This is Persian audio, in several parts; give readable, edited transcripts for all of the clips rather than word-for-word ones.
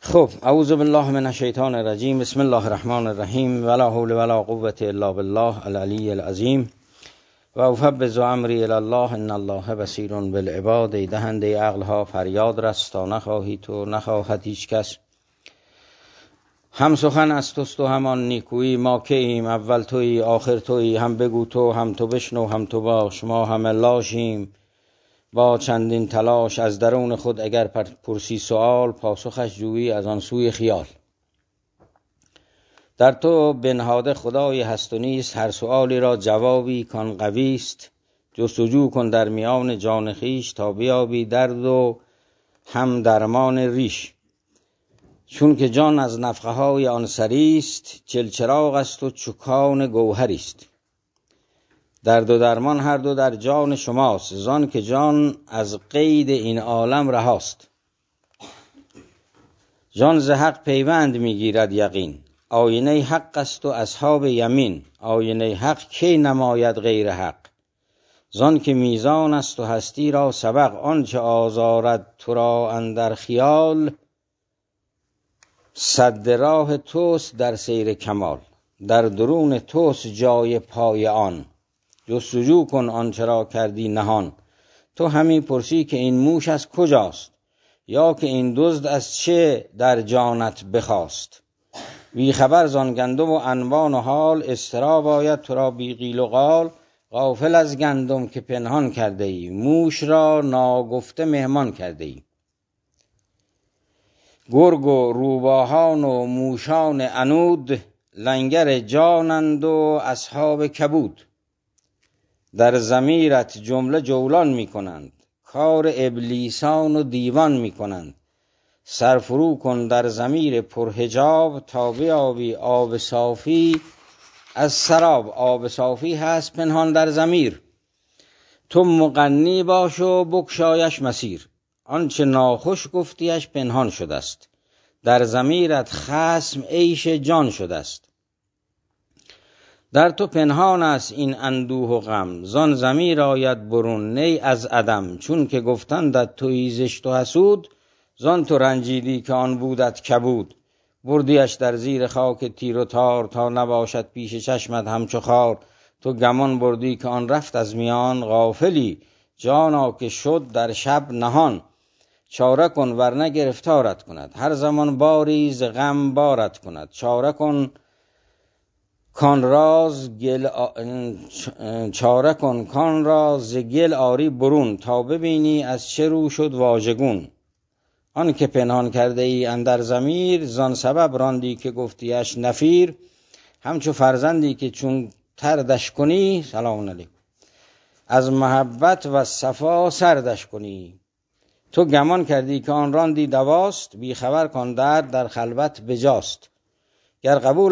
خب، اعوذ بالله من الشیطان الرجیم. بسم الله الرحمن الرحیم. ولا حول ولا قوة الا بالله العلی العظیم. و افوض امری الی الله ان الله بصیر بالعباد. دهنده عقلها فریاد رس تا نخواهی تو نخواهد هیچ کس. هم سخن از توست و همان نیکویی. ما که ایم اول تویی آخر تویی. هم بگو تو هم تو بشنو هم تو باش. ما همه لاشیم با چندین تلاش. از درون خود اگر پرسی سؤال، پاسخش جویی از آن سوی خیال. در تو بنهاده خدای هست و نیست، هر سؤالی را جوابی کان قویست. جستجو کن در میان جان خویش، تا بیابی درد و هم درمان ریش. چون که جان از نفخه های آن سریست، چلچراغ است و چوکان گوهریست. درد و درمان هر دو در جان شماست، زان که جان از قید این عالم رهاست. جان ز حق پیوند میگیرد یقین، آینه حق است و اصحاب یمین. آینه حق کی نماید غیر حق، زان که میزان است و هستی را سبق. آنچه آزارد تو را اندر خیال، سد راه توست در سیر کمال. در درون توست جای پای آن، جستجو کن آنچه را کردی نهان. تو همی پرسی که این موش از کجاست، یا که این دزد از چه در جانت بخواست. بی خبر زان گندم و انبان و حال، اضطراب آید تو را بی قیل و قال. غافل از گندم که پنهان کرده ای، موش را ناگفته مهمان کرده ای. گرگ و روباهان و موشان عنود، لنگر جانند و اصحاب کبود. در ضمیرت جمله جولان می کنند، کار ابلیسان و دیوان می کنند. سرفرو کن در ضمیر پرحجاب، تا بیابی آب صافی از سراب. آب صافی هست پنهان در ضمیر، تو مغنی باش و بگشایش مسیر. آنچه ناخوش گفتیش پنهان شده است، در ضمیرت خصم عیش جان شده است. در تو پنهان است این اندوه و غم، زان ضمیر آید برون نی از عدم. چون که گفتندت تویی زشت و حسود، زان تو رنجیدی که آن بودت کبود. بردیش در زیر خاک تیر و تار، تا نباشد پیش چشمت همچو خار. تو گمان بردی که آن رفت از میان، غافلی جانا که شد در شب نهان. چاره کن ورنه گرفتارت کند، هر زمان باری ز غم بارت کند. چاره کن کان راز گل آری برون، تا ببینی از چه رو شد واژگون. آن که پنهان کرده ای اندر ضمیر، زان سبب راندی که گفتیش نفیر. همچو فرزندی که چون تردش کنی، سلام علیکم، از محبت و صفا سردش کنی. تو گمان کردی که آن راندی دواست، بی خبر کان درد در خلوت بجاست. گر قبول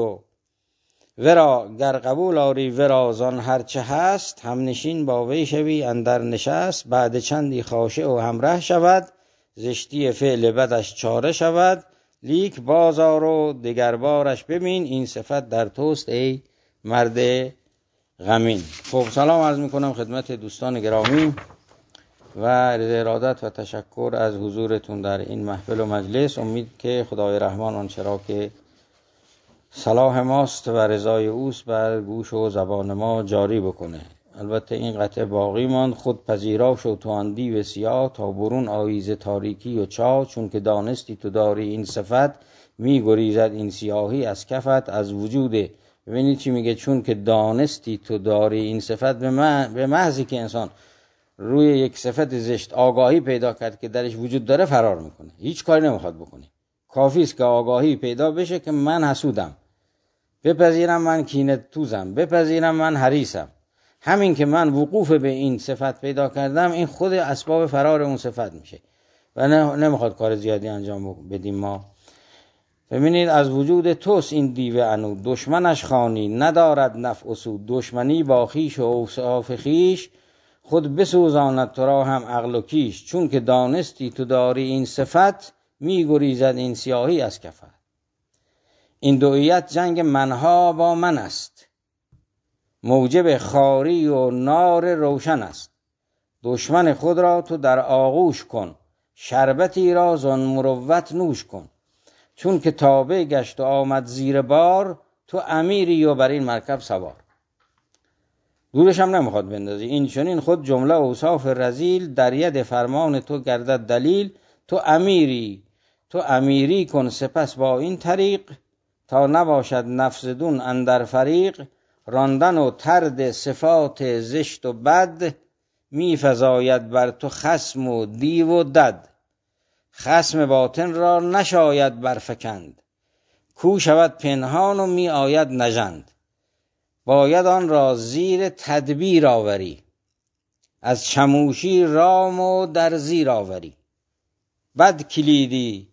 آری ورا زان هرچه هست، هم نشین با وی شوی اندر نشست. بعد چندی خاشع و همره شود، زشتی فعل بدش چاره شود. لیک بازار و دگر بارش ببین، این صفت در توست ای مرد غمین. خب، سلام عرض میکنم خدمت دوستان گرامی و ارادت و تشکر از حضورتون در این محفل و مجلس. امید که خدای رحمان آنچه را که صلاح ماست و رضای اوست بر گوش و زبان ما جاری بکنه. البته این قطعه باقی ماند. خود پذیرا شو تو آن دیو سیاه، تا برون آیی ز تاریکی و چاه. چون که دانستی تو داری این صفت، می گریزد این سیاهی از کفت. از وجود، ببینید چی میگه، چون که دانستی تو داری این صفت. به محضی که انسان روی یک صفت زشت آگاهی پیدا کرد که درش وجود داره، فرار میکنه، هیچ کاری نمیخواد بکنه. کافی است که آگاهی پیدا بشه که من حسودم، بپذیرم من کینه توزم، بپذیرم من حریصم. همین که من وقوف به این صفت پیدا کردم، این خود اسباب فرار اون صفت میشه و نمیخواد کار زیادی انجام بدیم ما. ببینید، از وجود توست این دیو عنود، دشمنش خوانی ندارد نفع و سود. دشمنی با خویش و اوصاف خویش، خود بسوزاند تو را هم عقل و کیش. چون که دانستی تو داری این صفت، می گریزد این سیاهی از کفت. این دویت جنگ منها با من است، موجب خاری و نار روشن است. دشمن خود را تو در آغوش کن، شربتی را زان مروت نوش کن. چون که تابع گشت و آمد زیر بار، تو امیری و بر این مرکب سوار. دورش هم نمیخواد بندازی. این چنین خود جمله اوصاف رذیل، در ید فرمان تو گردد دلیل. تو امیری کن سپس با این طریق، تا نباشد نفس دون اندر فریق. راندن و طرد صفات زشت و بد، می فزاید بر تو خصم و دیو و دد. خصم باطن را نشاید برفکند، کو شود پنهان و می آید نژند. باید آن را زیر تدبیر آوری، از چموشی رام و در زیر آوری. بد کلیدی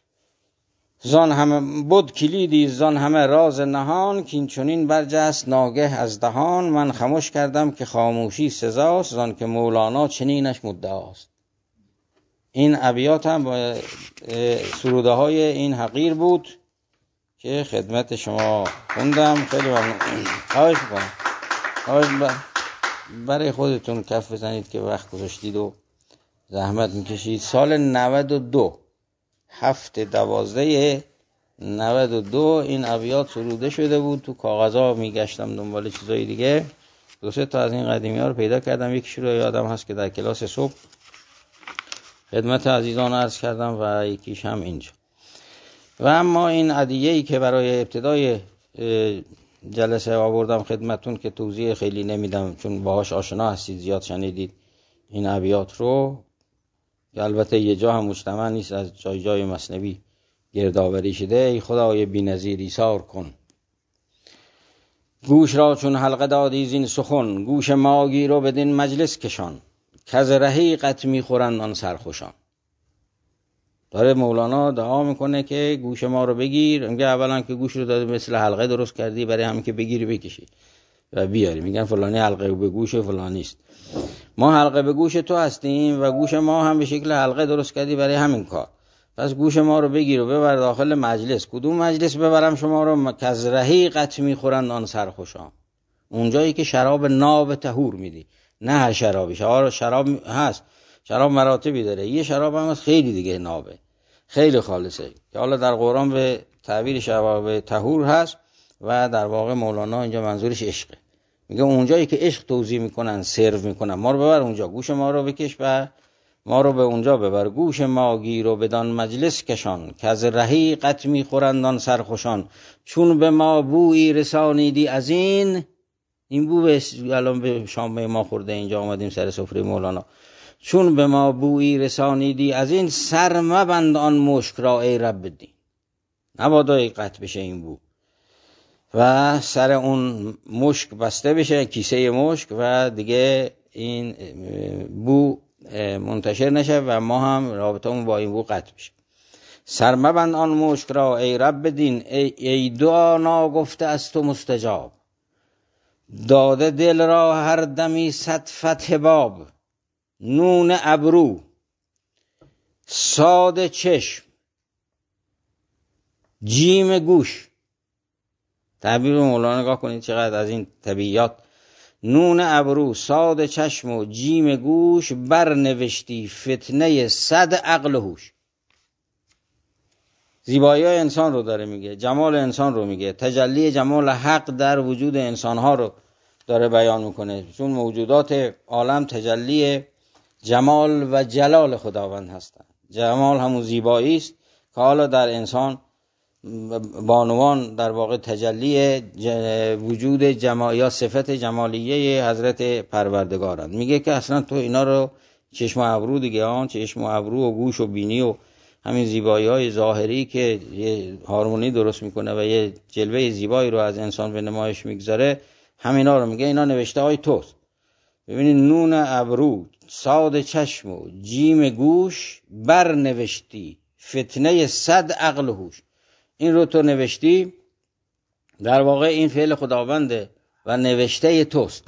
زان همه راز نهان، که این چنین برجست ناگه از دهان. من خموش کردم که خاموشی سزاست، زان که مولانا چنینش مدعاست. این ابیات هم با سروده های این حقیر بود که خدمت شما خوندم. خیلی ممنون. خواهش می‌کنم برای خودتون کف بزنید که وقت گذاشتید و زحمت میکشید. سال 92 7/12/92 این ابیات سروده شده بود. تو کاغذها میگشتم دنبال چیزای دیگه، 2-3 تا از این قدیمی ها رو پیدا کردم. یکیش رو یادم هست که در کلاس صبح خدمت عزیزان عرض کردم و یکیش هم اینجا. و اما این ادعیه‌ای که برای ابتدای جلسه آوردم خدمتون که توضیح خیلی نمیدم چون باهاش آشنا هستید، زیاد شنیدید این ابیات رو، که البته یه جا هم مجتمع نیست، از جای مثنوی گردآوری شده. ای خدای بی‌نظیر ایثار کن، گوش را چون حلقه دادی زین سخن. گوش ما گیر و بدین مجلس کشان، کز رحیقت میخورند آن سرخوشان. داره مولانا دعا میکنه که گوش ما رو بگیر. میگه اولا که گوش رو داده مثل حلقه درست کردی برای همین که بگیری بکشی و بیاری. میگن فلانی حلقه به گوش فلانی است. ما حلقه به گوش تو هستیم و گوش ما هم به شکل حلقه درست کردی برای همین کار. پس گوش ما رو بگیر و ببر داخل مجلس. کدوم مجلس ببرم شما رو؟ کز رحیقت میخورند آن سرخوشان. اونجایی که شراب ناب طهور میدی، نه هر شرابی. شراب هست، شراب مراتبی داره. یه شراب هم هست خیلی دیگه نابه، خیلی خالصه، که حالا در قرآن به تعبیر شراب طهور هست و در واقع مولانا اینجا منظورش عشقه. میگه اونجایی که عشق توزیع میکنن، سرو میکنن، ما رو ببر اونجا، گوش ما رو بکش و ما رو به اونجا ببر. گوش ما گیر و بدان مجلس کشان، که از رحیقت میخورند آن سرخوشان. چون به ما بویی رسانیدی از این بو الان به شام ما خورده، اینجا آمدیم سر سفره مولانا. چون به ما بویی رسانیدی از این، سر مبند آن مشک را ای رب دین. نبادا قطع بشه این بو و سر اون مشک بسته بشه، کیسه مشک، و دیگه این بو منتشر نشه و ما هم رابطمون با این بو قطع بشه. سر مبند آن مشک را ای رب دین، ای دعا ناگفته از تو مستجاب. داده دل را هر دمی صد فتح باب. نون ابرو، صاد چشم، جیم گوش. تعبیر مولانا نگاه کنید چقدر از این طبیعیات. نون ابرو، صاد چشم و جیم گوش، برنوشتی فتنه 100 عقل و هوش. زیبایی های انسان رو داره میگه، جمال انسان رو میگه، تجلی جمال حق در وجود انسانها رو داره بیان میکنه. چون موجودات عالم تجلی جمال و جلال خداوند هستند. جمال همون زیبایی است که حالا در انسان بانوان در واقع تجلی وجود یا صفت جمالیه حضرت پروردگارند. میگه که اصلا تو اینا رو چشم و ابرو دیگه، چشم و ابرو و گوش و بینی و همین زیبایی های ظاهری که یه هارمونی درست میکنه و یه جلوه زیبایی رو از انسان به نمایش میگذاره، همینا رو میگه اینا نوشته های توست. ببینید نون ابرو، صاد چشم و جیم گوش، بر نوشتی فتنه 100 عقل و هوش. این رو تو نوشتی، در واقع این فعل خداونده و نوشته توست.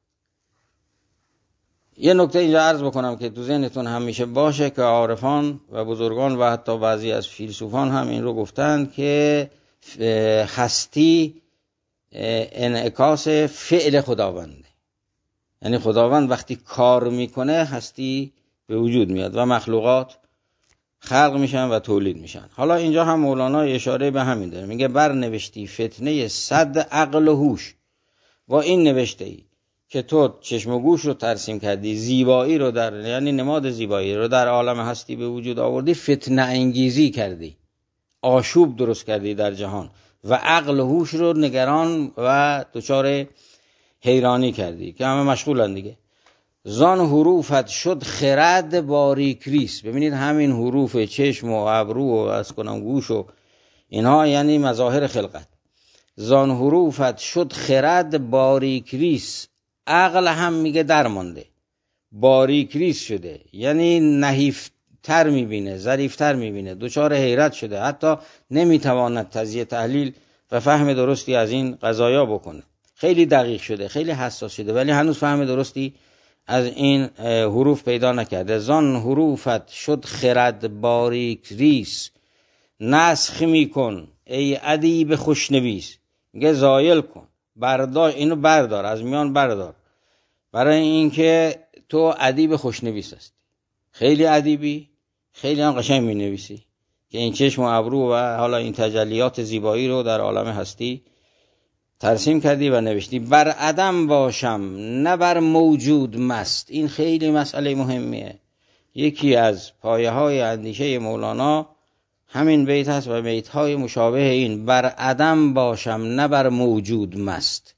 یه نکته اینجا عرض بکنم که تو ذهنتون همیشه باشه که عارفان و بزرگان و حتی بعضی از فیلسوفان هم این رو گفتند که هستی انعکاس فعل خداونده. یعنی خداوند وقتی کار میکنه هستی به وجود میاد و مخلوقات خلق میشن و تولید میشن. حالا اینجا هم مولانا اشاره به همین داره، میگه بر نوشتی فتنه صد عقل و هوش، و این نوشته ای که تو چشم و گوش رو ترسیم کردی، زیبایی رو یعنی نماد زیبایی رو در عالم هستی به وجود آوردی، فتنه انگیزی کردی، آشوب درست کردی در جهان و عقل و هوش رو نگران و دچار حیرانی کردی که همه مشغولن دیگه. زان حروفت شد خرد باریک ریس. ببینید همین حروف چشم و ابرو و از کنم گوش و اینها یعنی مظاهر خلقت. زان حروفت شد خرد باریک ریس، عقل هم میگه درمانده، باریک ریس شده یعنی نحیفتر میبینه، ظریفتر میبینه، دچار حیرت شده، حتی نمیتواند تجزیه تحلیل و فهم درستی از این قضایا بکنه. خیلی دقیق شده، خیلی حساس شده، ولی هنوز فهم درستی از این حروف پیدا نکرده. زان حروفت شد خرد باریک ریس، نسخ میکن ای ادیب خوشنویس. میگه زایل کن، بردار، اینو بردار، از میان بردار، برای اینکه تو ادیب خوشنویس هستی، خیلی ادیبی، خیلی هم قشنگ مینویسی که این چشم و ابرو و حالا این تجلیات زیبایی رو در عالم هستی ترسیم کردی و نوشتی. بر عدم باشم نه بر موجود مست. این خیلی مسئله مهمیه، یکی از پایه های اندیشه مولانا همین بیت هست و بیت های مشابه این. بر عدم باشم نه بر موجود مست.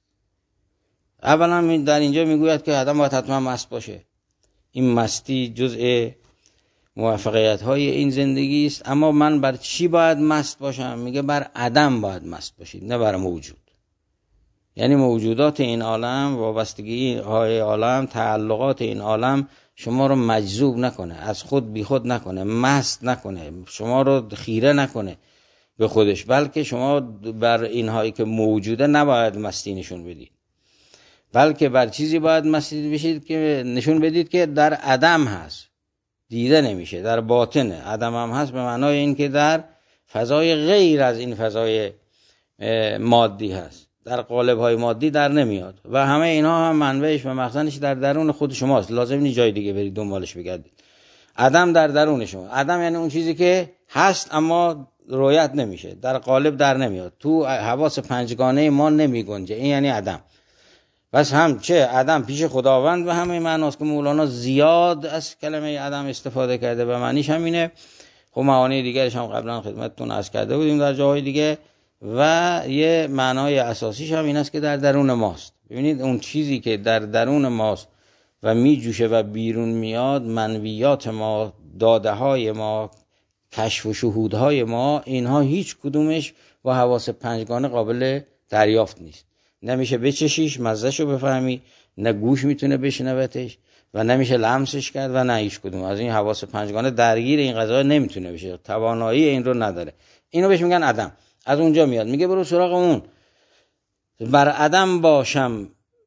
اولا در اینجا میگوید که عدم باید حتما مست باشه، این مستی جزء موفقیت های این زندگی است، اما من بر چی باید مست باشم؟ میگه بر عدم باید مست باشید نه بر موجود. یعنی موجودات این عالم، وابستگی های عالم، تعلقات این عالم شما رو مجذوب نکنه، از خود بی خود نکنه، مست نکنه، شما رو خیره نکنه به خودش، بلکه شما بر اینهایی که موجوده نباید مستی نشون بدید، بلکه بر چیزی باید مستی بشید که نشون بدید که در عدم هست، دیده نمیشه، در باطنه. عدم هم هست به معنای این که در فضای غیر از این فضای مادی هست، در قالب‌های مادی در نمیاد و همه اینا هم منبعش و مخزنش در درون خود شماست، لازم نیست جای دیگه برید دنبالش بگردید. عدم در درون شما. عدم یعنی اون چیزی که هست اما رویت نمیشه، در قالب در نمیاد، تو حواس پنجگانه ما نمیگنجه، این یعنی عدم. بس هم چه عدم پیش خداوند به همه معناست که مولانا زیاد از کلمه عدم استفاده کرده و معنیش همینه. خب معانی دیگرش هم قبلا خدمتتون عرض کرده بودیم در جاهای دیگه، و یه معنای اساسیش هم این است که در درون ماست. ببینید اون چیزی که در درون ماست و می جوشه و بیرون میاد، منویات ما، داده های ما، کشف و شهودهای ما، اینها هیچ کدومش با حواس پنجگانه قابل دریافت نیست. نمیشه بچشیش، مزهشو بفهمی، نه گوش میتونه بشنوتش و نمیشه لمسش کرد و نه هیچ کدوم از این حواس پنجگانه درگیر این قضا نمیتونه بشه، توانایی این رو نداره. اینو بهش میگن عدم. از اونجا میاد میگه برو سراغ اون. بر عدم باشم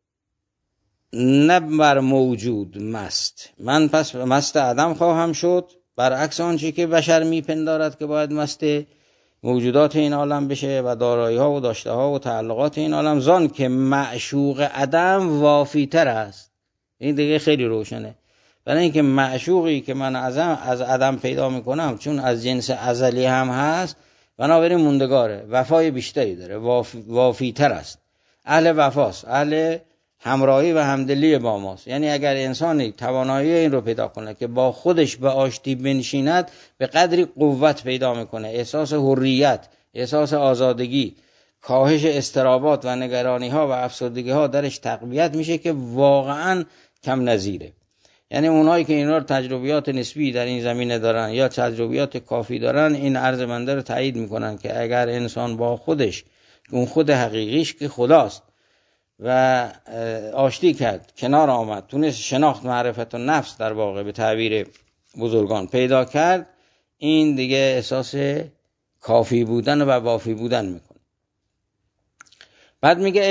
نه بر موجود مست، من پس مست عدم خواهم شد، برعکس آنچه که بشر میپندارد که باید مست موجودات این عالم بشه و دارایی ها و داشته ها و تعلقات این عالم. زان که معشوق عدم وافی تر است. این دیگه خیلی روشنه، برای اینکه معشوقی که من از عدم پیدا میکنم چون از جنس ازلی هم هست، بنابراین موندگاره، وفای بیشتری داره، وافی تر است، اهل وفاست، اهل همراهی و همدلی با ماست. یعنی اگر انسانی توانایی این رو پیدا کنه که با خودش به آشتی بنشیند، به قدری قوت پیدا میکنه، احساس حریت، احساس آزادگی، کاهش اضطرابات و نگرانی ها و افسردگی ها درش تقویت میشه که واقعا کم نظیره. یعنی اونایی که اینا رو تجربیات نسبی در این زمینه دارن یا تجربیات کافی دارن، این عرض منده رو تایید میکنن که اگر انسان با خودش، اون خود حقیقیش که خداست، و آشتی کرد، کنار آمد، تونست شناخت معرفت و نفس در واقع به تعبیر بزرگان پیدا کرد، این دیگه احساس کافی بودن و وافی بودن میکنه. بعد میگه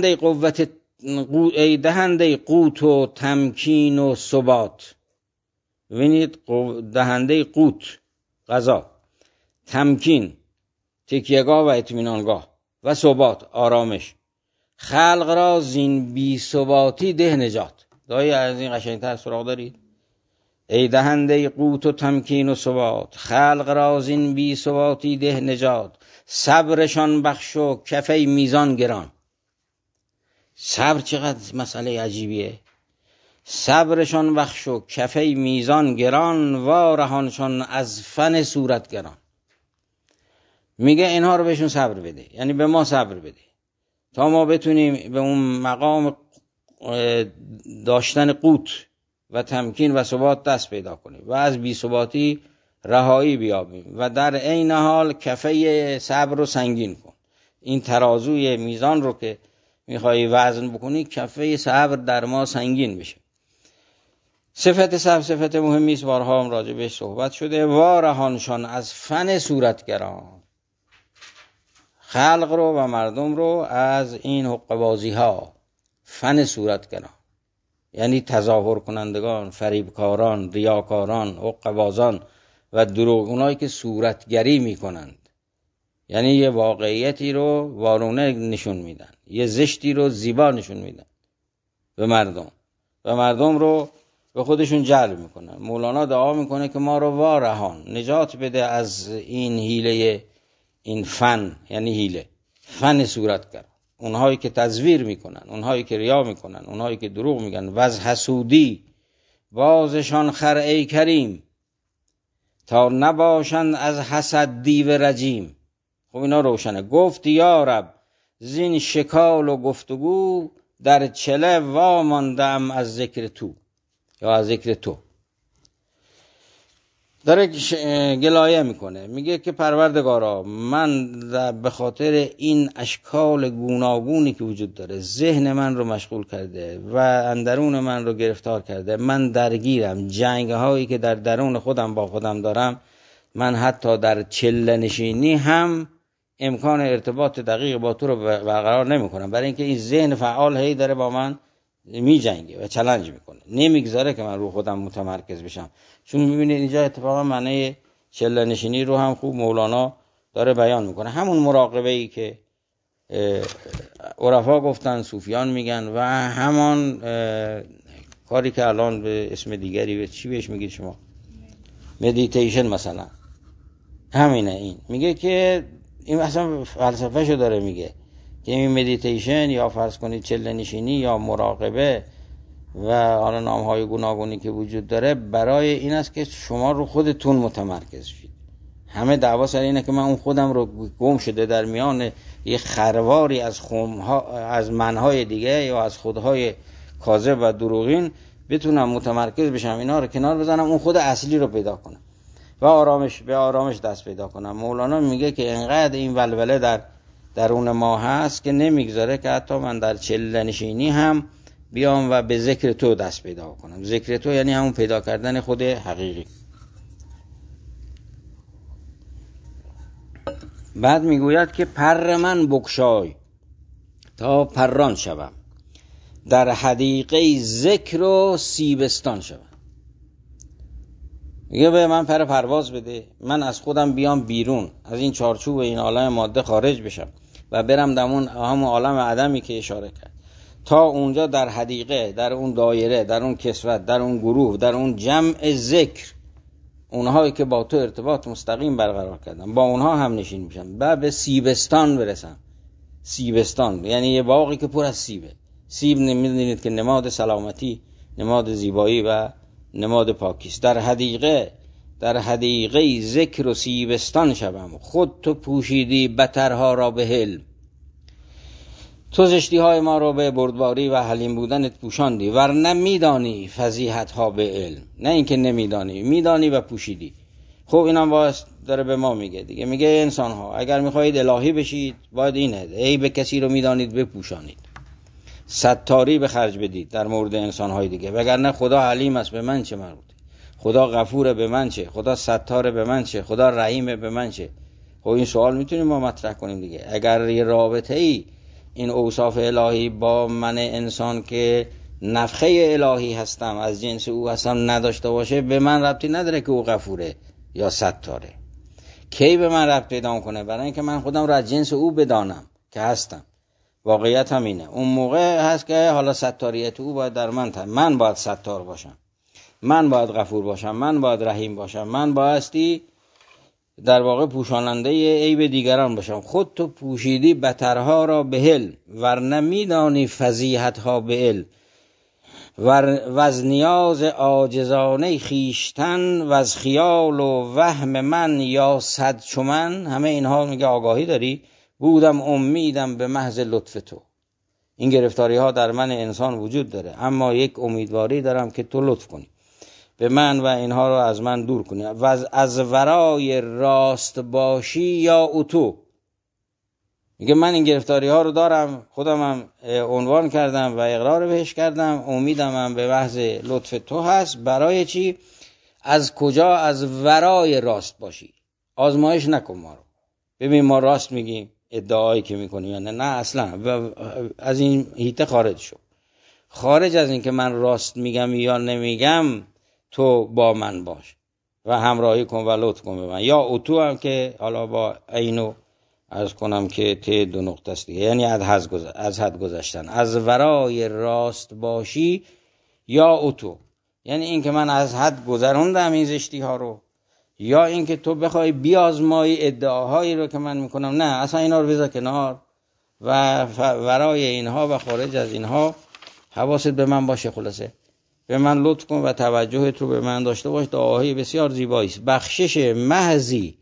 ای دهنده قوت و تمکین و ثبات. ببینید دهنده قوت غذا، تمکین تکیهگاه و اطمینانگاه و ثبات آرامش، خلق را زین بی ثباتی ده نجات. دایی از این قشنگتر سراغ دارید؟ ای دهنده قوت و تمکین و ثبات، خلق را زین بی ثباتی ده نجات. صبرشان بخش و کفه میزان گران. صبر چقدر مسئله عجیبیه. صبرشان بخش و کفه میزان گران، وارهانشان از فن صورتگران. میگه اینها رو بهشون صبر بده، یعنی به ما صبر بده تا ما بتونیم به اون مقام داشتن قوت و تمکین و ثبات دست پیدا کنیم و از بی ثباتی رهایی بیابیم و در عین حال کفه صبر رو سنگین کن. این ترازوی میزان رو که میخوایی وزن بکنی، کفه صبر در ما سنگین بشه. صفت صبر صفت مهمی است، بارها هم راجع بهش صحبت شده. وارهانشان از فن صورتگران، خلق رو و مردم رو از این حقه‌بازی ها، فن صورتگران یعنی تظاهر کنندگان، فریبکاران، ریاکاران، حقه‌بازان و دروغ، اونایی که صورتگری میکنند، یعنی یه واقعیتی رو وارونه نشون میدن، یه زشتی رو زیبا نشون میدن به مردم و مردم رو به خودشون جلب میکنن. مولانا دعا میکنه که ما رو وارهان، نجات بده از این حیله، این فن یعنی حیله، فن صورتگر، اونهایی که تزویر میکنن، اونهایی که ریا میکنن، اونهایی که دروغ میگن. و از حسودی بازشان خر ای کریم، تا نباشند از حسد دیو رجیم. خب اینا روشنه. گفت یا رب زین شکال و گفتگو، در چله واماندم از ذکر تو، یا از ذکر تو. داره گلایه میکنه، میگه که پروردگارا، من به خاطر این اشکال گوناگونی که وجود داره ذهن من رو مشغول کرده و اندرون من رو گرفتار کرده. من درگیرم، جنگ هایی که در درون خودم با خودم دارم. من حتی در چله نشینی هم امکان ارتباط دقیق با تو رو برقرار نمی کنم، برای اینکه این ذهن فعال هی داره با من می جنگه و چالش میکنه، نمیگذاره که من رو خودم متمرکز بشم. چون میبینید اینجا اتفاقا معنی چله نشینی رو هم خوب مولانا داره بیان میکنه. همون مراقبه ای که عرفا گفتن، صوفیان میگن، و همان کاری که الان به اسم دیگری چی بهش میگید شما، مدیتیشن مثلا، همینه. این میگه که این اصلا فلسفه شو داره میگه که این مدیتیشن یا فرض کنید چله نشینی یا مراقبه و حالا نامهای گوناگونی که وجود داره برای این است که شما رو خودتون متمرکز شید. همه دعوا سر اینه که من اون خودم رو گم شده در میان یه خرواری از منهای دیگه یا از خودهای کاذب و دروغین بتونم متمرکز بشم، اینا رو کنار بزنم، اون خود اصلی رو پیدا کنم و به آرامش دست پیدا کنم. مولانا میگه که انقدر این ولوله در درون ما هست که نمیگذاره که حتی من در چله نشینی هم بیام و به ذکر تو دست پیدا کنم. ذکر تو یعنی همون پیدا کردن خود حقیقی. بعد میگوید که پر من بگشای تا پران شوم، در حدیقه ذکر و سیبستان شوم. میگه به من پرواز بده، من از خودم بیام بیرون، از این چارچوب این عالم ماده خارج بشم و برم در همون عالم عدمی که اشاره کرد، تا اونجا در حدیقه، در اون دایره، در اون کسوت، در اون گروه، در اون جمع ذکر، اونهایی که با تو ارتباط مستقیم برقرار کردن، با اونها هم نشین میشم. بعد به سیبستان برسم. سیبستان یعنی یه باغی که پر از سیبه. سیب نمیدونید که نماد سلامتی، نماد زیبایی و نماد پاکیست. در حدیقه ذکر و سیبستان شوم، خود تو پوشیدی بترها را به حلم، تو زشتی های ما را به بردباری و حلیم بودنت پوشاندی، ورنه میدانی فضیحت ها به علم. نه اینکه نمیدانی، میدانی و پوشیدی. خب اینم باز داره به ما میگه دیگه. میگه انسان ها اگر میخواهید الهی بشید باید اینه، ای به کسی رو میدانید بپوشانید، ستاری به خرج بدید در مورد انسان های دیگه، وگرنه خدا حلیم است به من چه مربوطه، خدا غفور به من چه، خدا ستار به من چه، خدا رحیم به من چه. خب این سوال میتونیم ما مطرح کنیم دیگه. اگر یه رابطه ای این اوصاف الهی با من انسان که نفخه الهی هستم، از جنس او هستم، نداشته باشه، به من ربطی نداره که او غفوره یا ستاره. کی به من ربط پیدا کنه؟ برای اینکه من خودم رو از جنس او بدانم که هستم. واقعیت هم اینه. اون موقع هست که حالا ستاریت او باید در من باید ستار باشم. من باید غفور باشم، من باید رحیم باشم، من بایستی در واقع پوشاننده عیب دیگران باشم. خود تو پوشیدی بترها را بهل، ورنه میدانی فضیحتها بهل. و از نیاز عاجزانه خیشتن، و از خیال و وهم من یا صد چو من. همه اینها میگه آگاهی داری، بودم امیدم به محض لطف تو. این گرفتاری ها در من انسان وجود داره، اما یک امیدواری دارم که تو لطف کنی به من و اینها رو از من دور کنی. و از ورای راست باشی یا اتو. میگه من این گرفتاری ها رو دارم، خودم هم عنوان کردم و اقرار بهش کردم، امیدم هم به محض لطف تو هست. برای چی؟ از کجا؟ از ورای راست باشی. آزمایش نکن ما رو، ببین ما راست میگیم ادعایی که میکنیم یا نه اصلا. و از این حیطه خارج شو. خارج از این که من راست میگم یا نمیگم، تو با من باش و همراهی کن و لطف کن به من. یا اتو هم که حالا با اینو عرض کنم که ته دو نقطه است دیگه، یعنی از حد گذشتن. از ورای راست باشی یا اتو، یعنی این که من از حد گذروندم این زشتی ها رو، یا این که تو بخوای بیازمایی ادعاهایی رو که من میکنم. نه اصلا اینا رو بذار کنار و ورای اینها و خارج از اینها حواست به من باشه. خلاصه به من لطف کن و توجهت رو به من داشته باش. دعاهای بسیار زیبایی است. بخشش محضی،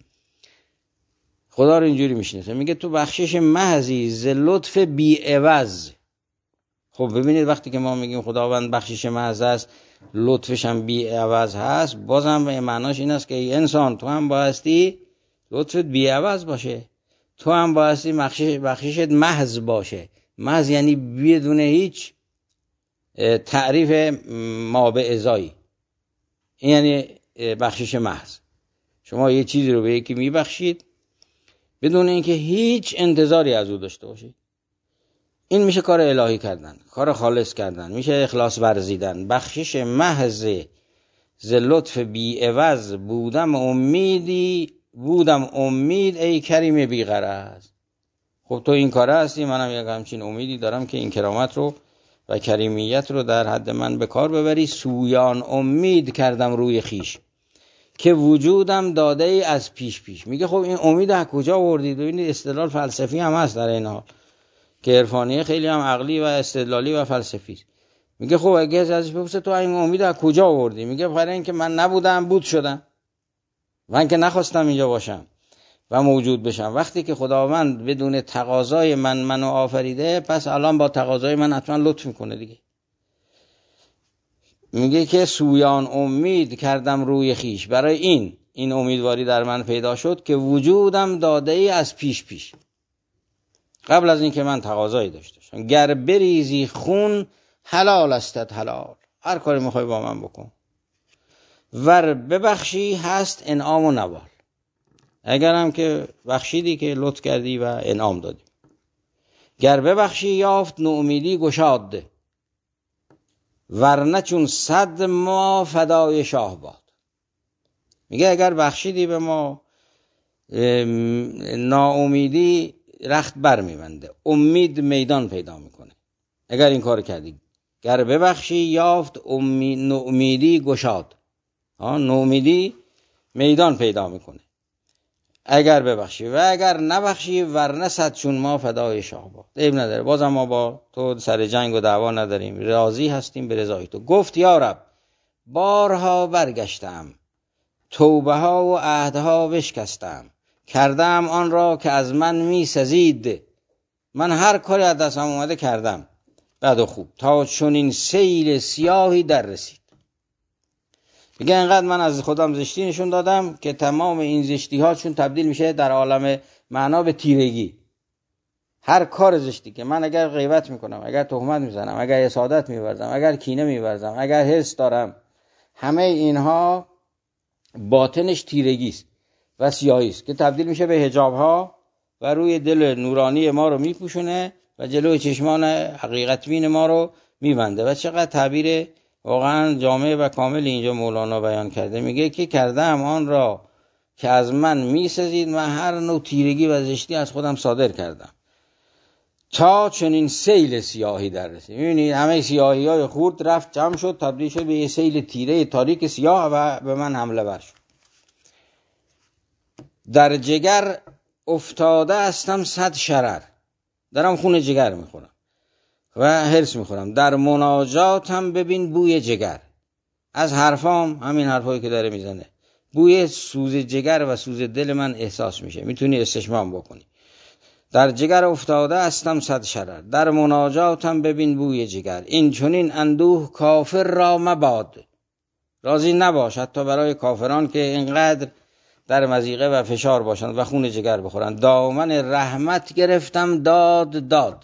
خدا رو اینجوری میشناسه، میگه تو بخشش محضی ز لطف بی عوض. خب ببینید وقتی که ما میگیم خداوند بخشش محض است، لطفش هم بی عوض هست، بازم معناش این است که ای انسان تو هم بایستی لطفت بی عوض باشه، تو هم بایستی بخششت محض باشه. محض یعنی بدون هیچ تعریف ما به ازایی. این یعنی بخشش محض. شما یه چیزی رو به یکی میبخشید بدون اینکه هیچ انتظاری از او داشته باشید. این میشه کار الهی کردن، کار خالص کردن، میشه اخلاص ورزیدن. بخشش محض ز لطف بی عوض، بودم امید ای کریم بی غرض. خب تو این کاره هستی، منم یک همچین امیدی دارم که این کرامت رو و کریمیت رو در حد من به کار ببری. سویان امید کردم روی خیش، که وجودم داده ای از پیش پیش. میگه خب این امید از کجا آوردید؟ و این استدلال فلسفی هم هست در این حال که عرفانیه خیلی هم عقلی و استدلالی و فلسفی است. میگه خب اگه ازش بپرسه تو این امید از کجا آوردی؟ میگه برای اینکه من نبودم بود شدم، من که نخواستم اینجا باشم و موجود بشم. وقتی که خداوند بدون تقاضای منو آفریده، پس الان با تقاضای من حتما لطف میکنه دیگه. میگه که سویان امید کردم روی خیش، برای این امیدواری در من پیدا شد که وجودم داده ای از پیش پیش، قبل از این که من تقاضایی داشته باشم. گر بریزی خون حلال استت حلال، هر کاری میخوای با من بکن. ور ببخشی هست انعام و نوال، اگرم که بخشیدی که لطف کردی و انعام دادی. گر ببخشی یافت نومیدی گشاد ده، ورنه چون صد ما فدای شاه باد. میگه اگر بخشیدی به ما، ناامیدی رخت بر میبنده، امید میدان پیدا میکنه. اگر این کار کردی، گر ببخشی یافت نومیدی گشاد، نومیدی میدان پیدا میکنه اگر ببخشی. و اگر نبخشی ورنه صد چون ما فدای شاه باد. عیب نداره، بازم ما با تو سر جنگ و دعوا نداریم، راضی هستیم به رضای تو. گفت یا رب بارها برگشتم، توبه ها و عهدها بشکستم، کردم آن را که از من می سزید. من هر کاری از دستم اومده کردم، بد و خوب، تا چون این سیل سیاهی در رسید. میگه اینقدر من از خودم زشتی نشون دادم که تمام این زشتی ها چون تبدیل میشه در عالم معنا به تیرگی. هر کار زشتی که من اگر غیبت میکنم، اگر تهمت میزنم، اگر حسادت میورزم، اگر کینه میورزم، اگر حرص دارم، همه اینها باطنش تیرگی است و سیاهی است که تبدیل میشه به حجاب ها و روی دل نورانی ما رو میپوشونه و جلوی چشمان حقیقت بین ما رو میبنده. و چقدر تعبیر واقعا جامع و کامل اینجا مولانا بیان کرده. میگه که کردم آن را که از من میسزید، من هر نوع تیرگی و زشتی از خودم صادر کردم. تا چنین سیل سیاهی در رسید. می‌بینید همه سیاهی های خورد رفت جمع شد، تبدیل شد به یه سیل تیره تاریک سیاه و به من حمله ور شد. در جگر افتاده استم 100 شرر، دارم خون جگر میخورم و هرس میخورم. در مناجاتم ببین بوی جگر. از حرفام، همین حرفایی که داره میزنه، بوی سوز جگر و سوز دل من احساس میشه، میتونی استشمام بکنی. در جگر افتاده استم 100 شرر، در مناجاتم ببین بوی جگر. این چنین اندوه کافر را مباد. راضی نباش حتی برای کافران که اینقدر در مضیقه و فشار باشند و خون جگر بخورند. دامن رحمت گرفتم داد داد.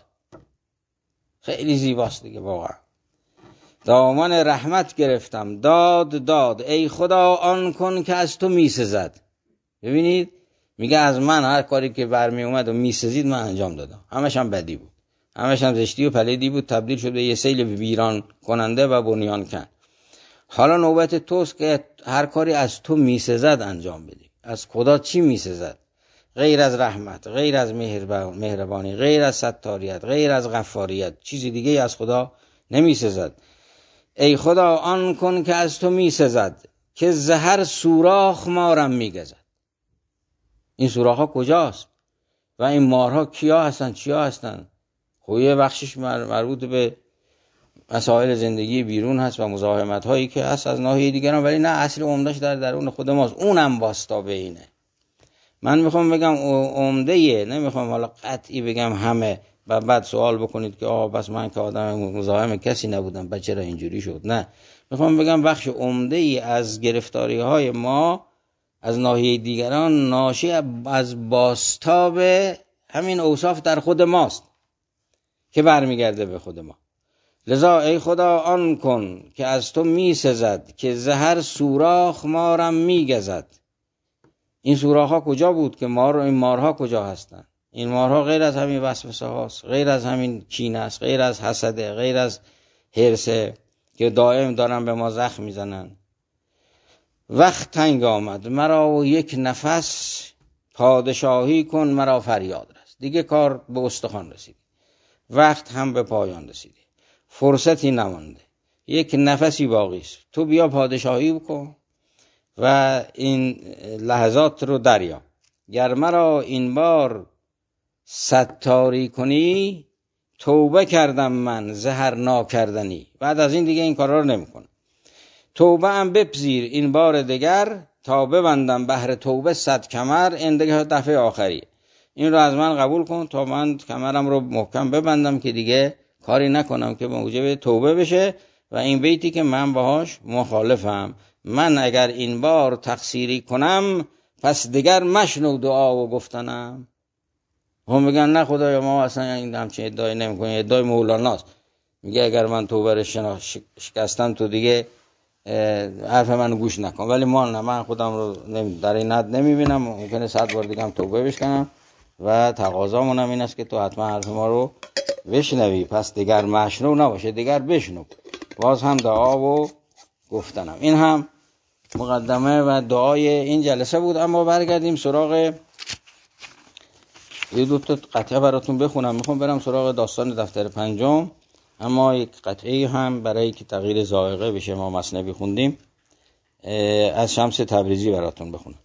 خیلی زیباست دیگه واقعا. دامن رحمت گرفتم داد داد. ای خدا آن کن که از تو میسزد. ببینید میگه از من هر کاری که برمی اومد و میسزید من انجام دادم. همش هم بدی بود، همش هم زشتی و پلیدی بود، تبدیل شده یه سیل ویران کننده و بنیان کن. حالا نوبت توست که هر کاری از تو میسزد انجام بدی. از خدا چی میسزد؟ غیر از رحمت، غیر از مهربانی، غیر از ستاریت، غیر از غفاریت، چیزی دیگه از خدا نمیسزد. ای خدا آن کن که از تو میسزد، که زهر سوراخ مارم میگزد. این سوراخ ها کجاست؟ و این مارها کیا هستن؟ چیا هستن؟ خب یه بخشش مربوط به مسائل زندگی بیرون هست و مزاحمت هایی که هست از ناحیه دیگران، ولی نه، اصل عمدهش در درون خود ماست. اونم واسطه اینه. من میخوام بگم عمده‌ایه، نمیخوام حالا قطعی بگم همه و بعد سوال بکنید که بس من که آدم مزاحم کسی نبودم بعد چرا اینجوری شد. نه، میخوام بگم بخش عمده‌ای از گرفتاری های ما از ناحیه دیگران ناشی از بازتاب همین اوصاف در خود ماست که برمیگرده به خود ما. لذا ای خدا آن کن که از تو میسزد، که زهر سوراخ مارم میگزد. این سوراخ ها کجا بود که این مارها کجا هستن؟ این مارها غیر از همین وسوسه هاست، غیر از همین کینه است، غیر از حسده، غیر از حرصه که دائم دارن به ما زخم میزنن. وقت تنگ آمد مرا و یک نفس، پادشاهی کن مرا فریاد رست. دیگه کار به استخوان رسید، وقت هم به پایان رسیده، فرصتی نمانده، یک نفسی باقی است. تو بیا پادشاهی بکن و این لحظات رو دریا. گر مرا این بار ستاری کنی، توبه کردم من زهر ناکردنی. بعد از این دیگه این کارا رو نمی‌کنم. توبه ام بپذیر این بار دیگر، تا ببندم بهر توبه 100 کمر. این دیگه دفعه آخری، این رو از من قبول کن تا من کمرم رو محکم ببندم که دیگه کاری نکنم که موجب توبه بشه. و این بیتی که من باهاش مخالفم، من اگر این بار تقصیری کنم، پس دیگر مشنو دعا و گفتنم. هم میگن نه خدایا ما اصلا این همچین ادعای نمی‌کنیم، ادعای مولاناست. میگه اگر من توبه رو شکستم تو دیگه حرف منو گوش نکن. ولی ما نه، من خودم رو در این حد نمیبینم، ممکنه 100 بار دیگه هم توبه بشکنم و تقاضامون هم این است که تو حتما حرف ما رو بشنوی. پس دیگر مشنو نباشه، دیگر بشنو، باز هم دعا و گفتنم. این هم مقدمه و دعای این جلسه بود. اما برگردیم سراغ یه دو تا قطعه براتون بخونم. میخوام برم سراغ داستان دفتر 5، اما یک قطعه هم برای که تغییر ذائقه بشه، ما مثنوی خوندیم، از شمس تبریزی براتون بخونم.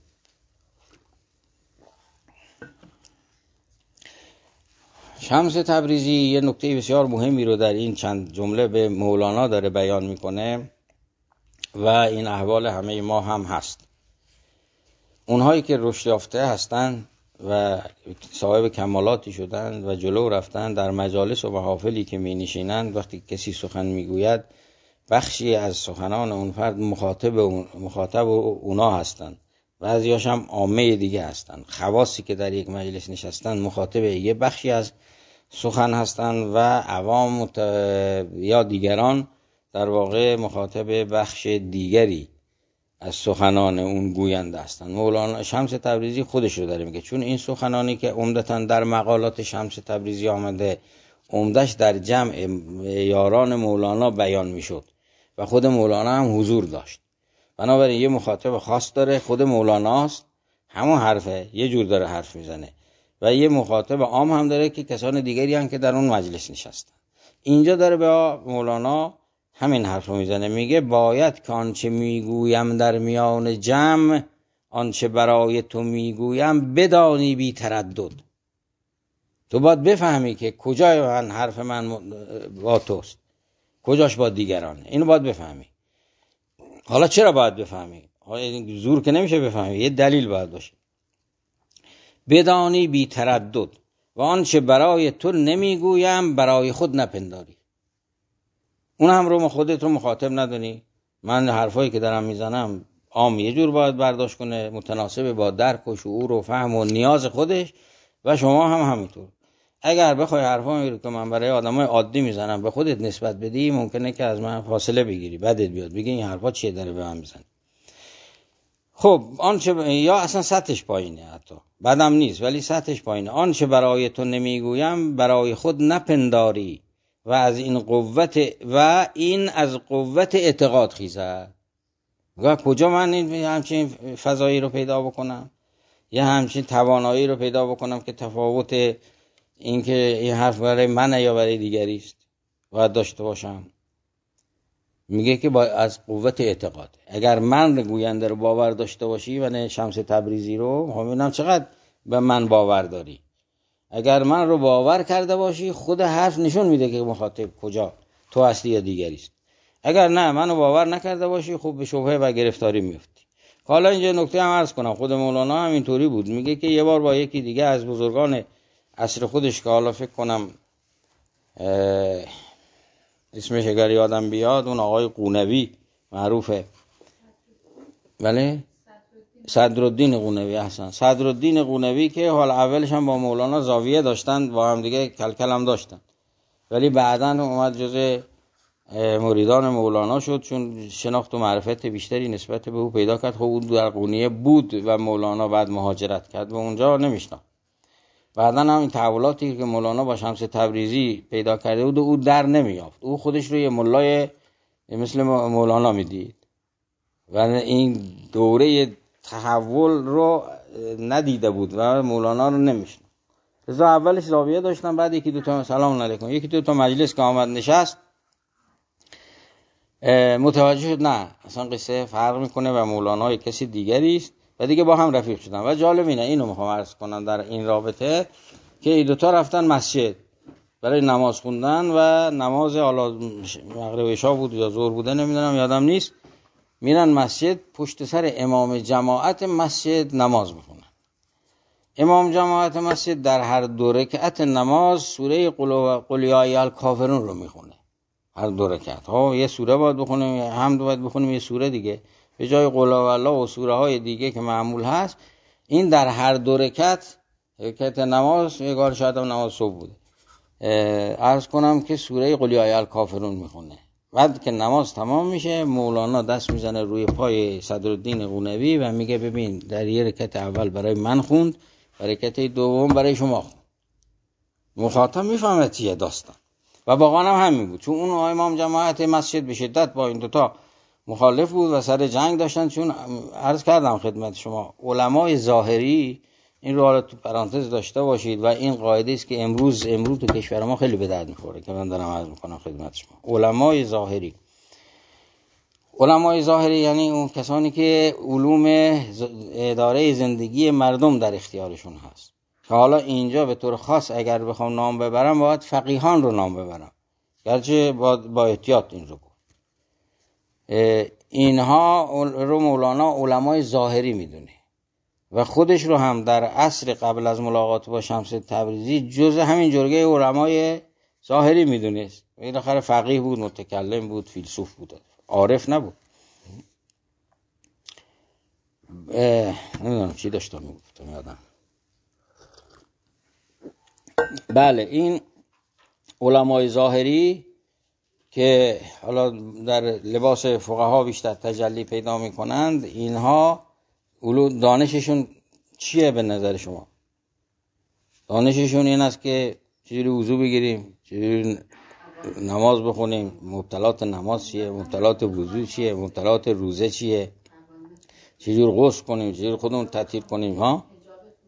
شمس تبریزی یه نکته بسیار مهمی رو در این چند جمله به مولانا داره بیان میکنه و این احوال همه ما هم هست. اونهایی که رشد یافته هستن و صاحب کمالاتی شدن و جلو رفتن، در مجالس و محافلی که می نشینند، وقتی کسی سخن میگوید، بخشی از سخنان اون فرد مخاطب اونا هستن، بعضیاش هم عامه دیگه هستن. خواصی که در یک مجلس نشستن مخاطب یه بخشی از سخن هستن و عوام یا دیگران در واقع مخاطب بخش دیگری از سخنان اون گوینده هستن. مولانا شمس تبریزی خودش رو داره میگه، چون این سخنانی که عمدتاً در مقالات شمس تبریزی آمده، عمدش در جمع یاران مولانا بیان میشد و خود مولانا هم حضور داشت. بنابراین یه مخاطب خاص داره، خود مولاناست، همون حرفه، یه جور داره حرف میزنه و یه مخاطب عام هم داره که کسان دیگری هم که در اون مجلس نشستن. اینجا داره به مولانا همین حرف رو میزنه، میگه باید که آنچه میگویم در میان جمع، آنچه برای تو میگویم بدانی بی تردد. تو باید بفهمی که کجای حرف من با توست، کجاش با دیگرانه. اینو باید بفهمی. حالا چرا باید بفهمی؟ زور که نمیشه بفهمی، یه دلیل باید باشه. بدانی بی تردد و آنچه برای تو نمیگویم برای خود نپنداری. اون هم رو خودت رو مخاطب ندانی. من حرفایی که دارم میزنم عام یه جور باید برداشت کنه، متناسب با درک و شعور و فهم و نیاز خودش، و شما هم همینطور. اگر بخوای حرفایی رو که من برای آدمای عادی میزنم به خودت نسبت بدی، ممکنه که از من فاصله بگیری، بدت بیاد، بگی این حرفا چیه داره به من میزنه. خب آنچه یا اصلا سطحش پایینه، حتی بدم نیست ولی سطحش پایینه. آنچه برای تو نمیگویم برای خود نپنداری و از قوت اعتقاد خیزد. و کجا من همچین فضایی رو پیدا بکنم، یا همچین توانایی رو پیدا بکنم که تفاوت این که این حرف برای من یا برای دیگری است باید داشته باشم؟ میگه که از قوت اعتقاد. اگر من گوینده رو باور داشته باشی و شمس تبریزی رو، ببینم چقدر به من باور داری. اگر من رو باور کرده باشی، خود حرف نشون میده که مخاطب کجا، تو هستی یا دیگری است. اگر نه منو باور نکرده باشی، خب به شبهه و گرفتاری میفتی. حالا اینجا نکته هم عرض کنم، خود مولانا هم اینطوری بود. میگه که یه بار با یکی دیگه از بزرگان عصر خودش که حالا فکر کنم اسمش اگر یادم بیاد، اون آقای قونوی معروفه، بله صدرالدین قونوی، احسن، صدرالدین قونوی، که حالا اولش هم با مولانا زاویه داشتن، با هم دیگه کلکل هم داشتن، ولی بعداً اومد جزء مریدان مولانا شد، چون شناخت و معرفت بیشتری نسبت به او پیدا کرد. خب او در قونیه بود و مولانا بعد مهاجرت کرد و اونجا نمیشناخت. بعداً هم این تحولاتی که مولانا با شمس تبریزی پیدا کرده بود او در نمیافت. او خودش رو یه ملای مثل مولانا میدید و این دوره تحول رو ندیده بود و مولانا رو نمیشناخت. لذا اولش زاویه داشتن، بعد یکی دو تا سلام علیکم، یکی دو تا مجلس که آمد نشست، متوجه شد نه اصلا قصه فرق میکنه و مولانا یک کسی دیگری است و دیگه با هم رفیق شدن. و جالب اینه، اینو میخوام عرض کنم در این رابطه، که این دو تا رفتن مسجد برای نماز خوندن و نماز حالا مغرب عشا بود یا ظهر بوده نمیدونم، یادم نیست. میرن مسجد، پشت سر امام جماعت مسجد نماز میخونن. امام جماعت مسجد در هر دو رکعت نماز سوره قل یا ایها الکافرون رو میخونه. هر دو رکعت یه سوره باید بخونیم، حمد باید بخونیم، یه سوره دیگه به جای قل هوالله و سوره های دیگه که معمول هست. این در هر دو رکعت نماز، یه شاید هم نماز صبح بوده، عرض کنم که سوره قل یا ایها الکافرون میخونه. بعد که نماز تمام میشه، مولانا دست میزنه روی پای صدرالدین قونوی و میگه ببین در یه رکعت اول برای من خوند، رکعت دوم برای شما خوند. مخاطب میفهمه چیه داستان. و واقعا هم همین بود، چون اون امام جماعت مسجد به شدت با این دوتا مخالف بود و سر جنگ داشتن. چون عرض کردم خدمت شما علمای ظاهری، این رو حالا تو پرانتز داشته باشید و این قاعده است که امروز تو کشور ما خیلی به درد میخوره که من دارم عرض میکنم خدمت شما. علمای ظاهری یعنی اون کسانی که علوم اداره زندگی مردم در اختیارشون هست. که حالا اینجا به طور خاص اگر بخوام نام ببرم باید فقیهان رو نام ببرم، گرچه با احتیاط این رو گفت. اینها رو مولانا علمای ظاهری میدونه و خودش رو هم در عصر قبل از ملاقات با شمس تبریزی جزء همین جرگه علمای ظاهری میدونست. بالاخره فقیه بود، متکلم بود، فیلسوف بود، عارف نبود. نمیدونم چی داشتم میگفتم یادم. بله، این علمای ظاهری که حالا در لباس فقها بیشتر تجلی پیدا میکنند، اینها دانششون چیه به نظر شما؟ دانششون این است که چجوری وضو بگیریم، چجوری نماز بخونیم، مبطلات نماز چیه، مبطلات وضو چیه، مبطلات روزه چیه، چجوری غسل کنیم، چجوری خودمون تطهیر کنیم.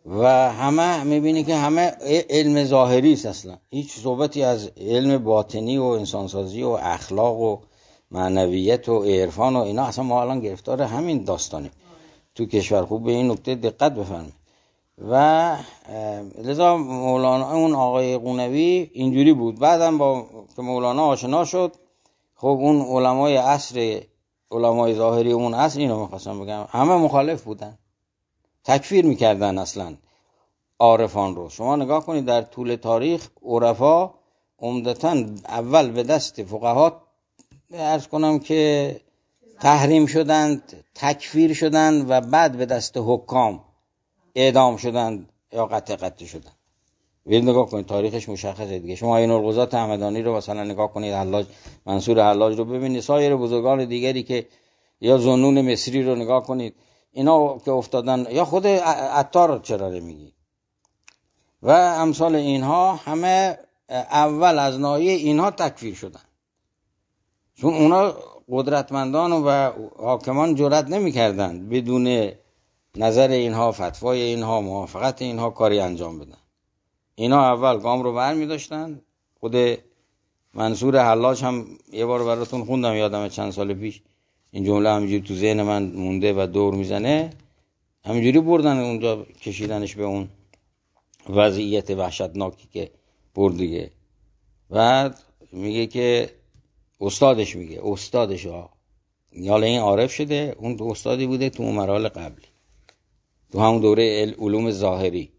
و همه میبینی که همه علم ظاهری است، اصلا هیچ صحبتی از علم باطنی و انسانسازی و اخلاق و معنویت و عرفان و اینا اصلا ما الان گرفتار همین داستانیم تو کشور. خوب به این نکته دقت بفرمایید. و لذا مولانا اون آقای قونوی اینجوری بود. بعدم با که مولانا آشنا شد، خب اون علمای عصر، علمای ظاهری اون عصر، اینو میخواستم بگم، همه مخالف بودن، تکفیر میکردن اصلا عارفان رو. شما نگاه کنید در طول تاریخ عرفا عمدتاً اول به دست فقها عرض کنم که تحریم شدند، تکفیر شدند و بعد به دست حکام اعدام شدند یا قطع شدند. برید نگاه کنید، تاریخش مشخصه دیگه. شما این الغزات همدانی رو مثلا نگاه کنید، حلاج، منصور حلاج رو ببینید، سایر بزرگان دیگری که، یا ذوالنون مصری رو نگاه کنید، اینا که افتادن، یا خود عطار چرا نمیگی، و امثال اینها همه اول از ناحیه اینها تکفیر شدن، چون اونا قدرتمندان و حاکمان جرئت نمی‌کردند بدون نظر اینها، فتوای اینها، موافقت اینها کاری انجام بدن. اینا اول گام رو برمی داشتن. خود منصور حلاج هم یه بار براتون خوندم، یادم چند سال پیش، این جمله همینجوری تو ذهن من مونده و دور میزنه، همینجوری بردن اونجا، کشیدنش به اون وضعیت وحشتناکی که برد دیگه. بعد میگه که استادش، میگه استادش حالا این عارف شده، اون استادی بوده تو اون مراحل قبلی، تو همون دوره علوم ظاهری،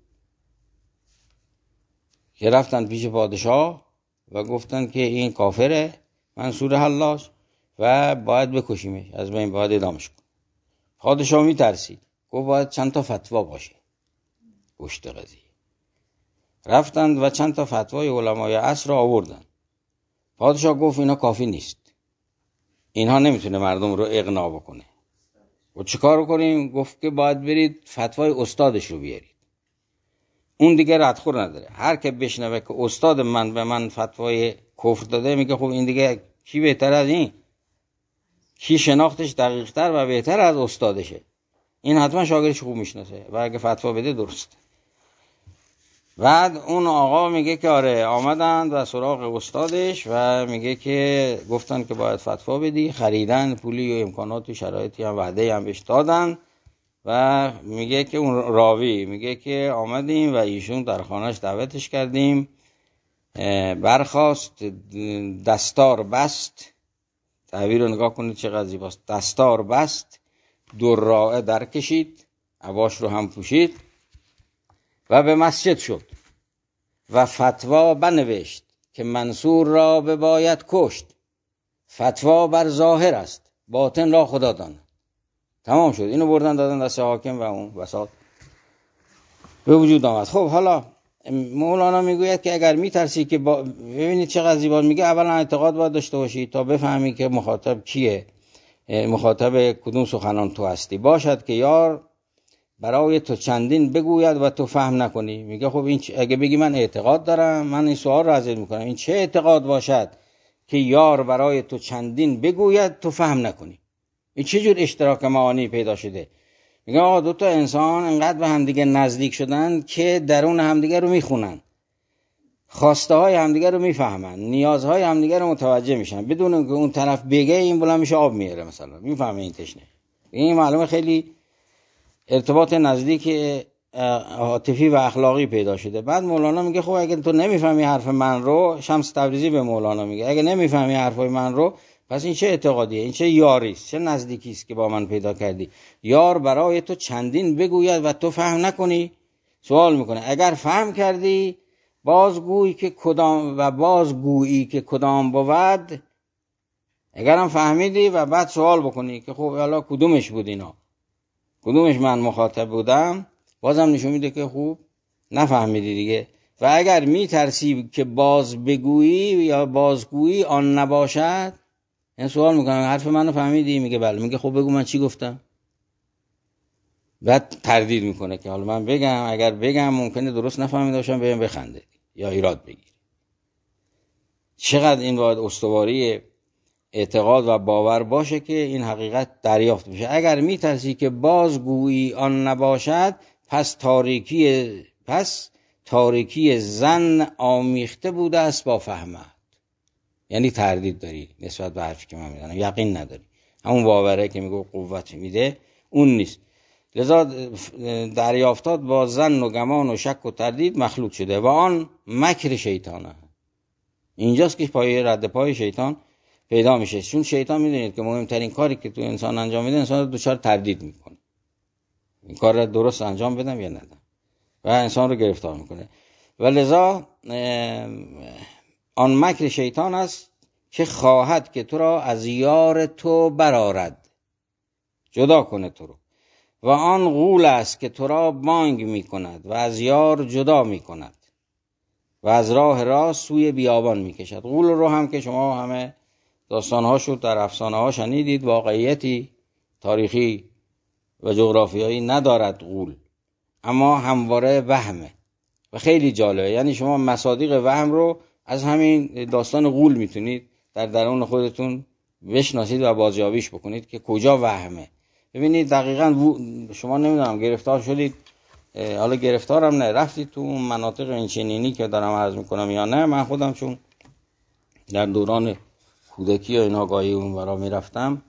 که رفتن پیش پادشاه و گفتن که این کافره منصور حلاج و باید بکشیمش، از بین باید اعدامش کن. پادشاه میترسید، گفت باید چند تا فتوا باشه پشت قضیه. رفتند و چند تا فتوای علمای عصر را آوردن. پادشاه گفت اینا کافی نیست، اینها نمیتونه مردم رو اقناع بکنه. و چه کار کنیم؟ گفت که باید برید فتوای استادش رو بیارید. اون دیگه ردخور نداره، هر که بشنوه که استاد من به من فتوای کفر داده، میگه خب این دیگه کی بهتر از این؟ کی شناختش دقیق‌تر و بهتر از استادشه؟ این حتما شاگردش خوب میشناسه و اگه فتوا بده درست. بعد اون آقا میگه که آره، آمدند و سراغ استادش و میگه که گفتن که باید فتوا بدی، خریدن، پولی و امکانات و شرایطی هم وعده هم بهش دادن. و میگه که اون راوی میگه که آمدیم و ایشون در خانهش دعوتش کردیم، برخاست، دستار بست، تعبیر رو نگاه کنید چقدر زیباست، دستار بست، دراعه در کشید، عباش رو هم پوشید و به مسجد شد و فتوا بنوشت که منصور را بباید کشت، فتوا بر ظاهر است، باطن را خدا داند. تمام شد. اینو بردن دادن دست حاکم و اون وساط به وجود آمد. خب حالا مولانا میگوید که اگر میترسی که ببینید چقدر زیبا میگه، اولا اعتقاد باید داشته باشی تا بفهمی که مخاطب کیه، مخاطب کدوم سخنان تو هستی. باشد که یار برای تو چندین بگوید و تو فهم نکنی. میگه خب این اگه بگی من اعتقاد دارم، من این سوال رو ازت میکنم، این چه اعتقاد باشد که یار برای تو چندین بگوید تو فهم نکنی؟ این چه جور اشتراک معانی پیدا شده؟ میگه آقا دو تا انسان انقدر به همدیگه نزدیک شدن که درون همدیگه رو میخونن، خواسته های همدیگه رو میفهمن، نیازهای همدیگه رو متوجه میشن، بدون که اون طرف بگه این بلند میشه آب میاره، مثلا میفهمه این تشنه. این معلومه خیلی ارتباط نزدیک عاطفی و اخلاقی پیدا شده. بعد مولانا میگه خب اگه تو نمیفهمی حرف من رو، شمس تبریزی به مولانا میگه اگه نمیفهمی حرفای من رو، پس این چه اعتقادیه؟ این چه یاری است؟ چه نزدیکی است که با من پیدا کردی؟ یار برای تو چندین بگوید و تو فهم نکنی؟ سوال میکنه اگر فهم کردی بازگویی که کدام و بازگویی که کدام بود. اگرم فهمیدی و بعد سوال بکنی که خب حالا کدومش بود اینا، کدومش من مخاطب بودم، بازم نشون میده که خوب نفهمیدی دیگه. و اگر میترسی که باز بگویی یا بازگویی آن نباشد، این سوال میکنم حرف منو فهمیدی؟ میگه بله. میگه خب بگو من چی گفتم. بعد تردید میکنه که حالا من بگم، اگر بگم ممکنه درست نفهمیده باشم، بهم بخنده یا ایراد بگیر. چقدر این باید استواری اعتقاد و باور باشه که این حقیقت دریافت بشه. اگر میترسی که بازگویی آن نباشد، پس تاریکی زن آمیخته بوده است با فهمت. یعنی تردید داری نسبت به حرفی که من میزنم، یقین نداری، همون باوره که میگه قوت میده اون نیست. لذا دریافتات با ظن و گمان و شک و تردید مخلوط شده و آن مکر شیطانه. اینجاست که پای رد پای شیطان پیدا میشه، چون شیطان میدونید که مهمترین کاری که تو انسان انجام میده، انسان رو دچار تردید میکنه، این کار رو درست انجام بدم یا ندم، و انسان رو گرفتار میکنه. و لذا آن مکر شیطان است که خواهد که تو را از یار تو برآرد، جدا کنه تو رو. و آن غول است که تو را بانگ میکند و از یار جدا میکند و از راه راست سوی بیابان میکشد. غول رو هم که شما همه داستانهاشو در افسانه ها شنیدید، واقعیتی تاریخی و جغرافیایی ندارد غول، اما همواره وهمه و خیلی جالبه. یعنی شما مصادیق وهم رو از همین داستان غول میتونید در درون خودتون بشناسید و بازیابیش بکنید که کجا وهمه. ببینید دقیقاً شما نمیدونم گرفتار شدید، حالا گرفتارم نه، رفتید تو اون مناطق اینچنینی که دارم عرض میکنم یا نه. من خودم چون در دوران کودکی و ناگاهی اون ورا میرفتم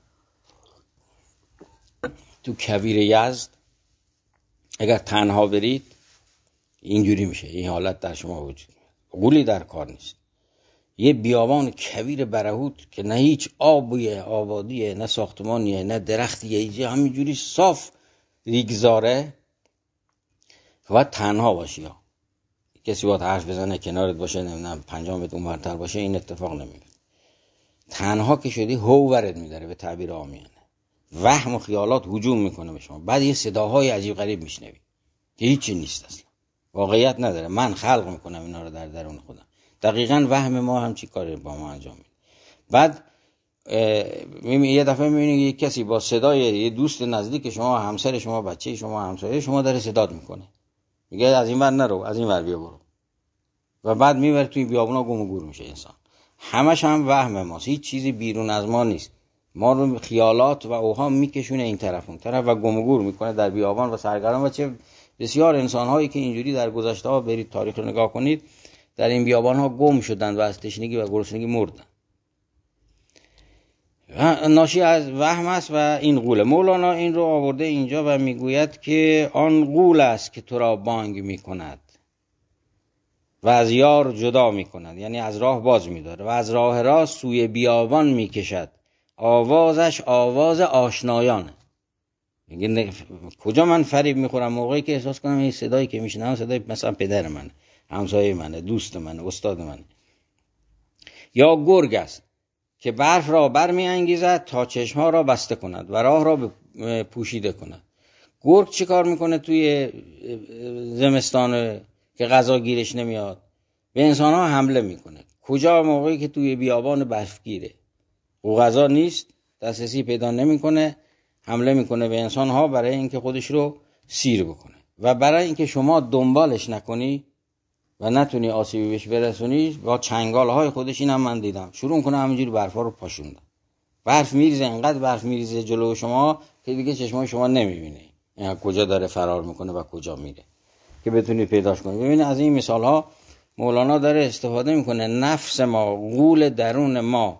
تو کویر یزد، اگر تنها برید اینجوری میشه، این حالت در شما وجود میاد، غولی در کار نیست. یه بیابان کویر برهوت که نه هیچ آبیه، آبادیه، نه ساختمانیه، نه درختیه، همینجوری صاف ریگزاره و تنها باشی ها. کسی باید حرف بزنه کنارت باشه، نمیدونم 5 متر اونورتر باشه، این اتفاق نمیفته. تنها که شدی هوورت میداره به تعبیر عامیانه، وهم و خیالات هجوم میکنه به شما. بعد یه صداهای عجیب غریب میشنوی که هیچی نیست، اصلا واقعیت نداره. من خلق میکنم اینا رو در درون خودم. دقیقاً وهم ما هم چی کاری با ما انجام میده. بعد یه دفعه میبینی یک کسی با صدای یه دوست نزدیک شما، همسر شما، بچه شما، همسایه شما داره صدات میکنه، میگه از این ور نرو، از این ور بیا برو، و بعد میبره توی بیابونا گم و گور میشه انسان. همش هم وهم ماست، هیچ چیزی بیرون از ما نیست. ما رو خیالات و اوهام میکشونه این طرف اون طرف و گم و گور میکنه در بیابان و سرگرم. و چه بسیار انسان هایی که اینجوری در گذشته ها برید تاریخ رو نگاه کنید، در این بیابان ها گم شدند و از تشنگی و گرسنگی مردند. ناشی از وهم است و این غول. مولانا این رو آورده اینجا و میگوید که آن غول است که تو را بانگ میکند و از یار جدا میکند، یعنی از راه باز میداره، و از راه راست سوی بیابان میکشد، آوازش آواز آشنایانه. میگه کجا من فریب میخورم؟ موقعی که احساس کنم این صدایی که میشنم صدای مثلا پدر منه، همسایه منه، دوست منه، استاد منه. یا گرگ است که برف را برمی انگیزد تا چشمها را بسته کند و راه را پوشیده کند. گرگ چی کار میکنه توی زمستان که غذا گیرش نمیاد؟ به انسان ها حمله میکنه. کجا؟ موقعی که توی بیابان برفگیره و غذا نیست، دسترسی پیدا نمیکنه، حمله میکنه به انسان ها برای اینکه خودش رو سیر بکنه. و برای اینکه شما دنبالش نکنی و نتونی آسیبی بهش برسونی، با چنگال های خودش، اینم من دیدم، شروع کنه همینجوری برفا رو پاشوندن. برف میریزه، انقدر برف میریزه جلو شما که دیگه چشمای شما نمیبینه یعنی کجا داره فرار میکنه و کجا میره که بتونی پیداش کنی. ببینید از این مثال ها مولانا داره استفاده میکنه. نفس ما، غول درون ما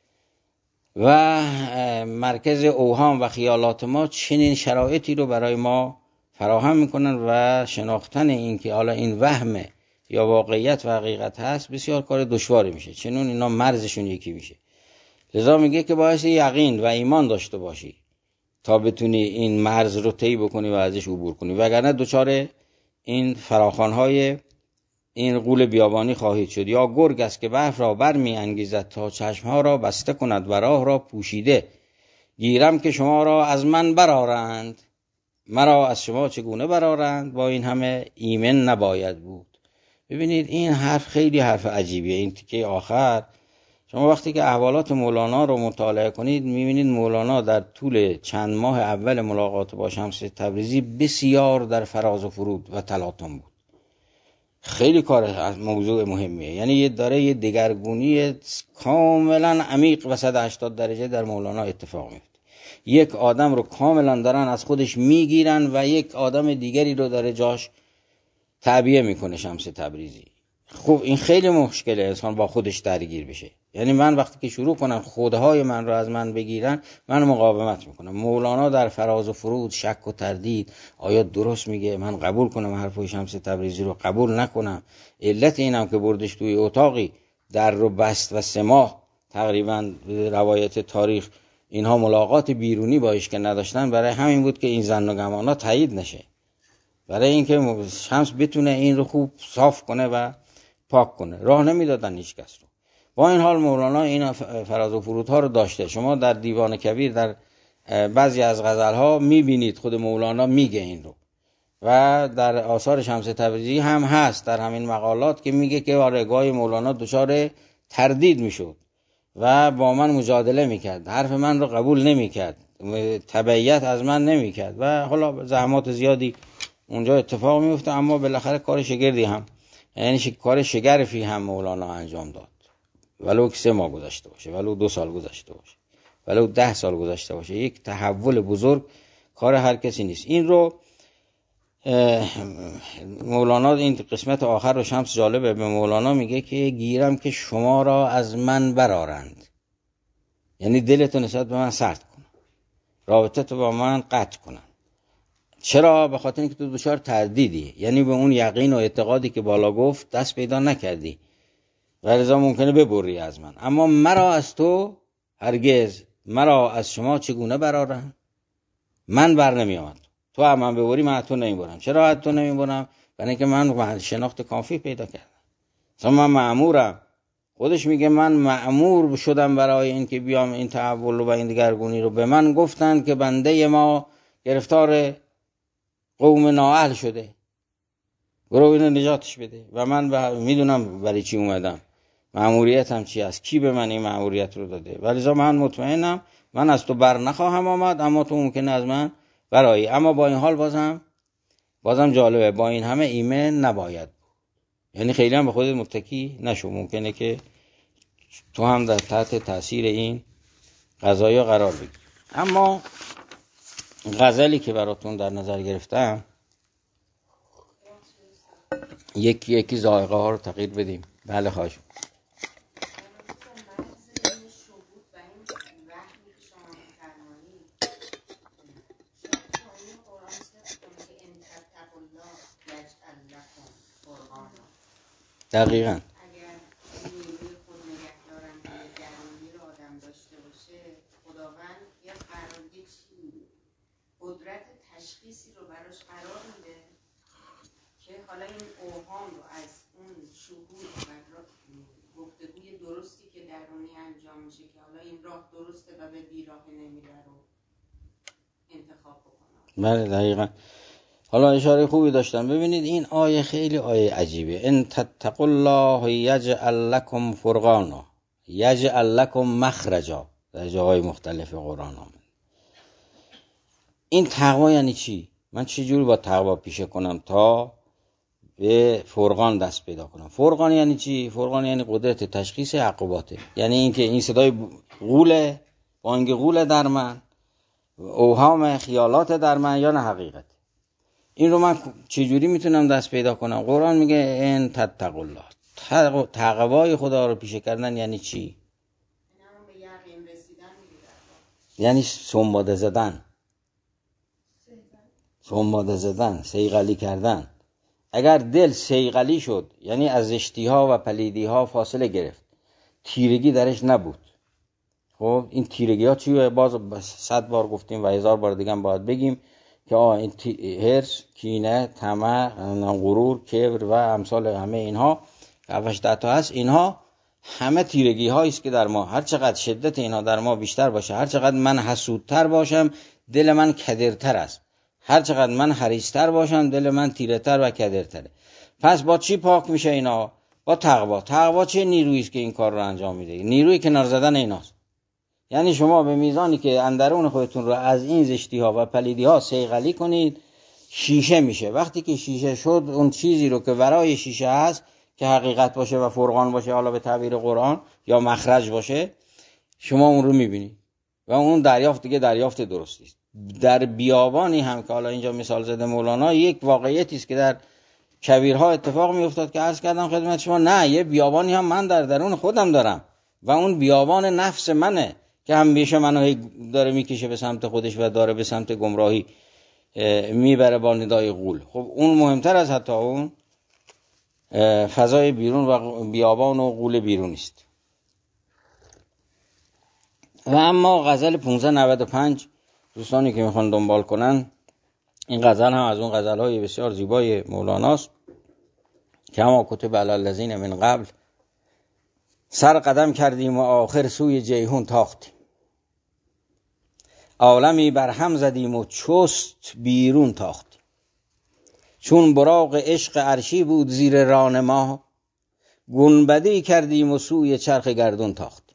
و مرکز اوهام و خیالات ما چنین شرایطی رو برای ما فراهم میکنن و شناختن این که حالا این وهمه یا واقعیت و حقیقت هست بسیار کار دشواری میشه، چنون اینا مرزشون یکی میشه. لذا میگه که باید یقین و ایمان داشته باشی تا بتونی این مرز رو طی بکنی و ازش عبور کنی، وگرنه دچار این فراخوان‌های این غول بیابانی خواهید شد. یا گرگ است که برف را برمی انگیزد تا چشمها را بسته کند و راه را پوشیده، گیرم که شما را از من برآرند، مرا از شما چگونه برآرند، با این همه ایمن نباید بود. ببینید این حرف خیلی حرف عجیبیه. این تیکه آخر شما وقتی که احوالات مولانا رو مطالعه کنید میبینید مولانا در طول چند ماه اول ملاقات با شمس تبریزی بسیار در فراز و فرود و تلاطم بود. خیلی کار موضوع مهمیه، یعنی داره یه دگرگونی کاملا عمیق و 180 درجه در مولانا اتفاق میفته. یک آدم رو کاملا دارن از خودش میگیرن و یک آدم دیگری رو داره جاش تعبیه میکنه شمس تبریزی. خب این خیلی مشکله انسان با خودش درگیر بشه. یعنی من وقتی که شروع کنم خودهای من رو از من بگیرن، من مقاومت میکنم. مولانا در فراز و فرود، شک و تردید، آیا درست میگه، من قبول کنم حرفای شمس تبریزی رو قبول نکنم. علت اینم که بردش توی اتاقی در رو بست و 3 ماه تقریبا روایت تاریخ اینها ملاقات بیرونی باش که نداشتن، برای همین بود که این ظن و گمانا تایید نشه، برای اینکه شمس بتونه این رو خوب صاف کنه و پاک کنه. راه نمیدادن هیچ کس رو. با این حال مولانا این فراز و فرودها رو داشته. شما در دیوان کبیر در بعضی از غزلها میبینید خود مولانا میگه این رو، و در آثار شمس تبریزی هم هست در همین مقالات که میگه که آرگاه مولانا دچار تردید میشد و با من مجادله میکرد، حرف من رو قبول نمیکرد، تبعیت از من نمیکرد و حالا زحمات زیادی اونجا اتفاق میفته، اما بالاخره کار شگردی هم، یعنی کار شگرفی هم مولانا انجام داد، ولو که 3 ماه گذشته باشه، ولو 2 سال گذشته باشه، ولو 10 سال گذشته باشه. یک تحول بزرگ کار هر کسی نیست. این رو مولانا این قسمت آخر رو شمس جالبه، به مولانا میگه که گیرم که شما را از من برارند، یعنی دلتو نسبت به من سرد کن، رابطه تو با من قطع کنن. چرا؟ به خاطر اینکه تو دچار تردیدی، یعنی به اون یقین و اعتقادی که بالا گفت دست پیدا نکردی و لذا ممکنه ببری از من. اما مرا از تو هرگز، مرا از شما چگونه برارم؟ من بر نمی آمد، تو هم من ببری من تو نمیبرم. چرا از تو نمیبرم؟ برای اینکه من شناخت کافی پیدا کردم، مثلا من مأمورم. خودش میگه من مأمور شدم برای این که بیام این تحول و این دگرگونی رو. به من گفتن که بنده ما گرفتار قوم نااهل شده، برو اینو نجاتش بده، و من میدونم برای چی اومدم، مأموریتم چی است، کی به من این مأموریت رو داده، ولی من مطمئنم من از تو بر نخواهم آمد، اما تو ممکنه از من برایی. اما با این حال بازم جالبه، با این همه ایمن نباید، یعنی خیلی هم به خودت متکی نشو، ممکنه که تو هم در تحت تاثیر این قضایا قرار بگیری. اما غزلی که براتون در نظر گرفتم، یکی ذائقه ها رو تغییر بدیم. بله خواهش. دقیقاً اگر نیروی خود نگهدارن روی درونی رو آدم داشته باشه، خداوند یه قدرت تشخیصی رو براش قرار میده که حالا این اوهام رو از اون شهود و گفتگوی درستی که درونی انجام میشه که حالا این راه درسته و به بیراه نمیره رو انتخاب بکنه. بله دقیقاً. حالا اشاره خوبی داشتم. ببینید این آیه خیلی آیه عجیبه. ان تتقوا الله یجعل لکم فرقانا یجعل لکم مخرجا، در جاهای مختلف قرآن آمد. این تقوا یعنی چی؟ من چه جوری با تقوا پیشه کنم تا به فرقان دست پیدا کنم؟ فرقان یعنی چی؟ فرقان یعنی قدرت تشخیص عقوباته، یعنی اینکه این صدای غوله، بانگ غوله در من، اوهام خیالات در من یا نه حقیقت. این رو من چجوری میتونم دست پیدا کنم؟ قرآن میگه ان تتقوا الله، تقوای خدا رو پیشه کردن یعنی چی؟ یعنی سنباده زدن، صیقلی کردن. اگر دل صیقلی شد، یعنی از زشتی‌ها و پلیدی‌ها فاصله گرفت، تیرگی درش نبود. خب این تیرگی‌ها چیه؟ باز 100 بار گفتیم و 1000 بار دیگه هم باید بگیم که این حرص، کینه، طمع، غرور، کبر و امثال همه اینها 7-8 تا هست. اینها همه تیرگی هایی است که در ما، هر چقدر شدت اینها در ما بیشتر باشه، هر چقدر من حسودتر باشم دل من کدرتر است، هر چقدر من حریصتر باشم دل من تیره‌تر و کدرتره. پس با چی پاک میشه اینا؟ با تقوا. تقوا چه نیرویی است که این کار رو انجام میده؟ نیروی کنار زدن ایناست. یعنی شما به میزانی که اندرون خودتون رو از این زشتی ها و پلیدی ها صیقلی کنید، شیشه میشه. وقتی که شیشه شد، اون چیزی رو که ورای شیشه هست که حقیقت باشه و فرقان باشه، حالا به تعبیر قرآن، یا مخرج باشه، شما اون رو میبینید و اون دریافت دیگه دریافت درستی است. در بیابانی هم که حالا اینجا مثال زده مولانا، یک واقعیتی است که در کویرها اتفاق میافتاد که عرض کردم خدمت شما، نه یه بیابانی هم من در درون خودم دارم و اون بیابان نفس منه که همیشه منو داره میکشه به سمت خودش و داره به سمت گمراهی میبره با ندای غول. خب اون مهمتر از حتی اون فضای بیرون و بیابان و غول بیرون است. و اما غزل 1595 دوستانی که میخوان دنبال کنن، این غزل هم از اون غزل‌های بسیار زیبای مولاناست که اما کتب علی الذین من قبل. سر قدم کردیم و آخر سوی جیحون تاختیم، عالمی برهم زدیم و چست بیرون تاختیم، چون براق عشق عرشی بود زیر ران ما، گنبدی کردیم و سوی چرخ گردون تاختیم،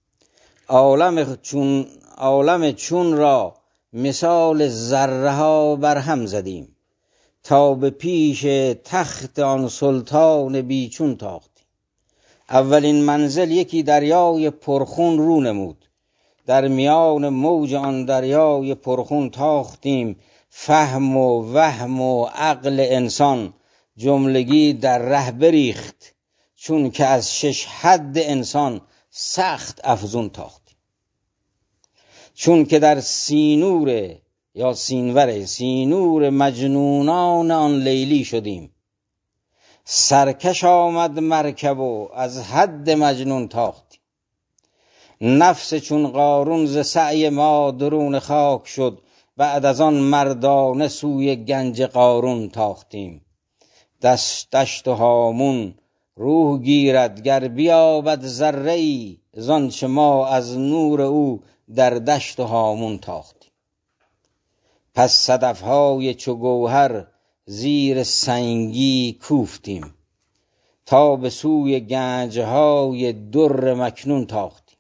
عالم چون را مثال ذره ها برهم زدیم، تا به پیش تخت آن سلطان بیچون تاختیم، اولین منزل یکی دریای پرخون رو نمود، در میان موج آن دریای پرخون تاختیم، فهم و وهم و عقل انسان جملگی در ره بریخت، چون که از 6 حد انسان سخت افزون تاختیم، چون که در سینور یا سینور مجنونان آن لیلی شدیم، سرکش آمد مرکب و از حد مجنون تاختیم، نفس چون قارون ز سعی ما درون خاک شد، بعد از آن مردانه سوی گنج قارون تاختیم، دشت و هامون روح گیرد گر بیابد ذره‌ای، زانچه ما از نور او در دشت و هامون تاختیم، پس صدف‌های چو گوهر زیر سنگی کوفتیم، تا به سوی گنج‌های در مکنون تاختیم،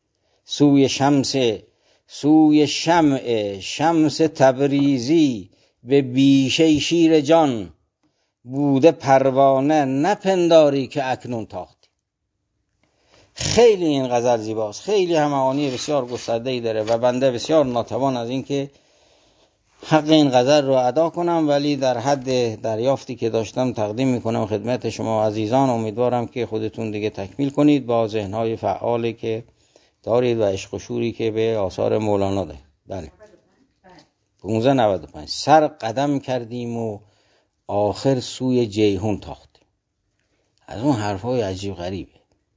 سوی شمس تبریزی به بیشه شیر جان، بوده پروانه نپنداری که اکنون تاختیم. خیلی این غزل زیباست، خیلی هم معانی بسیار گسترده‌ای داره و بنده بسیار ناتوان از این که حق این غزل رو ادا کنم، ولی در حد دریافتی که داشتم تقدیم میکنم خدمت شما عزیزان. امیدوارم که خودتون دیگه تکمیل کنید با ذهنهای فعالی که دارید و عشق و شوری که به آثار مولانا ده. بله 1595 سر قدم کردیم و آخر سوی جیحون تاختیم. از اون حرفای عجیب غریبه.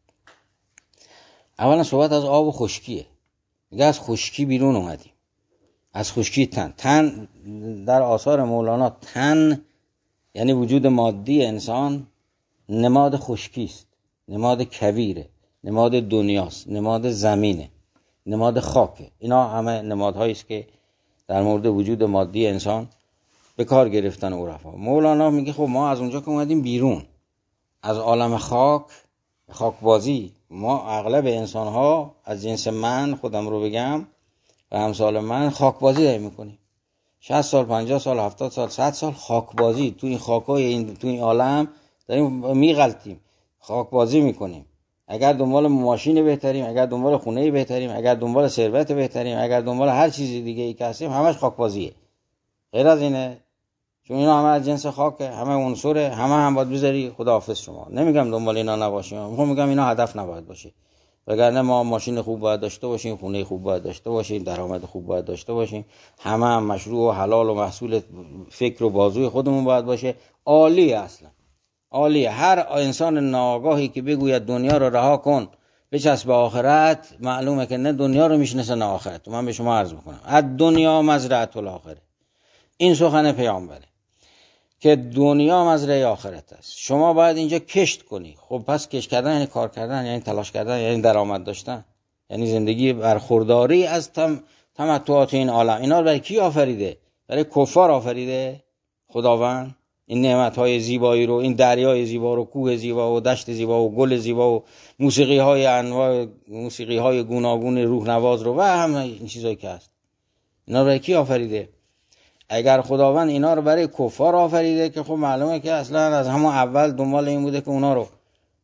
اولا صحبت از آب و خشکیه، میگه از خشکی بیرون اومدیم، از خشکی تن در آثار مولانا تن یعنی وجود مادی انسان نماد خشکی است، نماد کویره، نماد دنیاست، نماد زمینه، نماد خاکه. اینا همه نمادهایی است که در مورد وجود مادی انسان به کار گرفتن عرفا. مولانا میگه خب ما از اونجا که اومدیم بیرون از عالم خاکبازی، ما اغلب انسان ها از جنس من خودم رو بگم و همسال من خاکبازی داریم میکنیم. 60 سال 50 سال 70 سال 100 سال خاکبازی تو این خاکای تو این عالم داریم میغلطیم، خاکبازی میکنیم. اگر دنبال ماشین بهتریم، اگر دنبال خونه بهتریم، اگر دنبال ثروت بهتریم، اگر دنبال هر چیزی دیگه ای که هستیم، همش خاکبازیه. غیر از اینه، چون اینا همه از جنس خاکه، همه عنصره، همه هم باید بذاری خداحافظ شما. نمیگم دنبال اینا نباشیم، میگم اینا هدف نباید باشه. وگرنه ما ماشین خوب باید داشته باشیم، خونه خوب باید داشته باشیم، درآمد خوب باید داشته باشیم، همه هم مشروع و حلال و محصول فکر و بازوی خودمون باید باشه. عالیه، اصلا عالیه. هر انسان ناآگاهی که بگوید دنیا رو رها کن بچسب به آخرت، معلومه که نه دنیا رو میشناسه نه آخرت. من به شما عرض میکنم الدنیا مزرعة الاخره، این سخن پیامبره که دنیا مزرعه آخرت است. شما باید اینجا کشت کنی. خب پس کشت کردن یعنی کار کردن، یعنی تلاش کردن، یعنی درآمد داشتن، یعنی زندگی برخورداری از تمتعات این عالم. اینا رو برای کی آفریده؟ برای کفار آفریده خداوند؟ این نعمت‌های زیبایی رو، این دریای زیبا رو، کوه زیبا و دشت زیبا و گل زیبا و موسیقی‌های انواع، موسیقی‌های گوناگون روح نواز رو و همه این چیزایی که هست، اینا رو برای کی آفریده؟ اگر خداوند اینا رو برای کفار آفریده که خب معلومه که اصلا از همون اول دنبال این بوده که اونا رو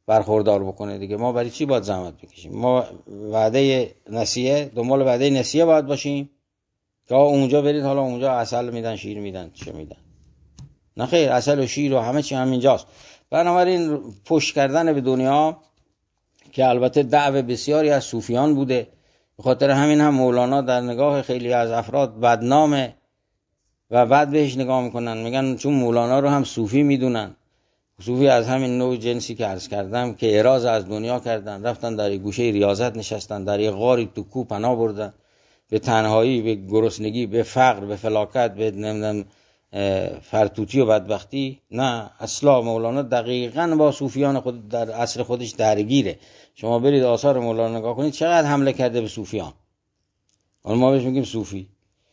برخوردار بکنه دیگه. ما برای چی باید زحمت بکشیم؟ ما وعده نسیه، دنبال وعده نسیه باید باشیم که اونجا برید حالا اونجا عسل میدن، شیر میدن، چه میدن؟ نه خیر، عسل و شیر و همه چی همینجاست. بنابراین پشت کردن به دنیا که البته دعوه بسیاری از صوفیان بوده، به خاطر همین هم مولانا در نگاه خیلی از افراد بدنامه و بعد بهش نگاه میکنن، میگن چون مولانا رو هم صوفی میدونن. صوفی از همین نوع جنسی که عرض کردم که اراز از دنیا کردن، رفتن در گوشه ریاضت نشستن، در یه غاری تو کوه پناه بردن، به تنهایی، به گرسنگی، به فقر، به فلاکت، به نمیدونم فرتوتی و بدبختی. نه، اصلا مولانا دقیقاً با صوفیان خود در عصر خودش درگیره. شما برید آثار مولانا نگاه کنید چقدر حمله کرده به صوفیان. ما بهش میگیم صوفی.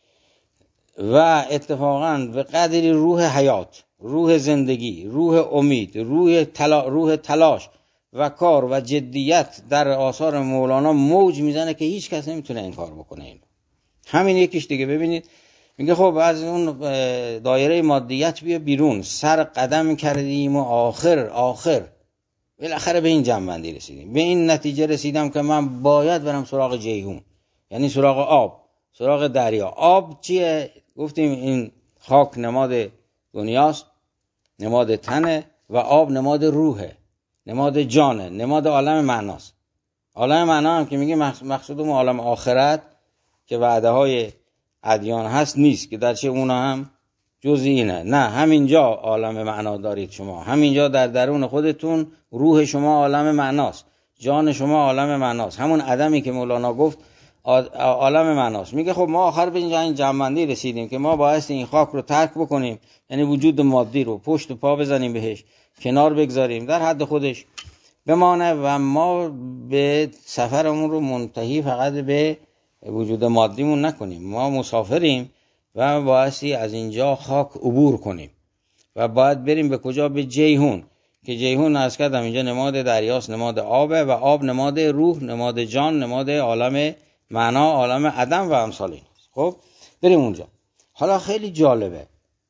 و اتفاقاً به قدری روح حیات، روح زندگی، روح امید، روح تلاش و کار و جدیت در آثار مولانا موج میزنه که هیچ کس نمیتونه این کار بکنه. این همین یکیش دیگه. ببینید میگه خب از اون دایره مادیت بیا بیرون، سر قدم کردیم و آخر بالاخره به این جنبندی رسیدیم، به این نتیجه رسیدم که من باید برم سراغ جیهون، یعنی سراغ آب، سراغ دریا. آب چیه؟ گفتیم این خاک نماد دنیاست، نماد تنه، و آب نماد روحه، نماد جانه، نماد عالم معناست. عالم معنا هم که میگه مقصودم عالم آخرت که وعده های ادیان هست نیست که در چه اونا هم جزئی اینه. نه، همینجا عالم معنا دارید شما، همینجا در درون خودتون روح شما عالم معناست، جان شما عالم معناست، همون عدمی که مولانا گفت عالم معناست. میگه خب ما آخر به اینجا این جنبندی رسیدیم که ما بایستی این خاک رو ترک بکنیم، یعنی وجود مادی رو پشت و پا بزنیم بهش، کنار بگذاریم، در حد خودش بمانه و ما به سفرمون رو منتهی فقط به وجود مادیمون نکنیم. ما مسافریم و بایستی از اینجا خاک عبور کنیم و باید بریم به کجا؟ به جیهون، که جیهون از کردم اینجا نماد دریاست، نماد آبه، و آب نماد روح، نماد جان، نماد عالم معنا، عالم عدم و امثال این. خب بریم اونجا. حالا خیلی جالبه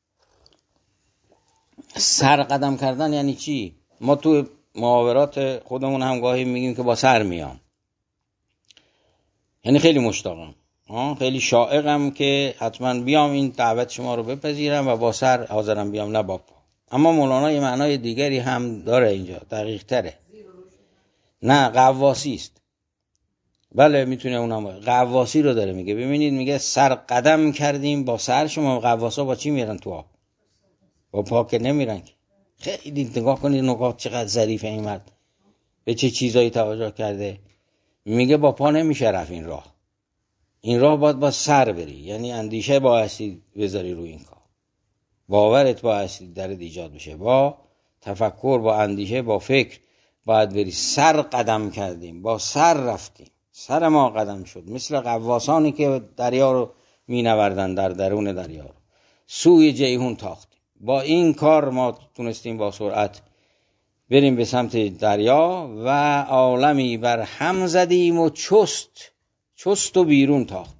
سر قدم کردن یعنی چی؟ ما تو محاورات خودمون هم گاهی میگیم که با سر میام، یعنی خیلی مشتاقم، خیلی شائقم که حتما بیام این دعوت شما رو بپذیرم و با سر حاضرم بیام، نه با پا. اما مولانا یه معنای دیگری هم داره اینجا، دقیق تره. نه، قواسی است. بله میتونه اونم قواسی رو داره میگه. ببینید میگه سر قدم کردیم با سر. شما قواسا با چی میرن تو آب؟ با پا که نمیرن. خیلی نگاه کنید نکات چقدر ظریفه این مرد، به چه چیزایی توجه کرده. میگه با پا نمیشه رفت این راه باید با سر بری، یعنی اندیشه بایستی بذاری روی این کار، باورت بایستی درت ایجاد بشه، با تفکر، با اندیشه، با فکر باید بری. سر قدم کردیم، با سر رفتیم، سر ما قدم شد، مثل غواصانی که دریا رو می نوردن، در درون دریا رو سوی جیهون تاختیم. با این کار ما تونستیم با سرعت بریم به سمت دریا و عالمی بر هم زدیم و چست و بیرون تاختیم.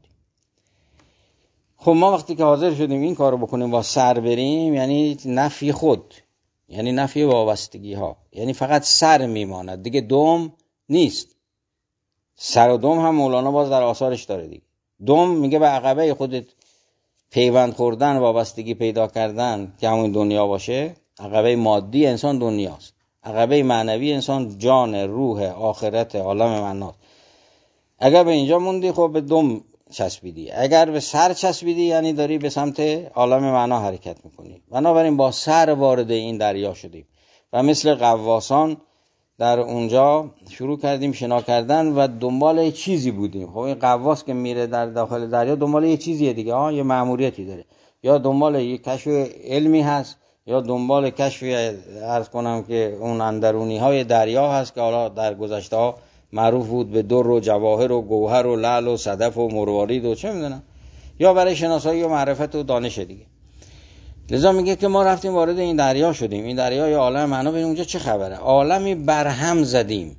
خب ما وقتی که حاضر شدیم این کار رو بکنیم، با سر بریم، یعنی نفی خود، یعنی نفی وابستگی ها، یعنی فقط سر میماند دیگه، دم نیست. سر و دم هم مولانا باز در آثارش داره دیگه. دم میگه به عقبه خودت پیوند خوردن، وابستگی پیدا کردن که همون دنیا باشه. عقبه مادی انسان دنیاست، عقبه معنوی انسان جان، روح، آخرت، عالم معناست. اگر به اینجا موندی خب به دم چسبیدی، اگر به سر چسبیدی یعنی داری به سمت عالم معنا حرکت میکنی. بنابراین با سر وارد این دریا شدیم و مثل غواصان در اونجا شروع کردیم شنا کردن و دنبال چیزی بودیم. خب این غواص که میره در داخل دریا دنبال یه چیزیه دیگه، یه مأموریتی داره، یا دنبال یه کشف علمی هست، یا دنبال کشف عرض کنم که اون اندرونی های دریا هست که حالا در گذشته ها معروف بود به در و جواهر و گوهر و لعل و صدف و مروارید و چه میدونم، یا برای شناسایی و معرفت و دانش دیگه. لذا میگه که ما رفتیم وارد این دریا شدیم، این دریا یا عالم معنا. ببین اونجا چه خبره؟ عالمی برهم زدیم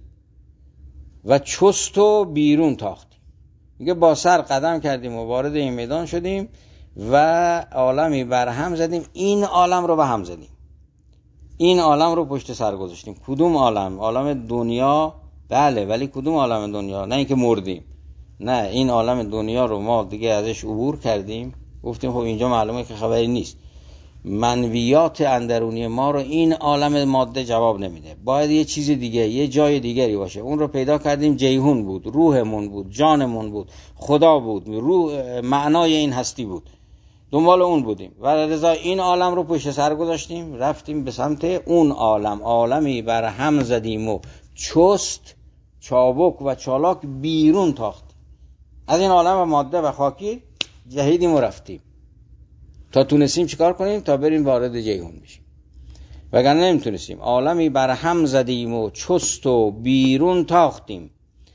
و چست و بیرون تاختیم. میگه با سر قدم کردیم و وارد این میدان شدیم و عالمی برهم زدیم، این عالم رو به هم زدیم. این عالم رو پشت سر گذاشتیم. کدوم عالم؟ عالم دنیا. بله، ولی کدوم عالم دنیا؟ نه اینکه مردیم، نه، این عالم دنیا رو ما دیگه ازش عبور کردیم، گفتیم خب اینجا معلومه که خبری نیست. منویات اندرونی ما رو این عالم ماده جواب نمیده، باید یه چیز دیگه، یه جای دیگری باشه. اون رو پیدا کردیم، جیهون بود، روحمون بود، جانمون بود، خدا بود، روح معنای این هستی بود، دنبال اون بودیم و لذا این عالم رو پشت سر گذاشتیم، رفتیم به سمت اون عالم. عالمی بر هم زدیم و چست چابک و چالاک بیرون تاختیم از این عالم ماده و خاکی، جهیدیم و رفتیم تا تونستیم چیکار کنیم؟ تا بریم وارد جیهون بشیم، وگرنه نمیتونستیم. عالمی بر هم زدیم و چست و بیرون تاختیم،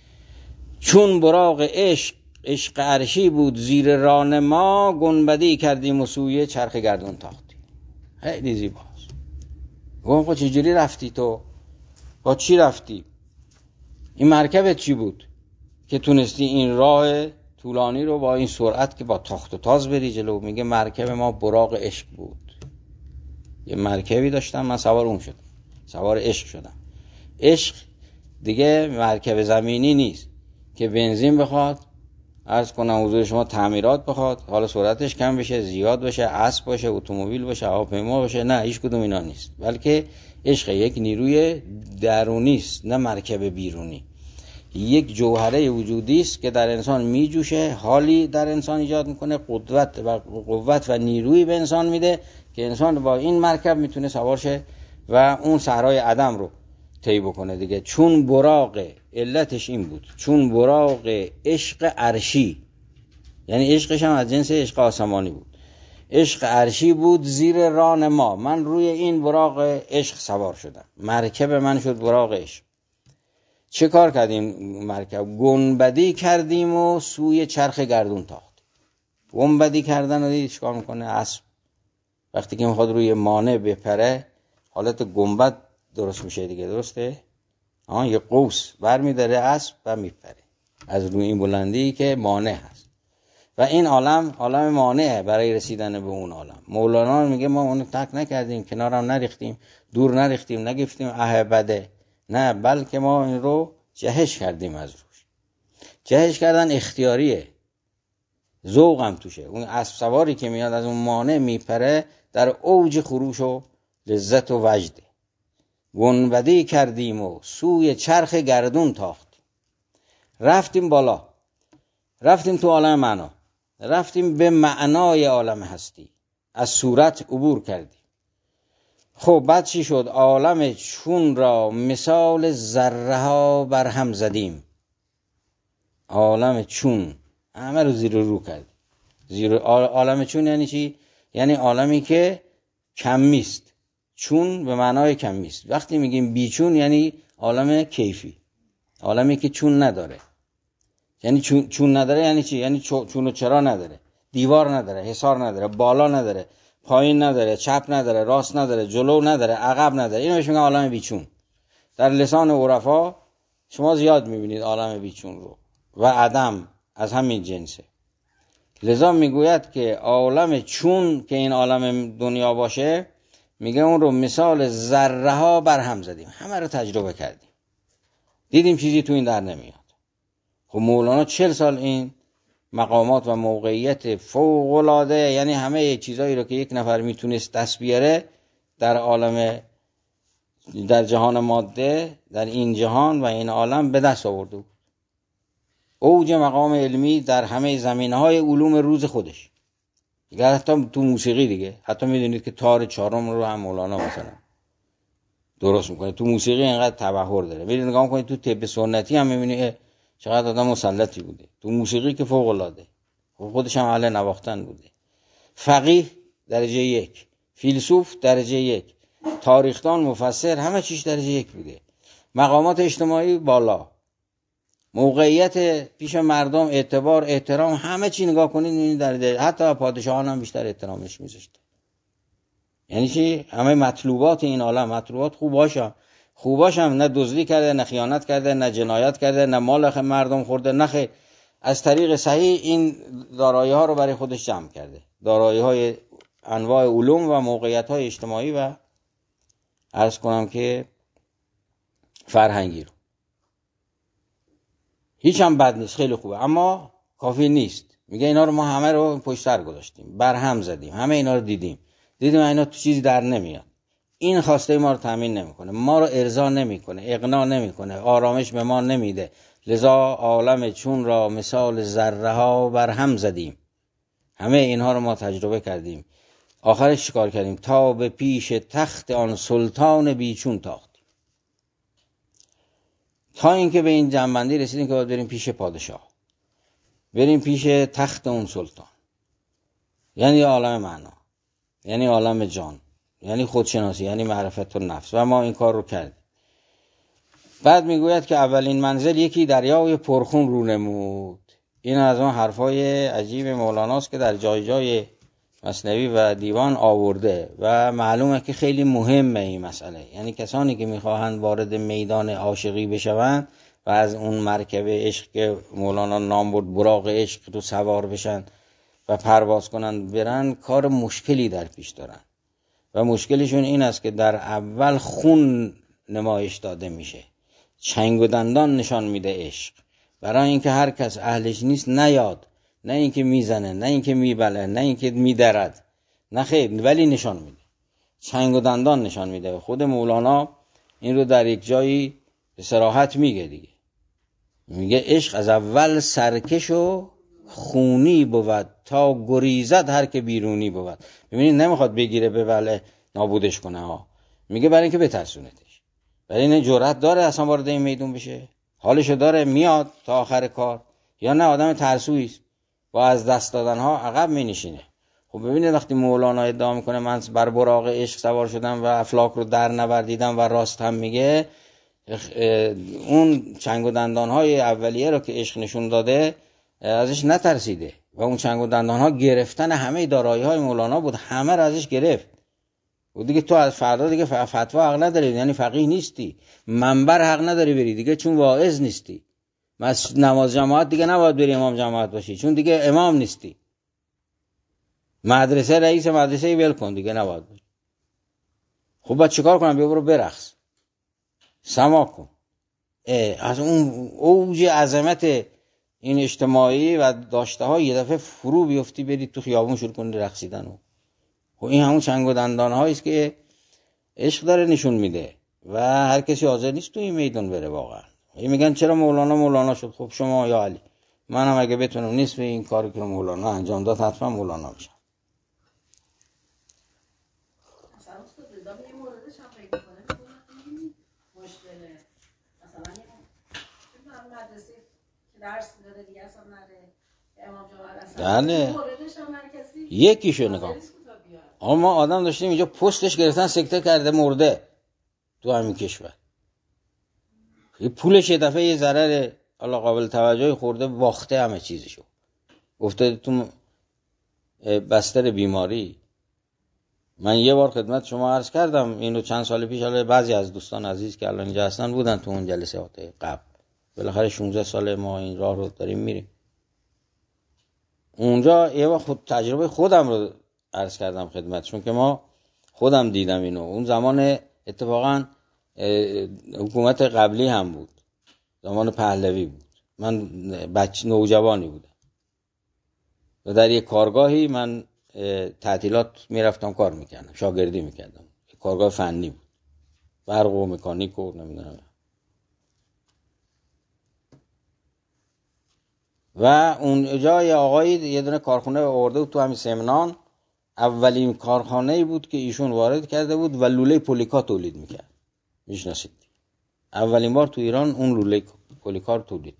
چون براق عشق عرشی بود زیر ران ما، گنبدی کردیم و سوی چرخ گردون تاختیم. خیلی زیباست. گفتم چجوری رفتی تو؟ با چی رفتی؟ این مرکبت چی بود که تونستی این راه طولانی رو با این سرعت که با تاخت و تاز بری جلو؟ میگه مرکب ما براق عشق بود. یه مرکبی داشتم، من سوار اون شدم، سوار عشق شدم. عشق دیگه مرکب زمینی نیست که بنزین بخواد، عرض کنم حضور شما، تعمیرات بخواد، حالا سرعتش کم بشه، زیاد بشه، اسب باشه، اتومبیل باشه، هواپیما باشه. نه، هیچ کدوم اینا نیست، بلکه عشق یک نیروی درونی است، نه مرکب بیرونی. یک جوهره وجودی است که در انسان میجوشه، حالی در انسان ایجاد میکنه، قوت و نیرویی به انسان میده که انسان با این مرکب میتونه سوار شه و اون صحرای عدم رو طی بکنه دیگه. چون براق، علتش این بود، چون براق عشق عرشی، یعنی عشقش هم از جنس عشق آسمانی بود، عشق عرشی بود زیر ران ما. من روی این براق عشق سوار شدم، مرکب من شد براق عشق. چه کار کردیم مرکب؟ گنبدی کردیم و سوی چرخ گردون تاختیم. گنبدی کردن رو دید چیکار میکنه؟ اسب وقتی که میخواد روی مانع بپره، حالت گنبد درست میشه دیگه، درسته؟ یه قوس برمی‌داره اسب و میپره از روی این بلندی که مانع هست. و این عالم مانعه برای رسیدن به اون عالم. مولانا میگه ما اونو ترک نکردیم، کنارم نریختیم، دور نریختیم، نگفتیم اه بده، نه، بلکه ما این رو جهش کردیم از روش. جهش کردن اختیاریه، ذوق هم توشه. اون اسب سواری که میاد از اون مانع میپره، در اوج خروش و لذت و وجده. گنبدی کردیم و سوی چرخ گردون تاختیم. رفتیم بالا، رفتیم تو عالم معنا، رفتیم به معنای عالم هستی، از صورت عبور کردیم. خب بعد چی شد؟ عالم چون را مثال ذره ها بر هم زدیم. عالم چون همه رو زیر رو کردیم. عالم چون یعنی چی؟ یعنی عالمی که کمیست. چون به معنای کمیست. وقتی میگیم بیچون یعنی عالم کیفی، عالمی که چون نداره. یعنی چون نداره یعنی چی؟ یعنی چون و چرا نداره، دیوار نداره، حصار نداره، بالا نداره، پایین نداره، چپ نداره، راست نداره، جلو نداره، عقب نداره. اینو بهش میگن عالم بیچون. در لسان عرفا شما زیاد میبینید عالم بیچون رو، و عدم از همین جنسه. لذا میگوید که عالم چون که این عالم دنیا باشه، میگه اون رو مثال ذره ها بر هم زدیم. همه رو تجربه کردیم، دیدیم چیزی تو این در نمیاد. خب مولانا 40 سال این مقامات و موقعیت فوق العاده، یعنی همه چیزایی رو که یک نفر میتونست دست بیاره در عالم، در جهان ماده، در این جهان و این عالم به دست آورده بود. اوج مقام علمی در همه زمینه‌های علوم روز خودش. دیگه حتی تو موسیقی دیگه، حتی میدونید که تار چهارم رو هم مولانا مثلا درست میکنه. تو موسیقی اینقدر تبحر داره. برید نگاه کنید تو طب سنتی هم میبینید چقدر آدم مسلطی بوده. تو موسیقی که فوق العاده، خودش هم اهل نواختن بوده. فقیه درجه 1، فیلسوف درجه 1، تاریخدان، مفسر، همه چیش درجه 1 بوده. مقامات اجتماعی بالا، موقعیت پیش مردم، اعتبار، احترام، همه چی نگاه کنید میبینید درجه، حتی پادشاهان هم بیشتر احترامش میذاشته. یعنی چی؟ همه مطلوبات این عالم، مطلوبات خوب باشم، نه دزدی کرده، نه خیانت کرده، نه جنایت کرده، نه مال مردم خورده، نه از طریق صحیح این دارایی ها رو برای خودش جمع کرده، دارایی های انواع علوم و موقعیت های اجتماعی و عرض کنم که فرهنگی رو. هیچ هم بد نیست، خیلی خوبه، اما کافی نیست. میگه اینا رو ما همه رو پشت سر گذاشتیم، برهم زدیم، همه اینا رو دیدیم اینا تو چیزی در نمیاد. این خواسته ما رو تامین نمیکنه، ما رو ارضا نمیکنه، اقناع نمیکنه، آرامش به ما نمیده. لذا عالم چون را مثال ذره ها برهم زدیم. همه اینها رو ما تجربه کردیم. آخرش چیکار کردیم؟ تا به پیش تخت آن سلطان بیچون تاختیم. تا اینکه به این جنبندی رسیدیم که باید بریم پیش پادشاه، بریم پیش تخت اون سلطان، یعنی عالم معنا، یعنی عالم جان، یعنی خودشناسی، یعنی معرفت النفس. و ما این کار رو کردیم. بعد میگوید که اولین منزل یکی دریای پرخون رو نمود. این از اون حرفای عجیب مولاناست که در جای جای مثنوی و دیوان آورده و معلومه که خیلی مهمه این مسئله. یعنی کسانی که میخواهند وارد میدان عاشقی بشوند و از اون مرکب عشق که مولانا نام برد براق عشق تو سوار بشن و پرواز کنند برن، کار مشکلی در پیش دارن و مشکلشون این است که در اول خون نمایش داده میشه، چنگ و دندان نشان میده عشق، برای اینکه هر کس اهلش نیست نیاد، نه اینکه میزنه، نه اینکه میبله، نه اینکه میدرد، نه خیر، ولی نشان میده، چنگ و دندان نشان میده. خود مولانا این رو در یک جایی به صراحت میگه دیگه، میگه عشق از اول سرکش و خونی بود تا گریزد هر که بیرونی بود. ببینید نمیخواد بگیره ببله نابودش کنه ها، میگه برای اینکه بترسونتش، برای این جرأت داره اصلا وارد این میدون بشه، حالشو داره، میاد تا آخر کار، یا نه آدم ترسویی است و از دست دادن ها عقب مینشینه. خب ببینید وقتی مولانا ادعا میکنه من بر براق عشق سوار شدم و افلاک رو در نوردیدم و راست هم میگه، اون چنگ و دندانهای اولیه رو که عشق نشون داده ازش نترسیده و اون چنگ و دندانها گرفتن همه دارایی های مولانا بود، همه رو ازش گرفت. و دیگه تو از فردا دیگه فتوا حق نداری، یعنی فقیه نیستی، منبر حق نداری بری دیگه چون واعظ نیستی، نماز جماعت دیگه نباید بری امام جماعت باشی چون دیگه امام نیستی، مدرسه رئیس مدرسه ول کن دیگه نباید بری. خب بعد چیکار کنم؟ بیا برو برقص، سما کن. از اون اوج عظمت این اجتماعی و داشته ها یه دفعه فرو بیفتی بری تو خیابون شروع کنی رقصیدن. خب این همون چنگ و دندان هایی است که عشق داره نشون میده و هر کسی حاضر نیست تو این میدان بره. واقعا میگن چرا مولانا شد؟ خب شما یا علی، منم اگه بتونم نصف این کاری که مولانا انجام داد حتما مولانا میشم. بله یکیشو نگاه، اما آدم داشتیم اینجا پستش گرفتن سکته کرده مرده تو همین کشور، پولش یه دفعه یه ضرر الله قابل توجهی خورده، واخته همه چیزشو، افتاده تو بستر بیماری. من یه بار خدمت شما عرض کردم اینو چند سال پیش، حالا بعضی از دوستان عزیز که الان اینجا هستن بودن تو اون جلسات قبل، بالاخره 16 سال ما این راه رو داریم میریم. اونجا یه وقت تجربه خودم رو عرض کردم خدمتشون که ما خودم دیدم اینو. اون زمان اتفاقا حکومت قبلی هم بود، زمان پهلوی بود، من بچه نوجوانی بودم و در یک کارگاهی من تعطیلات میرفتم کار میکردم، شاگردی میکردم، کارگاه فنی بود، برق و مکانیک و نمیدونم. و اون جای آقایی یه دونه کارخونه آورده بود تو همین سمنان، اولین کارخانه‌ای بود که ایشون وارد کرده بود و لوله پولیکا تولید میکرد. میشناسید؟ اولین بار تو ایران اون لوله پولیکا رو تولید.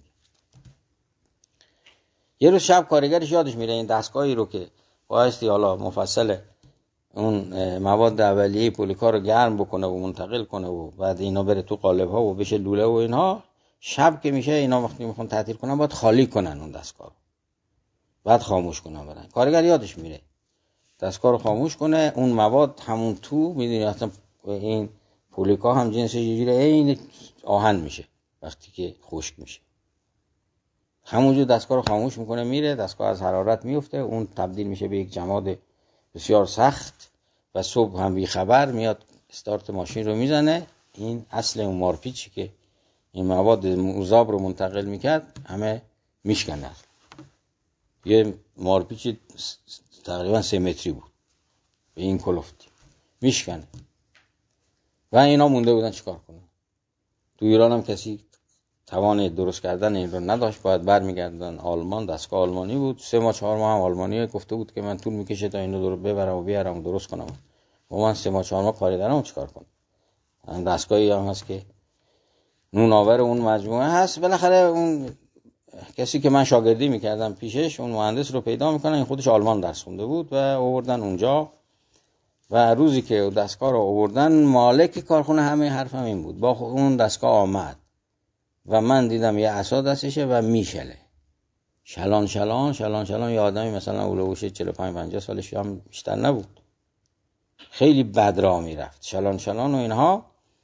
یه روز شب کارگرش یادش میره این دستگاهی رو که بایستی حالا مفصل اون مواد اولیه پولیکا رو گرم بکنه و منتقل کنه و بعد اینا بره تو قالب ها و بشه لوله و اینها، شب که میشه اینا وقتی میخوان تعطیل کنن باید خالی کنن اون دستگاه رو، بعد خاموش کنن برن. کارگر یادش میره دستگاه رو خاموش کنه، اون مواد همون تو، میدونی اصلا این پولیکا هم جنسش یه جوری این آهن میشه وقتی که خشک میشه، همونجور دستگاه رو خاموش میکنه میره، دستگاه از حرارت میفته، اون تبدیل میشه به یک جماد بسیار سخت و صبح هم بی خبر میاد استارت ماشین رو میزنه، این اصل اون مارپیچی که این مواد مذاب رو منتقل میکرد همه میشکنه. یه مارپیچ تقریبا 3 متری بود به این کلفتی میشکنه و اینا مونده بودن چیکار کنن. تو ایران هم کسی توان درست کردن این رو نداشت، باید برمیگردن آلمان، دستگاه آلمانی بود. 3 ماه 4 ماه هم آلمانی گفته بود که من طول میکشه تا اینو رو ببرم و بیارم و درست کنم. و من 3 ماه 4 ماه کاری دارم چیکار کنم؟ دستگاهی هم هست که نوناور اون مجموعه هست. بالاخره اون کسی که من شاگردی میکردم پیشش، اون مهندس رو پیدا میکنن، این خودش آلمان درس خونده بود و آوردن اونجا و روزی که دستگاه رو آوردن مالک کارخونه همه حرفم این بود. با اون دستگاه آمد و من دیدم یه عصا دستشه و میشله، شلان شلان شلان شلان. یه آدمی مثلا اولوشه 45-50 سالش هم بیشتر نبود، خیلی بد راه میرفت، شلان شلان و اینها.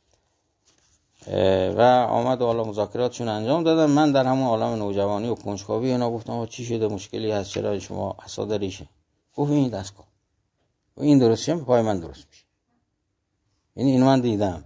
و آمد و حالا مذاکراتشون انجام دادن. من در همون عالم نوجوانی و کنجکاوی اینا گفتم چی شده، مشکلی هست، چرا شما عصا داریشه؟ گفت این دستگاه و این درست شه پای من درست میشه. یعنی اینو من دیدم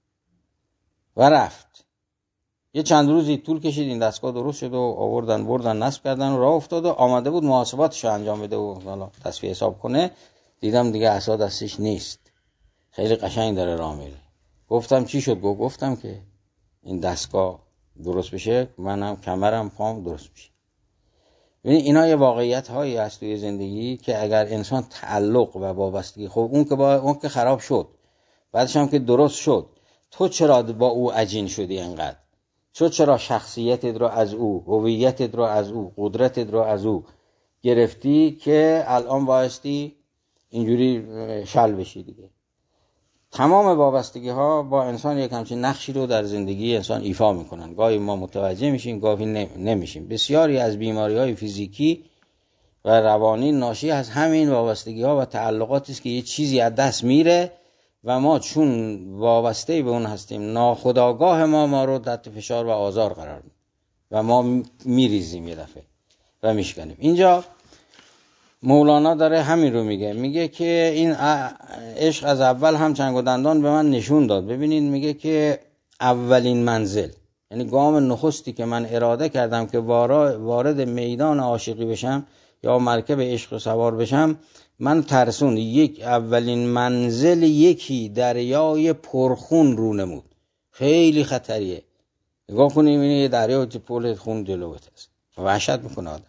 و رفت. یه چند روزی طول کشید این دستگاه درست شد و آوردن بردن نصب کردن و راه افتاد و آمده بود محاسباتشو انجام بده و حالا تصفیه حساب کنه. دیدم دیگه عصا دستش نیست، خیلی قشنگ داره راه میره. گفتم چی شد؟ گفتم که این دستگاه درست بشه منم کمرم پام درست میشه. ببین اینا یه واقعیت هایی هست توی زندگی که اگر انسان تعلق و وابستگی، خب اون که خراب شد، بعدش هم که درست شد، تو چرا با او عجین شدی انقدر؟ تو چرا شخصیتت رو از او، هویتت رو از او، قدرتت رو از او گرفتی که الان بایستی اینجوری شل بشی دیگه؟ تمام وابستگی ها با انسان یک همچین نقشی رو در زندگی انسان ایفا میکنن. گاهی ما متوجه میشیم، گاهی نمیشیم. بسیاری از بیماری های فیزیکی و روانی ناشی از همین وابستگی ها و تعلقاتی است که یه چیزی از دست میره و ما چون وابسته به اون هستیم ناخودآگاه ما رو تحت فشار و آزار قرار میده و ما میریزیم یه دفعه و میشکنیم. اینجا مولانا داره همین رو میگه که این عشق از اول هم چنگ و دندان به من نشون داد. ببینید میگه که اولین منزل، یعنی گام نخستی که من اراده کردم که وارد میدان عاشقی بشم یا مرکب عشق سوار بشم، من ترسون اولین منزل یکی دریای پرخون رو نمود. خیلی خطریه. نگاه کنیم این یه دریا که پول خون جلوت هست، وحشت میکنه آدم.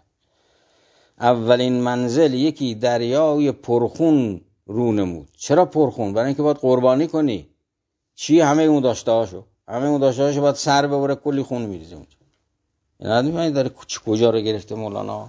اولین منزل یکی دریای پرخون رو نمود. چرا پرخون؟ برای اینکه باید قربانی کنی. چی؟ همه اون داشتهاشو باید سر ببره، کلی خون میریزه اونجا. این آدمی داره کجا رو گرفته مولانا؟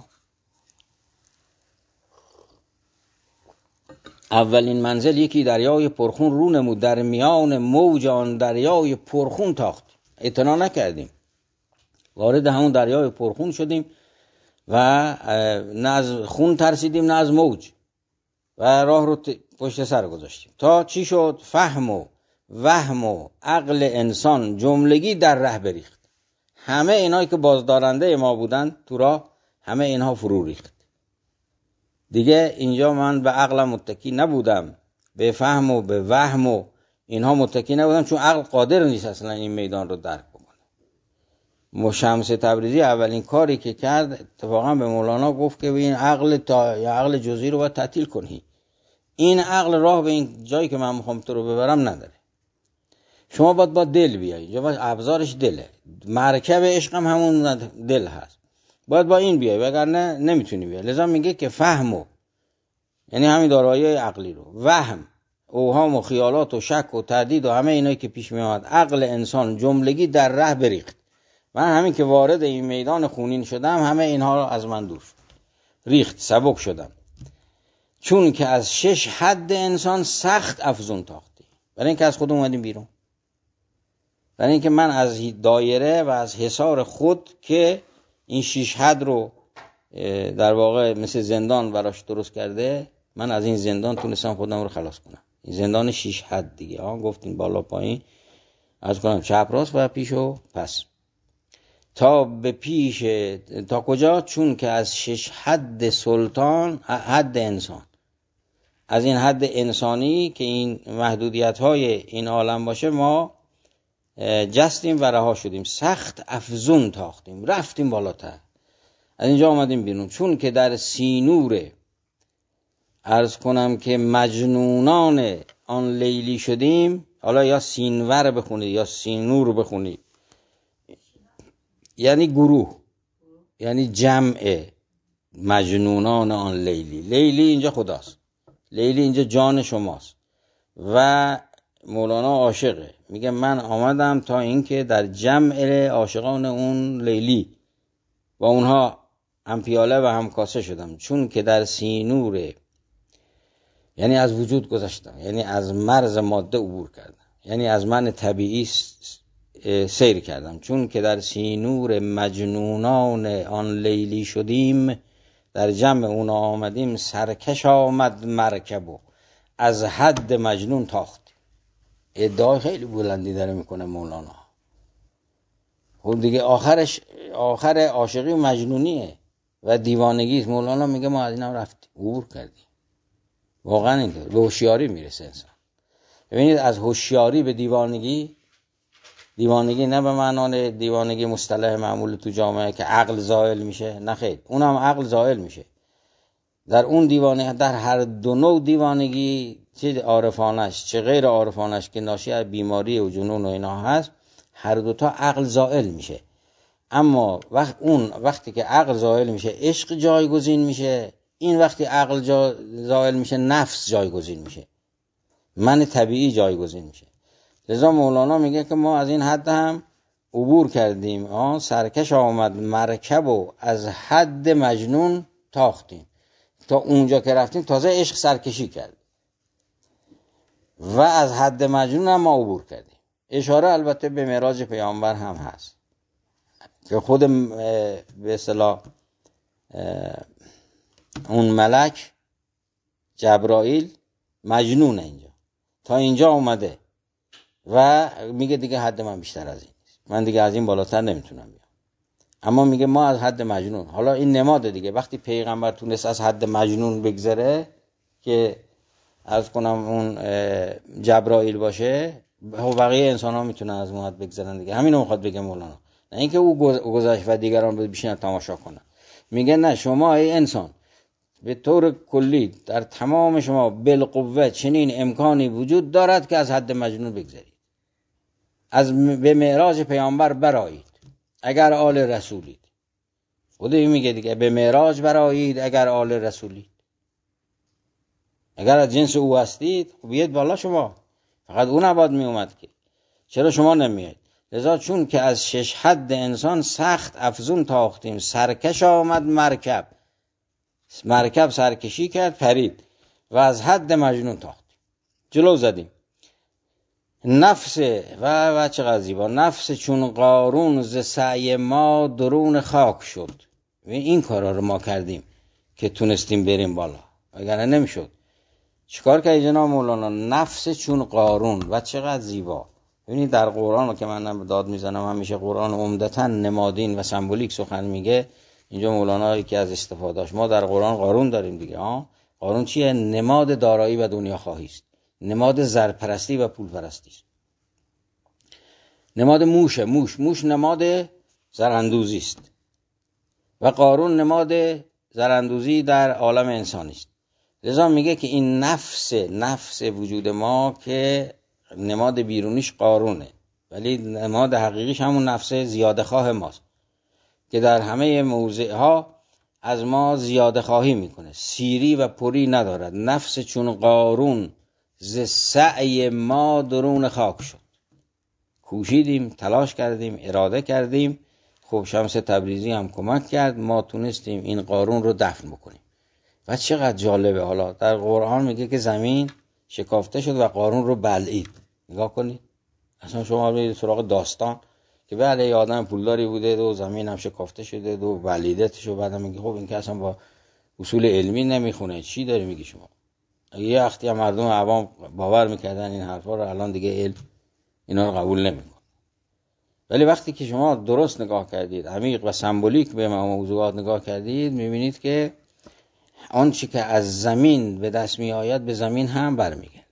اولین منزل یکی دریای پرخون رو نمود، در میان موج آن دریای پرخون تاخت. اعتنا نکردیم، وارد همون دریای پرخون شدیم و نه از خون ترسیدیم نه از موج و راه رو پشت سر گذاشتیم. تا چی شد؟ فهم و وهم و عقل انسان جملگی در ره بریخت. همه اینایی که بازدارنده ما بودن تو راه، همه اینها فرو ریخت. دیگه اینجا من به عقلم متکی نبودم، به فهم و به وهم و اینها متکی نبودم، چون عقل قادر نیست اصلا این میدان رو درک بکنه. شمس تبریزی اولین کاری که کرد اتفاقا به مولانا گفت که این عقل جزئی رو باید تعطیل کنی. این عقل راه به این جایی که من میخوام تو رو ببرم نداره. شما باید با دل بیایی، یا باید ابزارش دله، مرکب عشق هم همون دل هست، باید با این بیایی وگرنه نمیتونی بیایی. لذا میگه که فهمو، یعنی همین دارایی عقلی رو، وهم، اوهام و خیالات و شک و تردید و همه اینایی که پیش می آمد، عقل انسان جملگی در ره بریخت. من همین که وارد این میدان خونین شدم، همه اینها رو از من دور شد، ریخت، سبک شدم. چون که از 6 حد انسان سخت افزون تاختی. برای اینکه از خود اومدیم بیرون، برای اینکه من از دایره و از حصار خود که این 6 حد رو در واقع مثل زندان براش درست کرده، من از این زندان تونستم خودم رو خلاص کنم. این زندان 6 حد دیگه گفتیم، بالا پایین، از کنم چپ راست و پیش و پس، تا به پیش تا کجا؟ چون که از 6 حد سلطان، حد انسان، از این حد انسانی که این محدودیت های این عالم باشه ما جستیم و رها شدیم، سخت افزون تاختیم، رفتیم بالاتر، از اینجا آمدیم بیرون. چون که در سینور عرض کنم که مجنونان آن لیلی شدیم، حالا یا سینور بخونید یا سینور بخونید، یعنی گروه، یعنی جمع مجنونان آن لیلی. لیلی اینجا خداست، لیلی اینجا جان شماست و مولانا عاشقه، میگه من آمدم تا اینکه در جمع عاشقان اون لیلی با اونها هم پیاله و هم کاسه شدم. چون که در سینور، یعنی از وجود گذشتم، یعنی از مرز ماده عبور کردم، یعنی از من طبیعی سیر کردم. چون که در سینور مجنونان آن لیلی شدیم، در جمع اون آمدیم سرکش آمد مرکب و از حد مجنون تاختیم. ادعای خیلی بلندی داره میکنه مولانا. خب دیگه آخر عاشقی مجنونیه و دیوانگی. مولانا میگه ما از اینم رفتیم، عبور کردیم. واقعا اینطور به هوشیاری میرسه انسان. ببینید از هوشیاری به دیوانگی، دیوانگی نه به معنای دیوانگی مصطلح معمول تو جامعه که عقل زائل میشه، نه خیر، اونم عقل زائل میشه. در اون دیوانگی، در هر دو نوع دیوانگی، چه عارفانش چه غیر عارفانش که ناشی از بیماری و جنون و اینا هست، هر دوتا عقل زائل میشه. اما وقتی که عقل زائل میشه عشق جایگزین میشه، این وقتی عقل زائل میشه نفس جایگزین میشه، من طبیعی جایگزین میشه. لذا مولانا میگه که ما از این حد هم عبور کردیم، سرکش آمد مرکب و از حد مجنون تاختیم. تا اونجا که رفتیم تازه عشق سرکشی کرد و از حد مجنون هم ما عبور کردیم. اشاره البته به معراج پیامبر هم هست که خود به اصطلاح اون ملک جبرائیل مجنونه اینجا، تا اینجا اومده و میگه دیگه حد من بیشتر از این نیست، من دیگه از این بالاتر نمیتونم بیام. اما میگه ما از حد مجنون. حالا این نماده دیگه، وقتی پیغمبر تونست از حد مجنون بگذره که عرض کنم اون جبرائیل باشه، بقیه انسان ها میتونن از اون حد بگذرن دیگه. همینو میخواد بگه مولانا، نه اینکه او گذشت و دیگران بشینن تماشا کنن. میگه نه، شما ای انسان به طور کلی در تمام شما بالقوه چنین امکانی وجود دارد که از حد مجنون بگذرید، به معراج پیامبر برآیید اگر آل رسولید. خودی میگه دیگه، به معراج برآیید اگر آل رسولید. اگر از جنس او هستید خب بیاید بالا، شما فقط اون نباید میومد که، چرا شما نمیاید؟ لذا چون که از 6 حد انسان سخت افزون تاختیم، سرکش آمد مرکب سرکشی کرد، پرید و از حد مجنون تاختیم، جلو زدیم. نفس و چقدر زیبا، نفس چون قارون ز سعی ما درون خاک شد. این کارا رو ما کردیم که تونستیم بریم بالا، وگرنه نمیشد. چیکار کرد جناب مولانا؟ نفس چون قارون، و چقدر زیبا. ببینید در قرآن رو که من داد میزنم همیشه قرآن عمدتاً نمادین و سمبولیک سخن میگه، اینجا مولانا یکی از استفادهاش، ما در قرآن قارون داریم دیگه. قارون چیه؟ نماد دارایی و دنیا خواهی است، نماد زرپرستی و پول پرستی است. نماد موش نماد زراندوزی است و قارون نماد زراندوزی در عالم انسانی است. لذا میگه که این نفس وجود ما که نماد بیرونیش قارونه، ولی نماد حقیقیش همون نفس زیاده خواه ماست که در همه موضع ها از ما زیاده خواهی میکنه، سیری و پری ندارد. نفس چون قارون ز سعی ما درون خاک شد. کوشیدیم، تلاش کردیم، اراده کردیم، خب شمس تبریزی هم کمک کرد، ما تونستیم این قارون رو دفن بکنیم. و چقدر جالبه، حالا در قرآن میگه که زمین شکافته شد و قارون رو بلعید. نگاه کنید، اصلا شما برید سراغ داستان که بله یه آدم پولداری بوده و زمین هم شکافته شده و بلعیدتش، و بعدم میگه خب این که اصلا با اصول علمی نمیخونه، چی داری میگی شما؟ یه وقتی هم مردم عوام باور میکردن این حرفا رو، الان دیگه علم اینا رو قبول نمیکنه. ولی وقتی که شما درست نگاه کردید، عمیق و سمبولیک به موضوعات نگاه کردید، میبینید که آن چی که از زمین به دست می آید به زمین هم برمیگرده.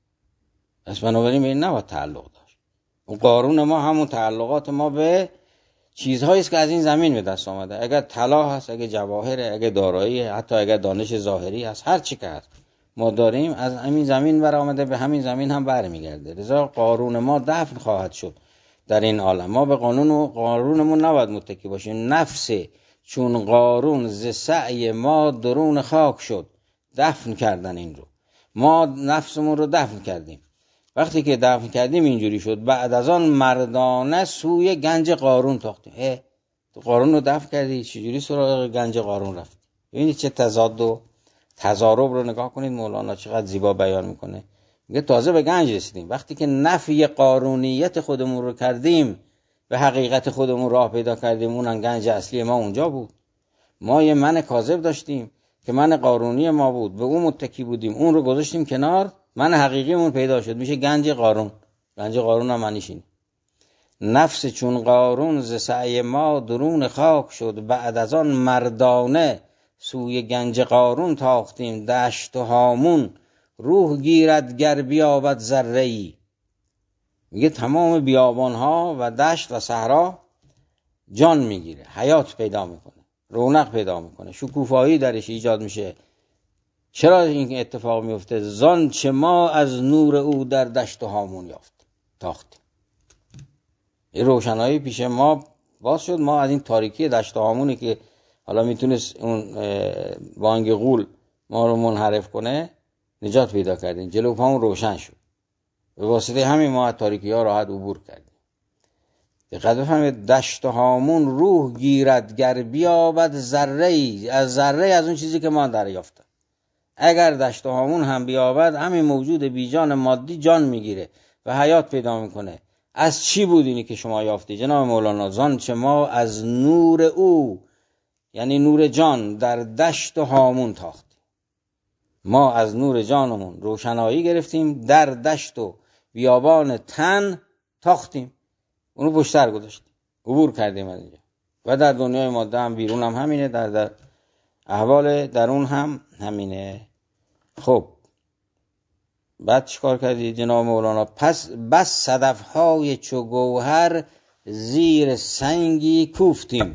پس بنابراین به این نباید تعلق داشت. اون قارون ما همون تعلقات ما به چیزهایی است که از این زمین به دست آمده. اگر طلا هست، اگر جواهر، اگر دارایی، حتی اگر دانش ظاهری هست، هر چی که هست ما داریم از همین زمین برآمده، به همین زمین هم برمیگرده. لذا قارون ما دفن خواهد شد در این عالم. ما به قارونمون نباید متکی باشیم. نفس چون قارون ز سعی ما درون خاک شد. دفن کردن این رو، ما نفسمون رو دفن کردیم. وقتی که دفن کردیم اینجوری شد. بعد از آن مردانه سوی گنج قارون تاختیم. تو قارون رو دفن کردی، چجوری سراغ گنج قارون رفت؟ ببینید چه تضاد و تضارب رو نگاه کنید. مولانا چقدر زیبا بیان میکنه. میگه تازه به گنج رسیدیم. وقتی که نفی قارونیت خودمون رو کردیم، به حقیقت خودمون راه پیدا کردیم، اونم گنج اصلی ما اونجا بود. ما یه من کاذب داشتیم که من قارونی ما بود، به اون متکی بودیم، اون رو گذاشتیم کنار، من حقیقیمون پیدا شد، میشه گنج قارون. گنج قارون هم معنیش اینه. نفس چون قارون ز سعی ما درون خاک شد. بعد از آن مردانه سوی گنج قارون تاختیم. دشت و هامون روح گیرد گر بیابد ذره‌ای. میگه تمام بیابان ها و دشت و صحرا جان میگیره، حیات پیدا میکنه، رونق پیدا میکنه، شکوفایی درش ایجاد میشه. چرا این اتفاق میفته؟ زان چه ما از نور او در دشت و هامون تاختیم. این روشنایی پیش ما باز شد. ما از این تاریکی دشت و هامونی که حالا میتونست اون بانگ غول ما رو منحرف کنه، نجات پیدا کردیم. جلو پامون روشن شد. به واسطه همین ما از تاریکی ها راحت عبور کردیم. دقت بفرمایید. دشت و هامون روح گیرد گر بیابد ذره‌ای. از ذره، از اون چیزی که ما دریافتیم. اگر دشت و هامون هم بیابد، همین موجود بیجان مادی جان میگیره و حیات پیدا میکنه. از چی بود اینی که شما یافتی جناب مولانا؟ زان چه ما از نور او، یعنی نور جان، در دشت و هامون تاختیم. ما از نور جانمون روشنایی گرفتیم، در دشت و بیابان تن تاختیم، اونو پشتر گذاشتیم، عبور کردیم از اینجا. و در دنیای ماده هم، بیرون هم همینه، در احوال درون هم همینه. خب بعد چیکار کردی جناب مولانا؟ پس بس صدفهای چو گوهر زیر سنگی کوفتیم.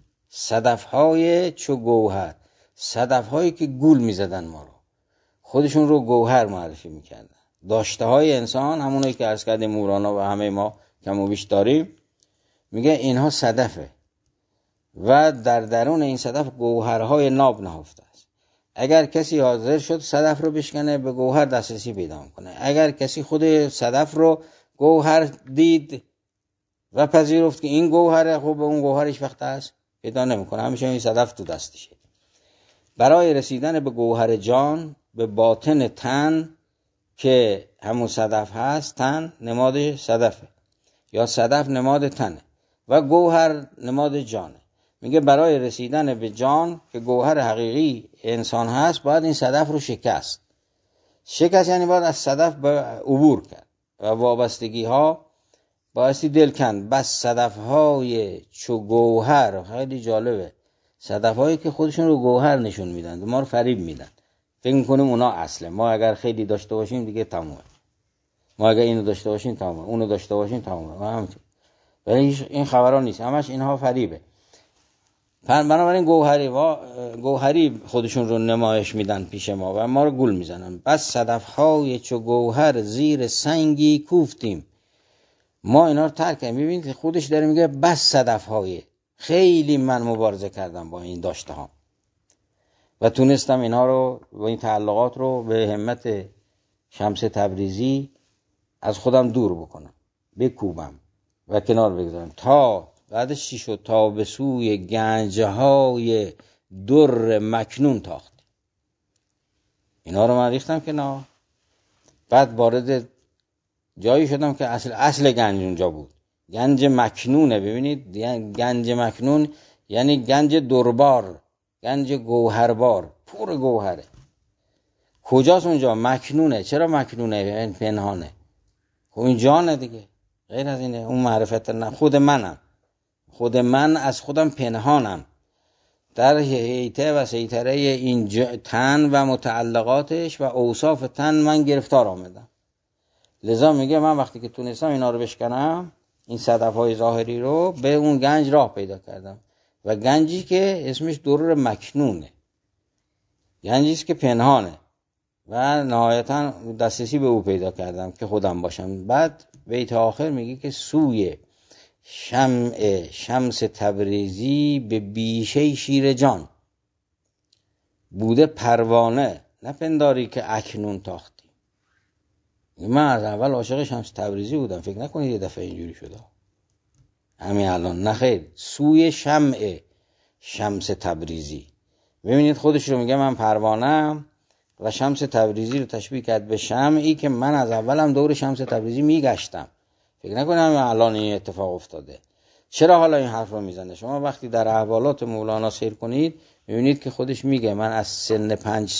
صدفهای چو گوهر، صدفهایی که گول میزدن ما رو، خودشون رو گوهر معرفی میکردن. داشته های انسان، همونایی که عرض کردیم مولانا و همه ما کم و بیش داریم، میگه اینها صدفه و در درون این صدف گوهرهای ناب نهفته است. اگر کسی حاضر شد صدف رو بشکنه، به گوهر دسترسی پیدا میکنه. اگر کسی خود صدف رو گوهر دید و پذیرفت که این گوهره، خب به اون گوهرش وقت هست پیدا نمیکنه، همیشه این صدف تو دستشه. برای رسیدن به گوهر جان، به باطن تن که همون صدف هست، تن نماد صدفه یا صدف نماد تنه و گوهر نماد جانه. میگه برای رسیدن به جان که گوهر حقیقی انسان هست، باید این صدف رو شکست. یعنی باید از صدف عبور کرد و وابستگی ها بایستی دل کند. بس صدف های چو گوهر، خیلی جالبه، صدف هایی که خودشون رو گوهر نشون میدن، ما رو فریب میدن، فکر میکنیم اونا اصله. ما اگر خیلی داشته باشیم دیگه تمومه، ما اگر اینو داشته باشیم تمومه، اونو داشته باشیم تمومه. ولی این خبران نیست، همش اینها فریبه. بنابراین گوهری خودشون رو نمایش میدن پیش ما و ما رو گول میزنن. بس صدفهای چو گوهر زیر سنگی کوفتیم. ما اینا رو ترک کردیم. ببینید خودش داره میگه بس صدفهای، خیلی من مبارزه کردم با این داشته ها و تونستم اینها رو و این تعلقات رو به همت شمس تبریزی از خودم دور بکنم، بکوبم و کنار بگذارم. تا بعدش چی شد؟ تا به سوی گنجهای در مکنون تاخت. اینا رو من ریختم کنار. بعد وارد جایی شدم که اصل گنج اونجا بود. گنج مکنونه. ببینید گنج مکنون یعنی گنج دربار، گنج گوهربار، پر گوهره. کجاست اونجا؟ مکنونه. چرا مکنونه؟ یعنی پنهانه. خب این جانه دیگه، غیر از اینه. اون معرفت نه، خود من از خودم پنهانم. در هیته و سیطره این تن و متعلقاتش و اوصاف تن من گرفتار آمدم. لذا میگه من وقتی که تونستم اینا رو بشکنم، این صدفهای ظاهری رو، به اون گنج راه پیدا کردم و گنجی که اسمش درر مکنونه، گنجیست که پنهانه و نهایتا دسترسی به او پیدا کردم که خودم باشم. بعد بیت آخر میگه که سوی شمس تبریزی به بیشه شیر جان بوده پروانه، نپنداری که اکنون تاختی. من از اول عاشق شمس تبریزی بودم، فکر نکنید یه دفعه اینجوری شده همین الان، نخیر. سوی شمس تبریزی، ببینید خودش رو میگه من پروانه‌ام و شمس تبریزی رو تشبیه کرد به شمعی که من از اولم دور شمس تبریزی میگشتم. فکر نکنم الان این اتفاق افتاده. چرا حالا این حرف رو میزنه؟ شما وقتی در احوالات مولانا سیر کنید میبینید که خودش میگه من از سن 5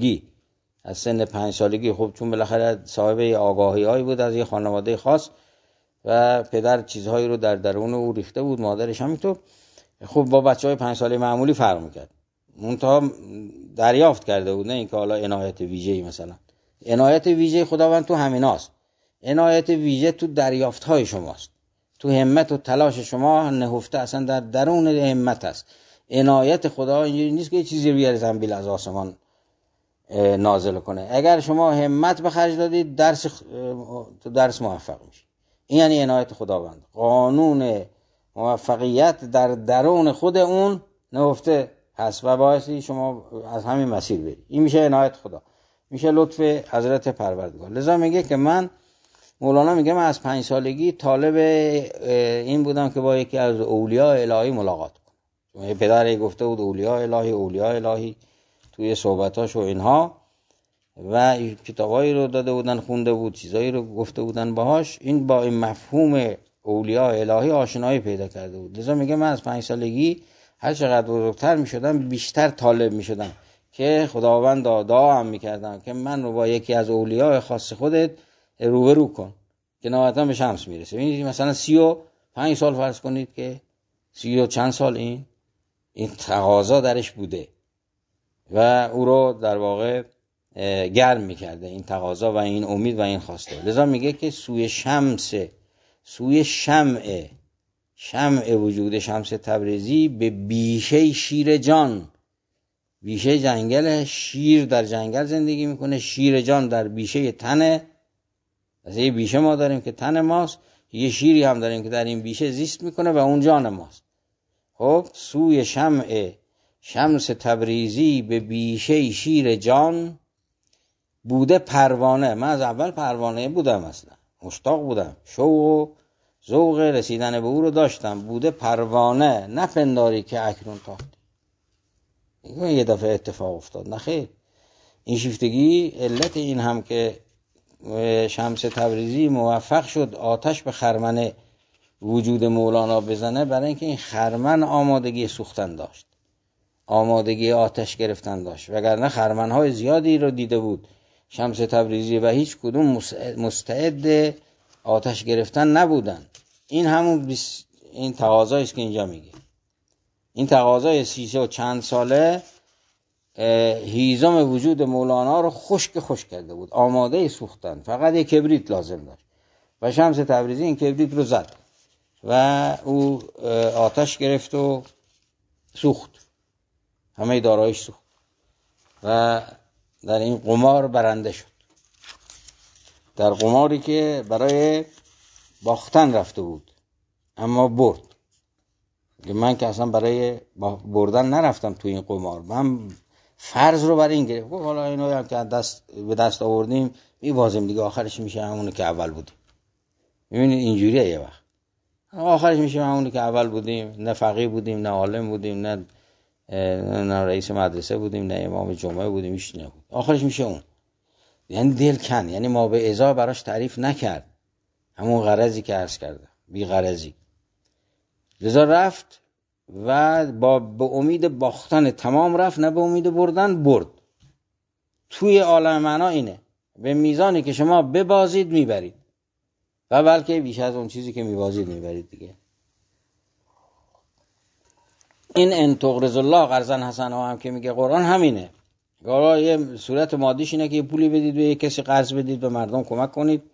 سالگی، خب چون بالاخره صاحب آگاهی هایی بود از یه خانواده خاص و پدر چیزهایی رو در درون او ریخته بود، مادرش همینطور، خب با بچهای 5 ساله معمولی فرق میکرد. منتها دریافت کرده بود، نه اینکه حالا عنایت ویژه‌ای، مثلا عنایت ویژه خداوند تو همیناست. عنایت ویژه تو دریافت های شماست، تو همت و تلاش شما نهفته، اصلا در درون همت است. عنایت خدا اینجوری نیست که چیزی رو بیاره زنبیل از آسمان نازل کنه. اگر شما همت به خرج دادید تو درس موفق میشید. این یعنی عنایت خداوند. قانون موفقیت در درون خود اون نهفته هست و باعثی شما از همین مسیر برید. این میشه عنایت خدا، میشه لطف حضرت پروردگار. لذا میگه که مولانا میگه من از 5 سالگی طالب این بودم که با یکی از اولیاء الهی ملاقات کنم. پدر گفته بود اولیاء الهی توی صحبتاش و اینها، و کتابایی رو داده بودن، خونده بود، چیزایی رو گفته بودن باهاش. این با این مفهوم اولیاء الهی آشنایی پیدا کرده بود. لذا میگه من از 5 سالگی هر چقدر بزرگتر میشدم بیشتر طالب میشدم که خداوند دعا هم میکردم که من رو با یکی از اولیاء خاص خودت روبرو کن که نهایتا به شمس میرسه. ببینید مثلا 35 سال فرض کنید که 30 و چند سال این تقاضا درش بوده و او رو در واقع گرم میکرده، این تقاضا و این امید و این خواسته. لذا میگه که سوی شمع وجود شمس تبریزی به بیشه شیر جان. بیشه جنگل، شیر در جنگل زندگی میکنه، شیر جان در بیشه تنه. از یه بیشه ما داریم که تن ماست، یه شیری هم داریم که در این بیشه زیست میکنه و اون جان ماست. خب سوی شمس تبریزی به بیشه شیر جان بوده پروانه. من از اول پروانه بودم، اصلا مشتاق بودم، شوق و ذوق رسیدن به او رو داشتم. بوده پروانه، نپنداری که اکنون تاختی. یه دفعه اتفاق افتاد، نخیر. این شیفتگی علت این هم که شمس تبریزی موفق شد آتش به خرمن وجود مولانا بزنه، برای اینکه این خرمن آمادگی سوختن داشت، آمادگی آتش گرفتن داشت. وگرنه خرمنهای زیادی رو دیده بود شمس تبریزی و هیچ کدوم مستعد آتش گرفتن نبودن. این همون این تقاضایی است که اینجا میگه. این تقاضای 30 و چند ساله هیزم وجود مولانا رو خشک کرده بود، آماده سوختن، فقط یک کبریت لازم داشت و شمس تبریزی این کبریت رو زد و او آتش گرفت و سوخت، همه دارایش سوخت و در این قمار برنده شد، در قماری که برای باختن رفته بود اما برد. من که اصلا برای بردن نرفتم تو این قمار، من فرض رو برای این گرفت. حالا اینو هم که به دست آوردیم میبازیم دیگه، آخرش میشه همونی که اول بودیم. میبینید اینجوریه یه وقت آخرش میشه همونی که اول بودیم، نه فقیه بودیم، نه عالم بودیم، نه رئیس مدرسه بودیم، نه امام جمعه بودیم، هیچ نبود. آخرش میشه اون. یعنی دل کن، یعنی ما به ازا براش تعریف نکرد، همون غرضی که عرض کرده، بی غرضی. لذا رفت و به امید باختن تمام رفت، نه به امید بردن برد. توی عالم معنا اینه، به میزانی که شما ببازید میبرید و بلکه بیش از اون چیزی که میبازید میبرید دیگه. این ان تقرضوا الله قرضا حسنا هم که میگه قرآن همینه. حالا یه صورت مادیش اینه که یه پولی بدید به کسی، قرض بدید به مردم، کمک کنید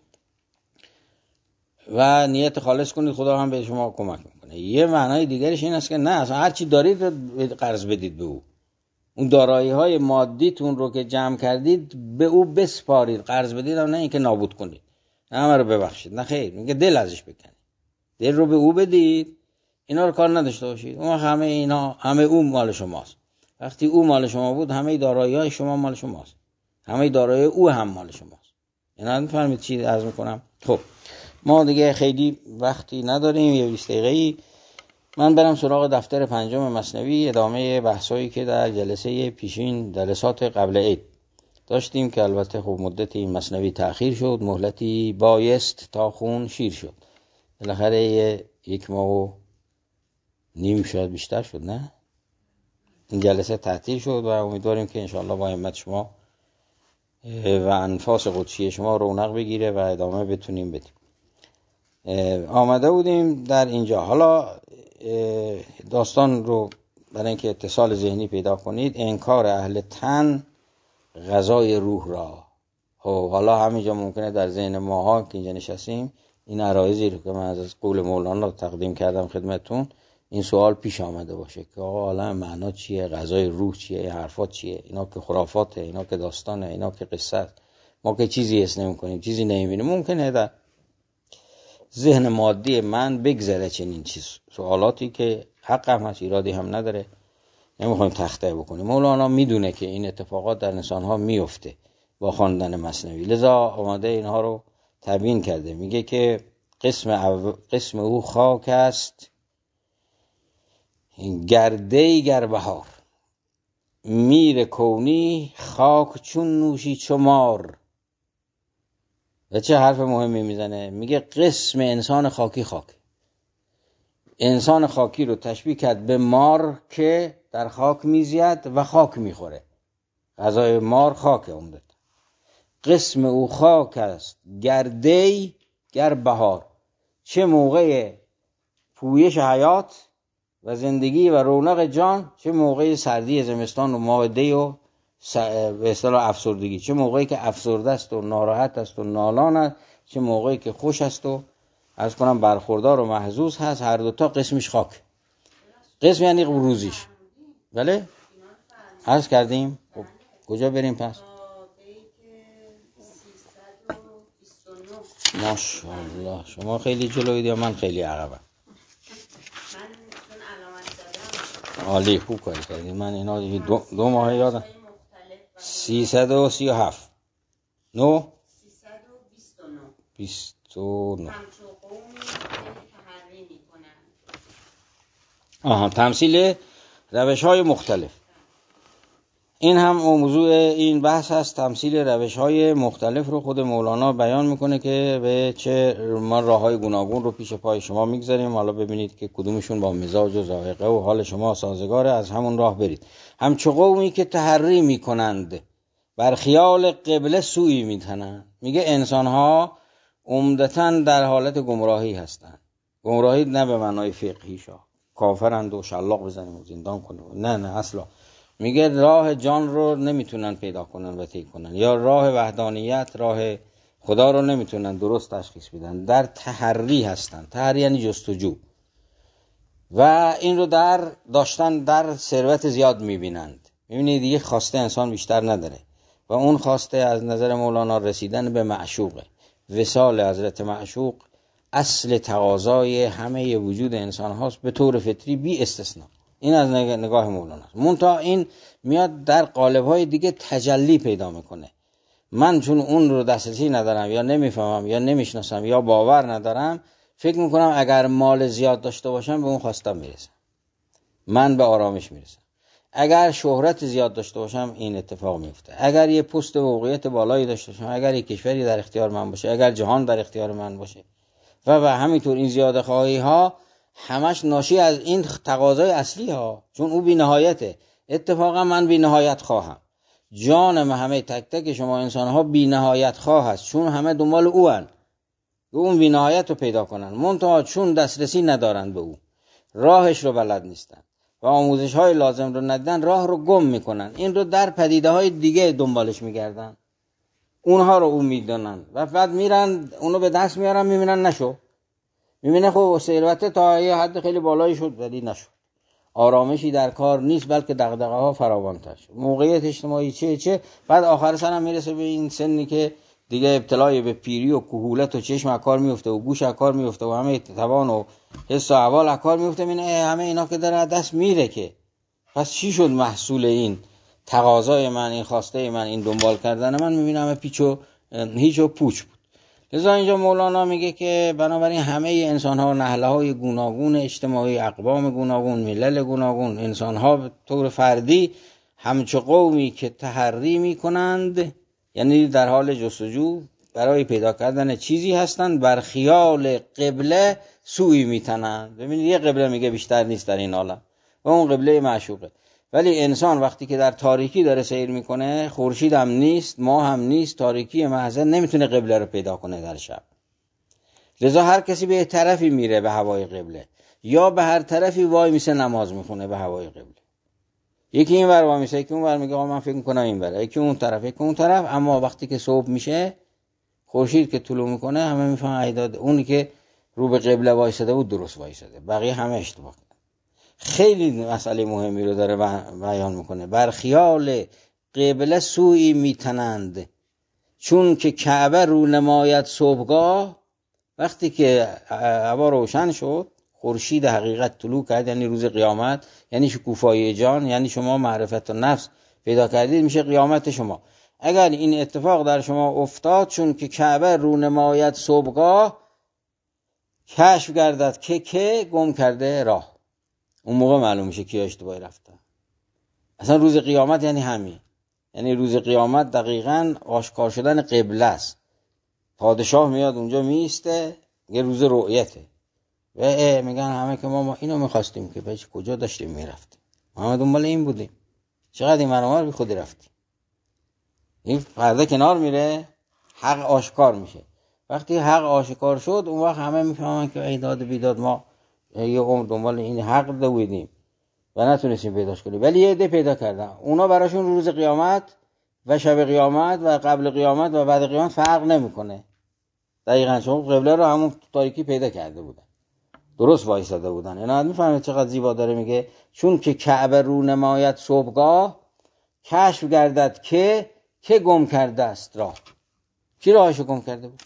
و نیت خالص کنید، خدا هم به شما کمک میکنه. یه معنای دیگرش این است که نه، اصلا هر چی دارید قرض بدید به او. اون دارایی های مادیتون رو که جمع کردید به او بسپارید، قرض بدید، نه اینکه نابود کنید، نه همه رو ببخشید، نه خیر، میگه دل ازش بکنید، دل رو به او بدید، اینا رو کار نداشته باشید. اون همه اینا، همه او مال شماست. وقتی او مال شما بود، همه دارایی های شما مال شماست، همه دارایی او هم مال شماست. اینا میفهمید چی عرض میکنم؟ خب ما دیگه خیلی وقتی نداریم، یه 20 دقیقه‌ای من برم سراغ دفتر 5 مثنوی، ادامه بحثایی که در جلسه پیشین، جلسات قبل عید داشتیم که البته خب مدت این مثنوی تأخیر شد، مهلتی بایست تا خون شیر شد، بالاخره 1 ماه و نیم شاید بیشتر شد، نه این جلسه تعطیل شد و امیدواریم که انشاءالله با همت شما و انفاس قدسی شما رونق بگیره و ادامه بتونیم بدیم. آمده بودیم در اینجا، حالا داستان رو برای اینکه اتصال ذهنی پیدا کنید، انکار اهل تن غذای روح را. حالا همینجا ممکنه در ذهن ماها که اینجا نشستیم این عرایضی رو که من از قول مولانا تقدیم کردم خدمتون، این سوال پیش آمده باشه که آقا حالا معنا چیه، غذای روح چیه، این حرفات چیه، اینا که خرافاته، اینا که داستانه، اینا که قصه، ما که چیزی حس نمی‌کنیم، چیزی نمی‌بینیم. ممکنه در ذهن مادی من بگذره چنین چیز سوالاتی که حق هم هست، ایرادی هم نداره، نمیخوایم تخته بکنیم. مولانا میدونه که این اتفاقات در انسان‌ها میفته با خواندن مثنوی، لذا آماده اینها رو تبیین کرده. میگه که قسم او خاک است گرده گر بهار، میر کونی خاک چون نوشی چمار. و چه حرف مهمی میزنه، میگه قسم انسان خاکی خاک. انسان خاکی رو تشبیه کرد به مار که در خاک میزید و خاک میخوره. غذای مار خاکه عمدت. قسم او خاک است گرده گر بهار، چه موقع پویش حیات و زندگی و رونق جان، چه موقع سردی زمستان و ماه دی و به اصطلاح افسردگی، چه موقعی که افسرده است و ناراحت است و نالان است، چه موقعی که خوش است و از کنم برخوردار و محظوظ هست، هر دوتا قسمش خاک. قسم یعنی روزیش. بله عرض کردیم. خب کجا بریم پس؟ ماشاءالله شما خیلی جلوید یا من خیلی عقبم؟ عالی، خوب کاری کردید. من اینا دیگه دو ماه یادم. 337 9 329 تمثیل روش‌های مختلف. این هم موضوع این بحث هست، تمثیل روش‌های مختلف رو خود مولانا بیان میکنه که به چه ما راه‌های گوناگون رو پیش پای شما میگذاریم، حالا ببینید که کدومشون با مزاج و ذائقه و حال شما سازگاره، از همون راه برید. همچو قومی که تحری میکنند بر خیال قبله سوی میتنند. میگه انسان‌ها عمدتاً در حالت گمراهی هستند. گمراهی نه به معنای فقهیشا کافرند و شلاق بزنیم و زندان کنیم، نه اصلا. میگه راه جان رو نمیتونن پیدا کنن و طی کنن، یا راه وحدانیت، راه خدا رو نمیتونن درست تشخیص بدن، در تحری هستن. تحری یعنی جستجو، و این رو داشتن در ثروت زیاد میبینند. میبینید دیگه خواسته انسان بیشتر نداره و اون خواسته از نظر مولانا رسیدن به معشوقه. وصال حضرت معشوق اصل تقاضای همه وجود انسان هاست به طور فطری بی استثناء. این از نگاه مولانا است. منتها این میاد در قالب‌های دیگه تجلی پیدا میکنه. من چون اون رو دسترسی ندارم یا نمیفهمم یا نمیشناسم یا باور ندارم، فکر میکنم اگر مال زیاد داشته باشم به اون خواستم میرسم، من به آرامش میرسم. اگر شهرت زیاد داشته باشم این اتفاق میفته. اگر یه پست و موقعیت بالایی داشته باشم، اگر یه کشوری در اختیار من باشه، اگر جهان در اختیار من باشه و همینطور این زیاده خواهی ها همش ناشی از این تقاضای اصلی ها، چون او بی نهایته. اتفاقا من بی نهایت خواهم. جان همه تک تک شما انسان ها بی نهایت خواه هست، چون همه دنبال او هن که اون بی نهایت رو پیدا کنن، منتها چون دسترسی ندارن به او، راهش رو بلد نیستن، و آموزش های لازم رو ندیدن راه رو گم میکنن. این رو در پدیده های دیگه دنبالش میگردن، اونها رو امید دارن و بعد میرن اونو به دست میارن، میبینن نشو، میبینه خب ثروت تا یه حد خیلی بالایی شد ولی نشد، آرامشی در کار نیست بلکه دغدغه ها فراوان‌تر شد، موقعیت اجتماعی چه بعد آخر سر هم میرسه به این سنی که دیگه ابتلای به پیری و کهولت و چشم از کار میفته و گوش از کار میفته و همه توان و حس و احوال از کار میفته. همه اینا که داره دست میره که پس چی شد محصول این تقاضای من، این خواسته من، این دنبال کردن من؟ میبینم همه پیچ و هیچ و پوچ بود. لذا اینجا مولانا میگه که بنابراین همه انسان ها نهله های گوناگون اجتماعی، اقوام گوناگون، ملل گوناگون، انسان ها به طور فردی همچو قومی که تحری میکنند، یعنی در حال جستجو برای پیدا کردن چیزی هستند، بر خیال قبله سوی میتنند. ببینید یه قبله میگه بیشتر نیست در این عالم و اون قبله معشوقه. ولی انسان وقتی که در تاریکی داره سیر میکنه، خورشید هم نیست، ماه هم نیست، تاریکی محض، نمیتونه قبله رو پیدا کنه در شب. لذا هر کسی به طرفی میره به هوای قبله، یا به هر طرفی وای میسه نماز میخونه به هوای قبله. یکی این ور وای میسه، یکی اون ور میگه من فکر میکنم این ور، یکی اون طرف، یکی اون طرف. اما وقتی که صبح میشه، خورشید که طلوع میکنه، همه میفهمن ایداد اونی که رو به قبله وایساده بود درست وایساده، بقیه همه اشتباه. خیلی مسئله مهمی رو داره بیان میکنه. بر خیال قبله سوی میتنند، چون که کعبه رو نماید صبحگاه. وقتی که هوا روشن شد، خورشید حقیقت طلوع کرد، یعنی روز قیامت، یعنی شکوفایی جان، یعنی شما معرفت و نفس پیدا کردید، میشه قیامت شما. اگر این اتفاق در شما افتاد، چون که کعبه رو نماید صبحگاه، کشف گردد که گم کرده راه. اون موقع معلوم میشه کی اشتباهی رفته. اصلا روز قیامت یعنی همین، یعنی روز قیامت دقیقاً آشکار شدن قبله است. پادشاه میاد اونجا میسته، یه روز رؤیته و میگن همه که ما اینو میخواستیم که بچه کجا داشتیم میرفتیم، ما دنبال این بودیم، چقدر این مرامر بی خودی رفتیم. این پرده کنار میره، حق آشکار میشه. وقتی حق آشکار شد، اون وقت همه میفهمن که ای داد بیداد، ما یه قوم دنبال این حق دویدیم و نتونستیم پیداش کنیم، ولی یه عده پیدا کردن. اونا براشون روز قیامت و شب قیامت و قبل قیامت و بعد قیامت فرق نمیکنه. دقیقاً چون قبله رو همون تاریکی پیدا کرده بودن، درست وایساده بودن. اینا میفهمید چقدر زیبا داره میگه، چون که کعبه رو نماید صبحگاه، کشف گردد که گم کرده است راه. کی راهشو گم کرده بود؟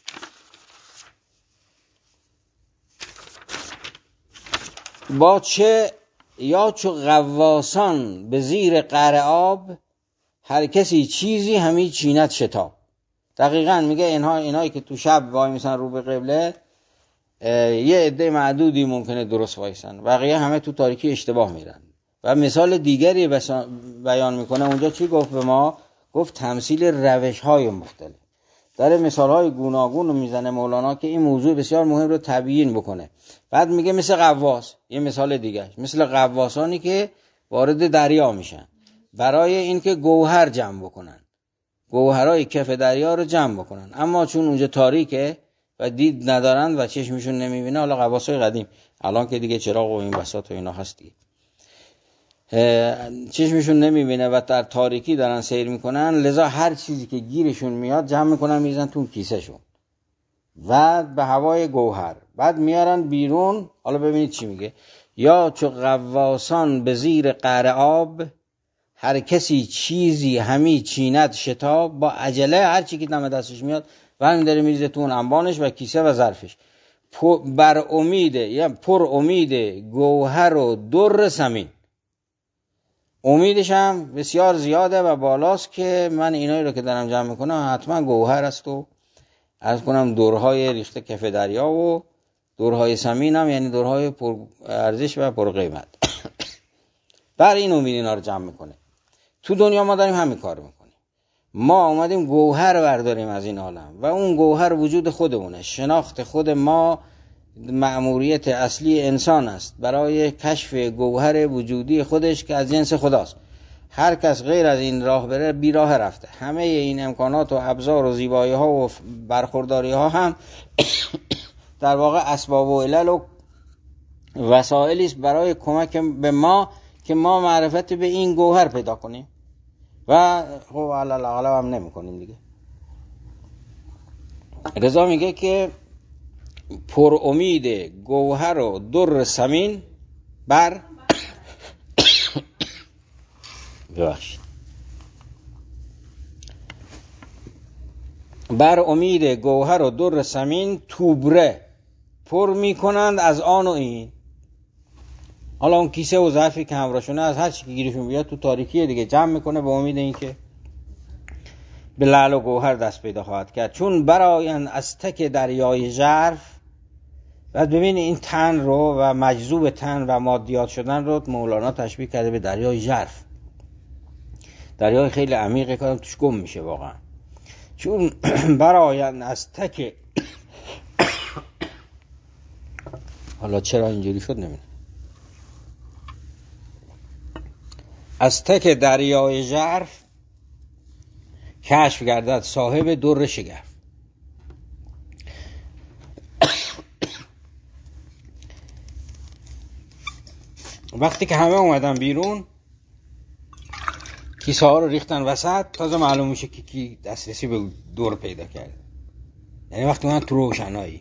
با چه یا چو غواصان به زیر قعر آب، هر کسی چیزی همی چیند شتاب. دقیقاً میگه اینایی که تو شب وای میسن رو به قبله، یه عده معدودی ممکنه درست وایسن، بقیه همه تو تاریکی اشتباه میرن. و مثال دیگری بیان میکنه اونجا. چی گفت به ما؟ گفت تمثیل روش های مختلف. داره مثال های گوناگون رو میزنه مولانا که این موضوع بسیار مهم رو تبیین بکنه. بعد میگه مثل غواص، یه مثال دیگه، مثل غواصانی که وارد دریا میشن برای اینکه گوهر جمع بکنن، گوهرای کف دریا رو جمع بکنن، اما چون اونجا تاریکه و دید ندارن و چشمشون نمیبینه، حالا غواصای قدیم، الان که دیگه چراغ و این بساط و اینا هستی، چشمشون نمیبینه و در تاریکی دارن سیر میکنن، لذا هر چیزی که گیرشون میاد جمع میکنن میزن تو کیسه شون و به هوای گوهر، بعد میارن بیرون. حالا ببینید چی میگه، یا چو غواصان به زیر قعر آب، هر کسی چیزی همی چیند شتاب. با عجله هر چی که دم دستش میاد و همین داره میریزه تو اون انبانش و کیسه و ظرفش، بر امید یا پر امید گوهر و در ثمین. امیدش هم بسیار زیاده و بالاست که من اینایی رو که دارم جمع میکنم حتما گوهر است و عرض کنم درهای ریخته کف دریا و درهای ثمین هم یعنی درهای پر ارزش و پر قیمت. بر این امید اینا رو جمع میکنه. تو دنیا ما داریم همین کار میکنیم. ما اومدیم گوهر برداریم از این عالم و اون گوهر وجود خودمونه. شناخت خود ما مأموریت اصلی انسان است برای کشف گوهر وجودی خودش که از جنس خداست. هر کس غیر از این راه بره بی راه رفته. همه این امکانات و ابزار و زیبایی ها و برخورداری ها هم در واقع اسباب و علل و وسائلی است برای کمک به ما که ما معرفت به این گوهر پیدا کنیم و خب علالاغلب هم نمی کنیم دیگه. رضا میگه که پر امید گوهر و در ثمین بر امید گوهر و در ثمین توبره پر میکنند از آن و این. حالا اون کیسه و ظرفی که همراهشونه از هر چی که گیرشون بیاد تو تاریکیه دیگه جمع میکنه به امید این که به لعل و گوهر دست پیدا خواهد کرد. چون برآیند از تک دریای ژرف. بعد ببین این تن رو و مجذوب تن و مادیات شدن رو مولانا تشبیه کرده به دریای ژرف، دریای خیلی عمیقه که توش گم میشه واقعا. چون برآیند از تک حالا چرا اینجوری شد نمیدونم، از تک دریای ژرف کشف گردد صاحب در شگرف. وقتی که همه اومدن بیرون کیسه ها رو ریختن وسط، تازه معلوم میشه که کی دسترسی به در پیدا کرده. یعنی وقتی من تو روشنایی،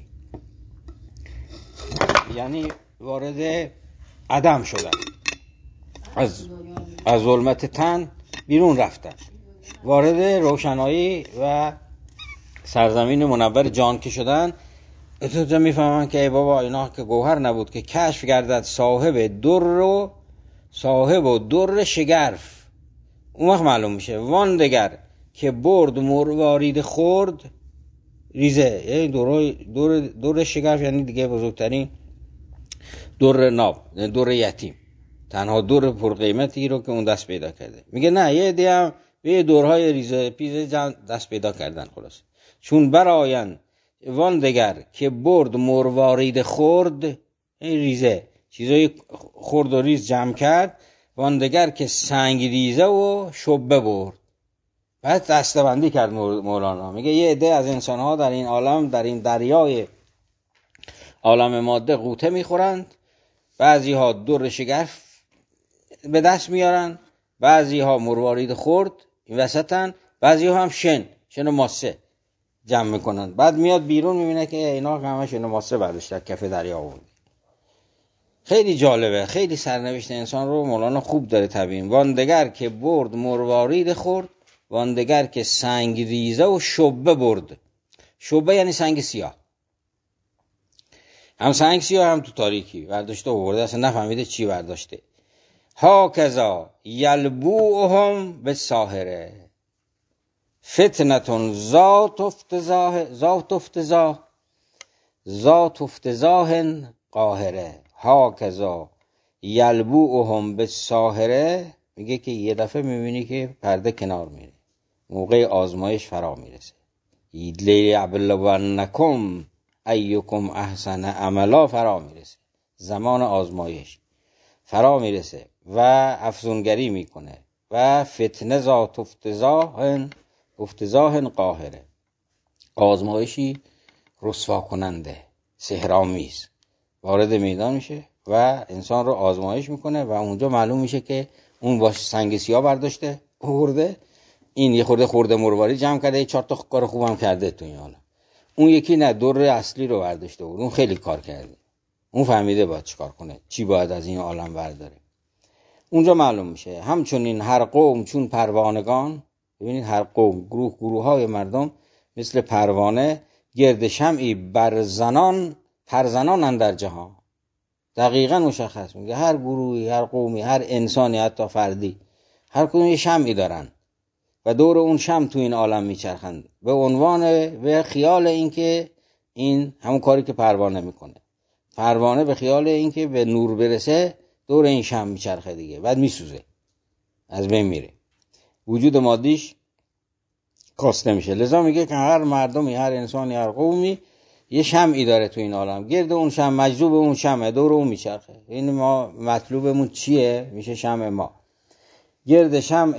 یعنی وارد عدم شدن، از ظلمت تن بیرون رفتن، وارد روشنایی و سرزمین منور جان که شدن، اتفاقا میفهمن که ای بابا اینا که گوهر نبود که کشف گردد صاحب در شگرف. اون وقت معلوم میشه وان دگر که برد مروارید خورد ریزه. یعنی در شگرف یعنی دیگه بزرگترین در ناب، در یتیم، تنها در پرقیمتی رو که اون دست پیدا کرده. میگه نه، یه عده هم به درهای ریزه پیزه دست پیدا کردن. خلاص چون برآیند وان دگر که برد مروارید خورد، این ریزه چیزای خورد و ریز جمع کرد، وان دگر که سنگ ریزه و شبه برد. بعد دسته‌بندی کرد مولانا. میگه یه عده از انسان‌ها در این عالم، در این دریای عالم ماده غوطه میخورند. بعضی ها در شگرف به دست میارن، بعضی ها مروارید خورد این وسطن، بعضی ها هم شن و ماسه جمع میکنن. بعد میاد بیرون میبینه که اینا همه شن و ماسه برداشتن کف دریا آورد. خیلی جالبه، خیلی سرنوشت انسان رو مولانا خوب داره تبیین. واندگر که برد مروارید خورد، واندگر که سنگ ریزه و شبه برد. شبه یعنی سنگ سیاه، هم سنگ سیاه هم تو تاریکی برداشته و برده، اصلا نفهمیده چی برداشته. ها کذا یلبوهم به ساهره فتنتون ذات افتضاح قاهره. ها کذا یلبوهم به ساهره، میگه که یه دفعه میبینی که پرده کنار میره، موقع آزمایش فرا میرسه. لیبلونکم ایکم احسن عملا فرا میرسه، زمان آزمایش فرا میرسه و افزونگری میکنه. و فتنه ذات افتضاح قاهره، آزمایشی رسوا کننده سحرآمیز وارد میدان میشه و انسان رو آزمایش میکنه و اونجا معلوم میشه که اون با سنگ سیاه برداشته آورده، این یه خورده مرواری جمع کرده، 4 تا کار خوبم کرده تو این حالا. اون یکی نه، در اصلی رو برداشته بود، اون خیلی کار کرده، اون فهمیده باید چیکار کنه، چی باید از این عالم برداره. اونجا معلوم میشه. همچنین هر قوم چون پروانگان، ببینید هر قوم، گروه های مردم مثل پروانه، گرد شمعی پرزنان اندر جهان. دقیقاً مشخص میگه هر گروهی، هر قومی، هر انسانی، حتی فردی، هر کدوم یه شمعی دارن و دور اون شمع تو این عالم میچرخند به عنوان به خیال اینکه این همون کاری که پروانه میکنه. پروانه به خیال اینکه به نور برسه دور این شمع میچرخه دیگه، بعد میسوزه، از بین میره، وجود مادیش کاسته میشه. لذا میگه که هر مردمی، هر انسانی، هر قومی یه شمعی داره تو این عالم، گرد اون شمع، مجذوب اون شمع، دور اون میچرخه. این ما مطلوبمون چیه؟ میشه شمع ما. گرد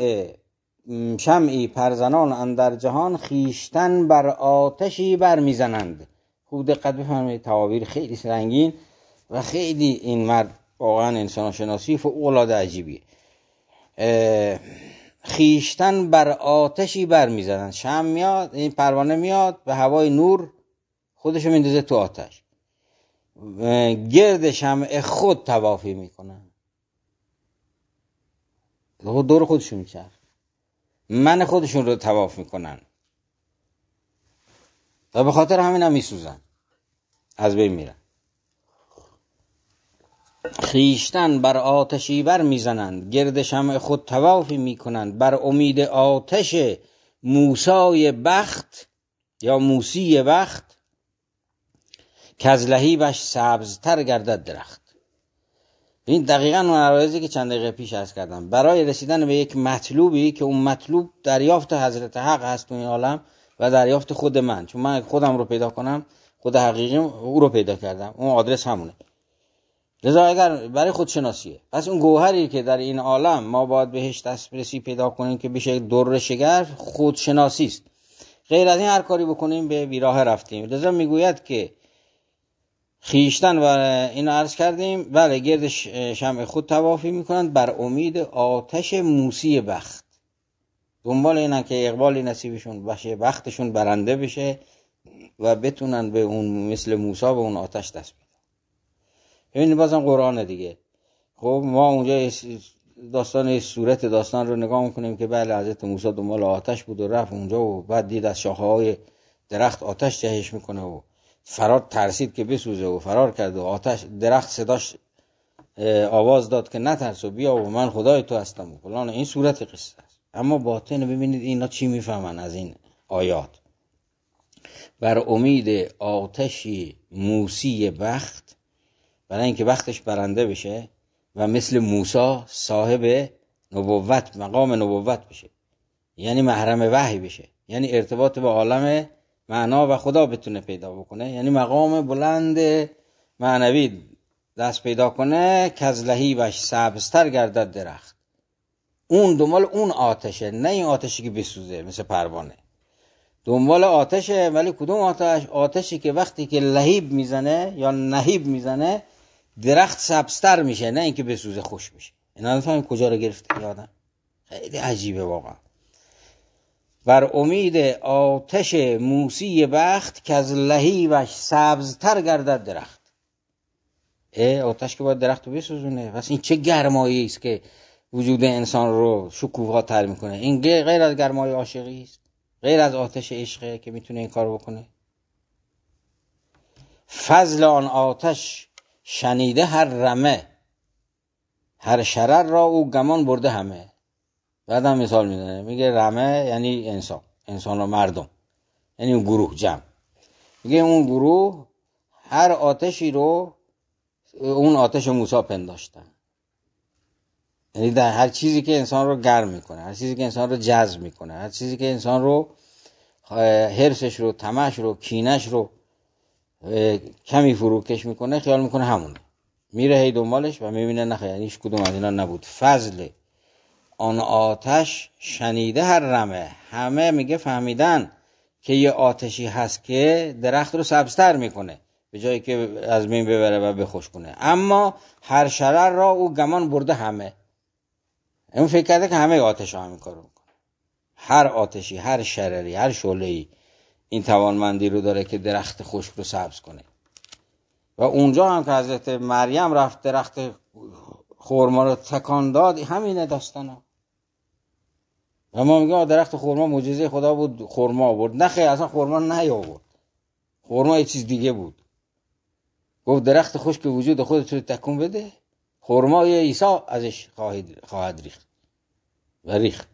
شمعی پرزنان اندر جهان، خیشتن بر آتشی بر میزنند. خوب دقت بفرمایید، تعابیر خیلی رنگین و خیلی این مرد واقعا انسان شناسی فوق‌العاده عجیبیه. خیشتن بر آتشی بر میزنن. شمع میاد، این پروانه میاد به هوای نور خودشو میندازه تو آتش، گرد شمع خود طوافی میکنن، دور خودشون میچرخ، من خودشون رو طواف میکنن و به خاطر همین هم میسوزن، از بین میرن. خیشتن بر آتشی بر میزنند، گرد شمع خود طوافی میکنند، بر امید آتش موسی بخت یا موسی بخت، که از لهیبش سبزتر گردد درخت. این دقیقاً اون عرایزی که چند دقیقه پیش عرض کردم. برای رسیدن به یک مطلوبی که اون مطلوب دریافت حضرت حق هست تو این عالم و دریافت خود من، چون من خودم رو پیدا کنم، خود حقیقی او رو پیدا کردم، اون آدرس همونه. لذا اگر برای خودشناسیه، پس اون گوهری که در این عالم ما باید بهش دسترسی پیدا کنیم که بشه در شگرف، خودشناسی است. غیر از این هر کاری بکنیم به بیراه رفتیم. لذا میگوید که خیشتن و اینو عرض کردیم، بله، گرد شمع خود طوافی میکنند بر امید آتش موسی بخت. دنبال اینن که اقبالی نصیبشون بشه، بختشون برنده بشه و بتونن به اون مثل موسی به اون آتش دست بیارن. ببینید بازم قرآن دیگه. خب ما اونجا داستان صورت داستان رو نگاه میکنیم که بله حضرت موسی دنبال آتش بود و رفت اونجا و بعد دید از شاخه‌های درخت آتش جهش میکنه و فرار، ترسید که بسوزه و فرار کرد و آتش درخت صداش آواز داد که نترس و بیا و من خدای تو هستم و فلان. این صورت قصه است. اما باطن ببینید اینا چی میفهمن از این آیات. بر امید آتشی موسی بخت، برای اینکه بختش برنده بشه و مثل موسی صاحب نبوت، مقام نبوت بشه، یعنی محرم وحی بشه، یعنی ارتباط با عالم معنا و خدا بتونه پیدا بکنه، یعنی مقام بلند معنوی دست پیدا کنه، که از لهیبش سبزتر گردد درخت. اون دنبال اون آتشه، نه این آتشی که بسوزه مثل پروانه. دنبال آتشه، ولی کدوم آتش؟ آتشی که وقتی که لهیب میزنه یا نهیب میزنه درخت سبزتر میشه، نه اینکه بسوزه خوش میشه. اینا نفهمید کجا رو گرفته یادم. خیلی عجیبه واقعا. بر امید آتش موسی بخت، که از لهیبش سبزتر گردد درخت. آتش که باید درخت رو بسوزونه، پس این چه گرمایی است که وجود انسان رو شکوفا تر میکنه. این غیر از گرمای عاشقی است، غیر از آتش عشقه که میتونه این کار بکنه. فضل آن آتش شنیده هر رمه، هر شرر را او گمان برده همه. بعد هم مثال میدونه، میگه رمه یعنی انسان و مردم، یعنی اون گروه جمع. میگه اون گروه هر آتشی رو اون آتش موسی پنداشتن، یعنی در هر چیزی که انسان رو گرم میکنه، هر چیزی که انسان رو جذب میکنه، هر چیزی که انسان رو حرصش رو، طمعش رو، کینش رو کمی فروکش میکنه، خیال میکنه همونه، میره هی دنبالش و میبینه نه، یعنی هیچ کدوم از اینا نبود. فضل آن آتش شنیده هر رمه، همه میگه فهمیدن که یه آتشی هست که درخت رو سبزتر میکنه به جایی که از بین ببره و بخوش کنه، اما هر شرر را او گمان برده همه. اون فکر کرده که همه آتش ها همین کارو میکنه. هر آتشی، هر شرری، هر شعله‌ای این توانمندی رو داره که درخت خشک رو سبز کنه. و اونجا هم که حضرت مریم رفت درخت خرما رو تکان داد، همینه داستانا. و ما میگیم درخت خرما معجزه خدا بود، خرما آورد. نه خیر، اصلا خرما نیاورد، خرما یه چیز دیگه بود. گفت درخت خشک وجود خودت رو تکون بده، خرمای عیسی ازش خواهد ریخت و ریخت.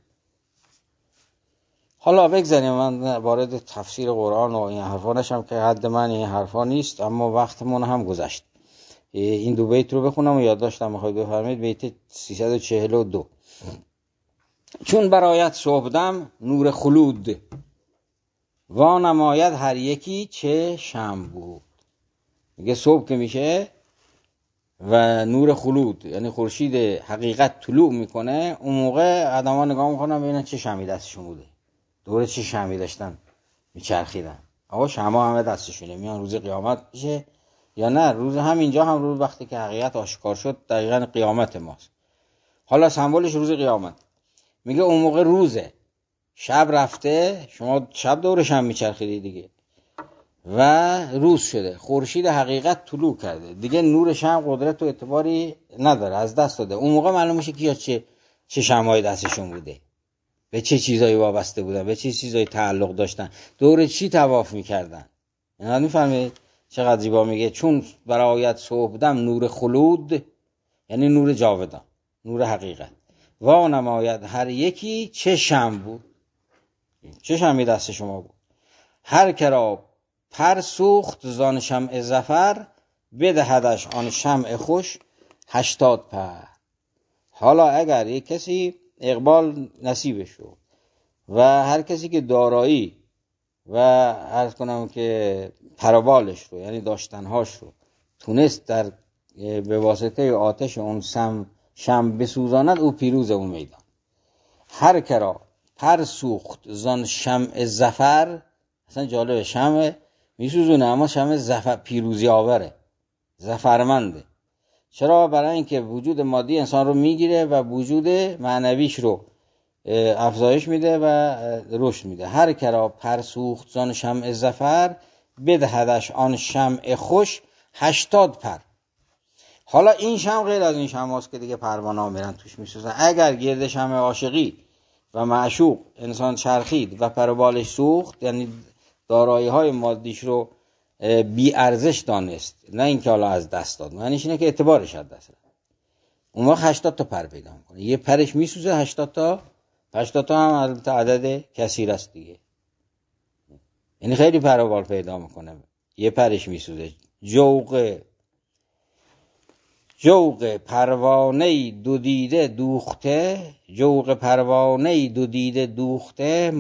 حالا بگذاریم، من وارد تفسیر قرآن و این حرفا نشم که حد من این حرفا نیست، اما وقتمون هم گذشت. این دو بیت رو بخونم و یادداشتم میخواید بفرمایید. بیت 342: چون برآید صبحدم نور خلود، وانماید هر یکی چه شمع بود. میگه صبح که میشه و نور خلود یعنی خورشید حقیقت طلوع میکنه، اون موقع آدما نگاه میکنن ببینن چه شمعی دستشون بوده، دوره چه شمعی داشتن میچرخیدن. آقا شمع همه دستشونه، میان روز قیامت میشه یا نه روز همینجا هم روز وقتی که حقیقت آشکار شد دقیقاً قیامت ماست. حالا سمبولش روز قیامت. میگه اون موقع روزه، شب رفته، شما شب دورش هم میچرخیدی دیگه و روز شده، خورشید حقیقت طلوع کرده دیگه، نور شمع قدرت و اعتباری نداره، از دست داده. اون موقع معلوم میشه که چه شمعای دستشون بوده، به چه چیزایی وابسته بودن، به چه چیزایی تعلق داشتن، دور چی طواف میکردن. اینا میفهمید چقدر زیبا میگه چون برآید صبحدم نور خلود، یعنی نور جاودان، نور حقیقت. وا نماید هر یکی چه شمع بود، چه شمعی دست شما بود. هر کرا پر سوخت زان شمع ظفر، بدهدش آن شمع خوش 80 پر. حالا اگر یک کسی اقبال نصیبش شد و هر کسی که دارایی و عرض کنم که پروبالش رو یعنی داشتنهاش رو تونست در به واسطه آتش اون شمع بسوزاند، او پیروز اون میدان. هر کرا پر سوخت زان شمع ظفر، اصلا جالبه، شمع میسوزونه اما شمع ظفر پیروزی آوره، ظفرمنده. چرا؟ برای اینکه وجود مادی انسان رو میگیره و وجود معنویش رو افزایش میده و رشد میده. هر کرا پر سوخت زان شمع ظفر، بدهدش آن شمع خوش 80 پر. حالا این شمع غیر از این شمع هاست که دیگه پروانه ها میرن توش میسوزن. اگر گرد شمع عاشقی و معشوق انسان چرخید و پروبالش سوخت، یعنی دارایی های مادیش رو بی ارزش دانست، نه اینکه حالا از دست داد، معنیش اینه که اعتبارش از دست داد، اون وقت 80 تا پر پیدا میکنه. یه پرش میسوزه 80 تا هم عدد کثیر است دیگه، یعنی خیلی پروبال پیدا میکنه. یه پرش میسوزه. جوق پروانه دو دیده دوخته، جوق پروانه دو دیده دوخته،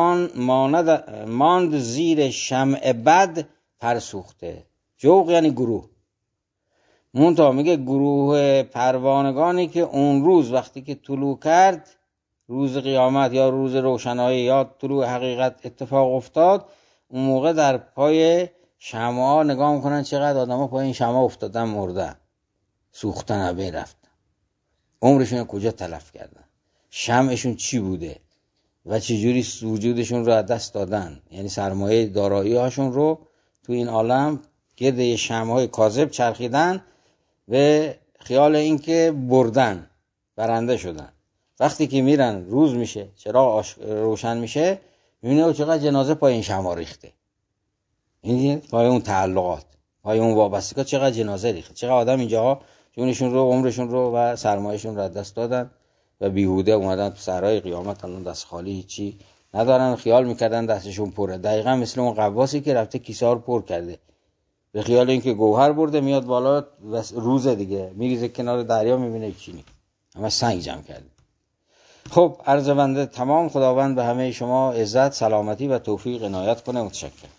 ماند زیر شمع بد پر سوخته. جوق یعنی گروه، منتها میگه گروه پروانگانی که اون روز وقتی که طلوع کرد، روز قیامت یا روز روشنایی یا طلوع حقیقت اتفاق افتاد، اون موقع در پای شمع ها نگاه میکنن چقدر آدم ها پای این شمع افتادن، مردن، سوختن، بین رفتن، عمرشون کجا تلف کردن، شمعشون چی بوده و چجوری وجودشون رو از دست دادن، یعنی سرمایه دارایی هاشون رو تو این عالم گرد یه شمعهای کاذب چرخیدن به خیال اینکه بردن، برنده شدن. وقتی که میرن روز میشه، چراغ روشن میشه، میبینه چقدر جنازه پای این شمع ریخته، این پای اون تعلقات، پای اون وابستگی چقدر جنازه ریخته، چقدر آدم اینجاها جونشون رو، عمرشون رو و سرمایه‌شون رو از دست دادن و بیهوده اومدن تو صحرای قیامت، الان دست خالی هیچی ندارن، خیال میکردن دستشون پره. دقیقاً مثل اون غواصی که رفته کیسه ها رو پر کرده، به خیال اینکه گوهر برده، میاد بالا روز دیگه میریزه کنار دریا، میبینه چی نیست، اما سنگ جمع کرده. خب عرض بنده تمام. خداوند به همه شما عزت، سلامتی و توفیق عنایت کنه. متشکرم.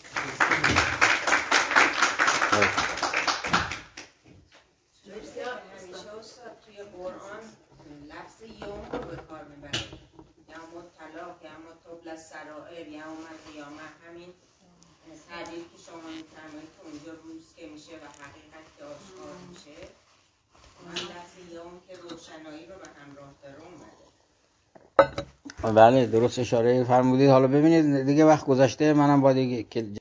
سرائر یا اومد قیامت، همین تعبیر که شما می‌فرمایید که اونجا روز که میشه و حقیقت که آشکار میشه، من لحظه یوم که روشنایی رو به همراه داره اومده. بله درست اشاره فرمودید. حالا ببینید دیگه وقت گذشته، منم باید که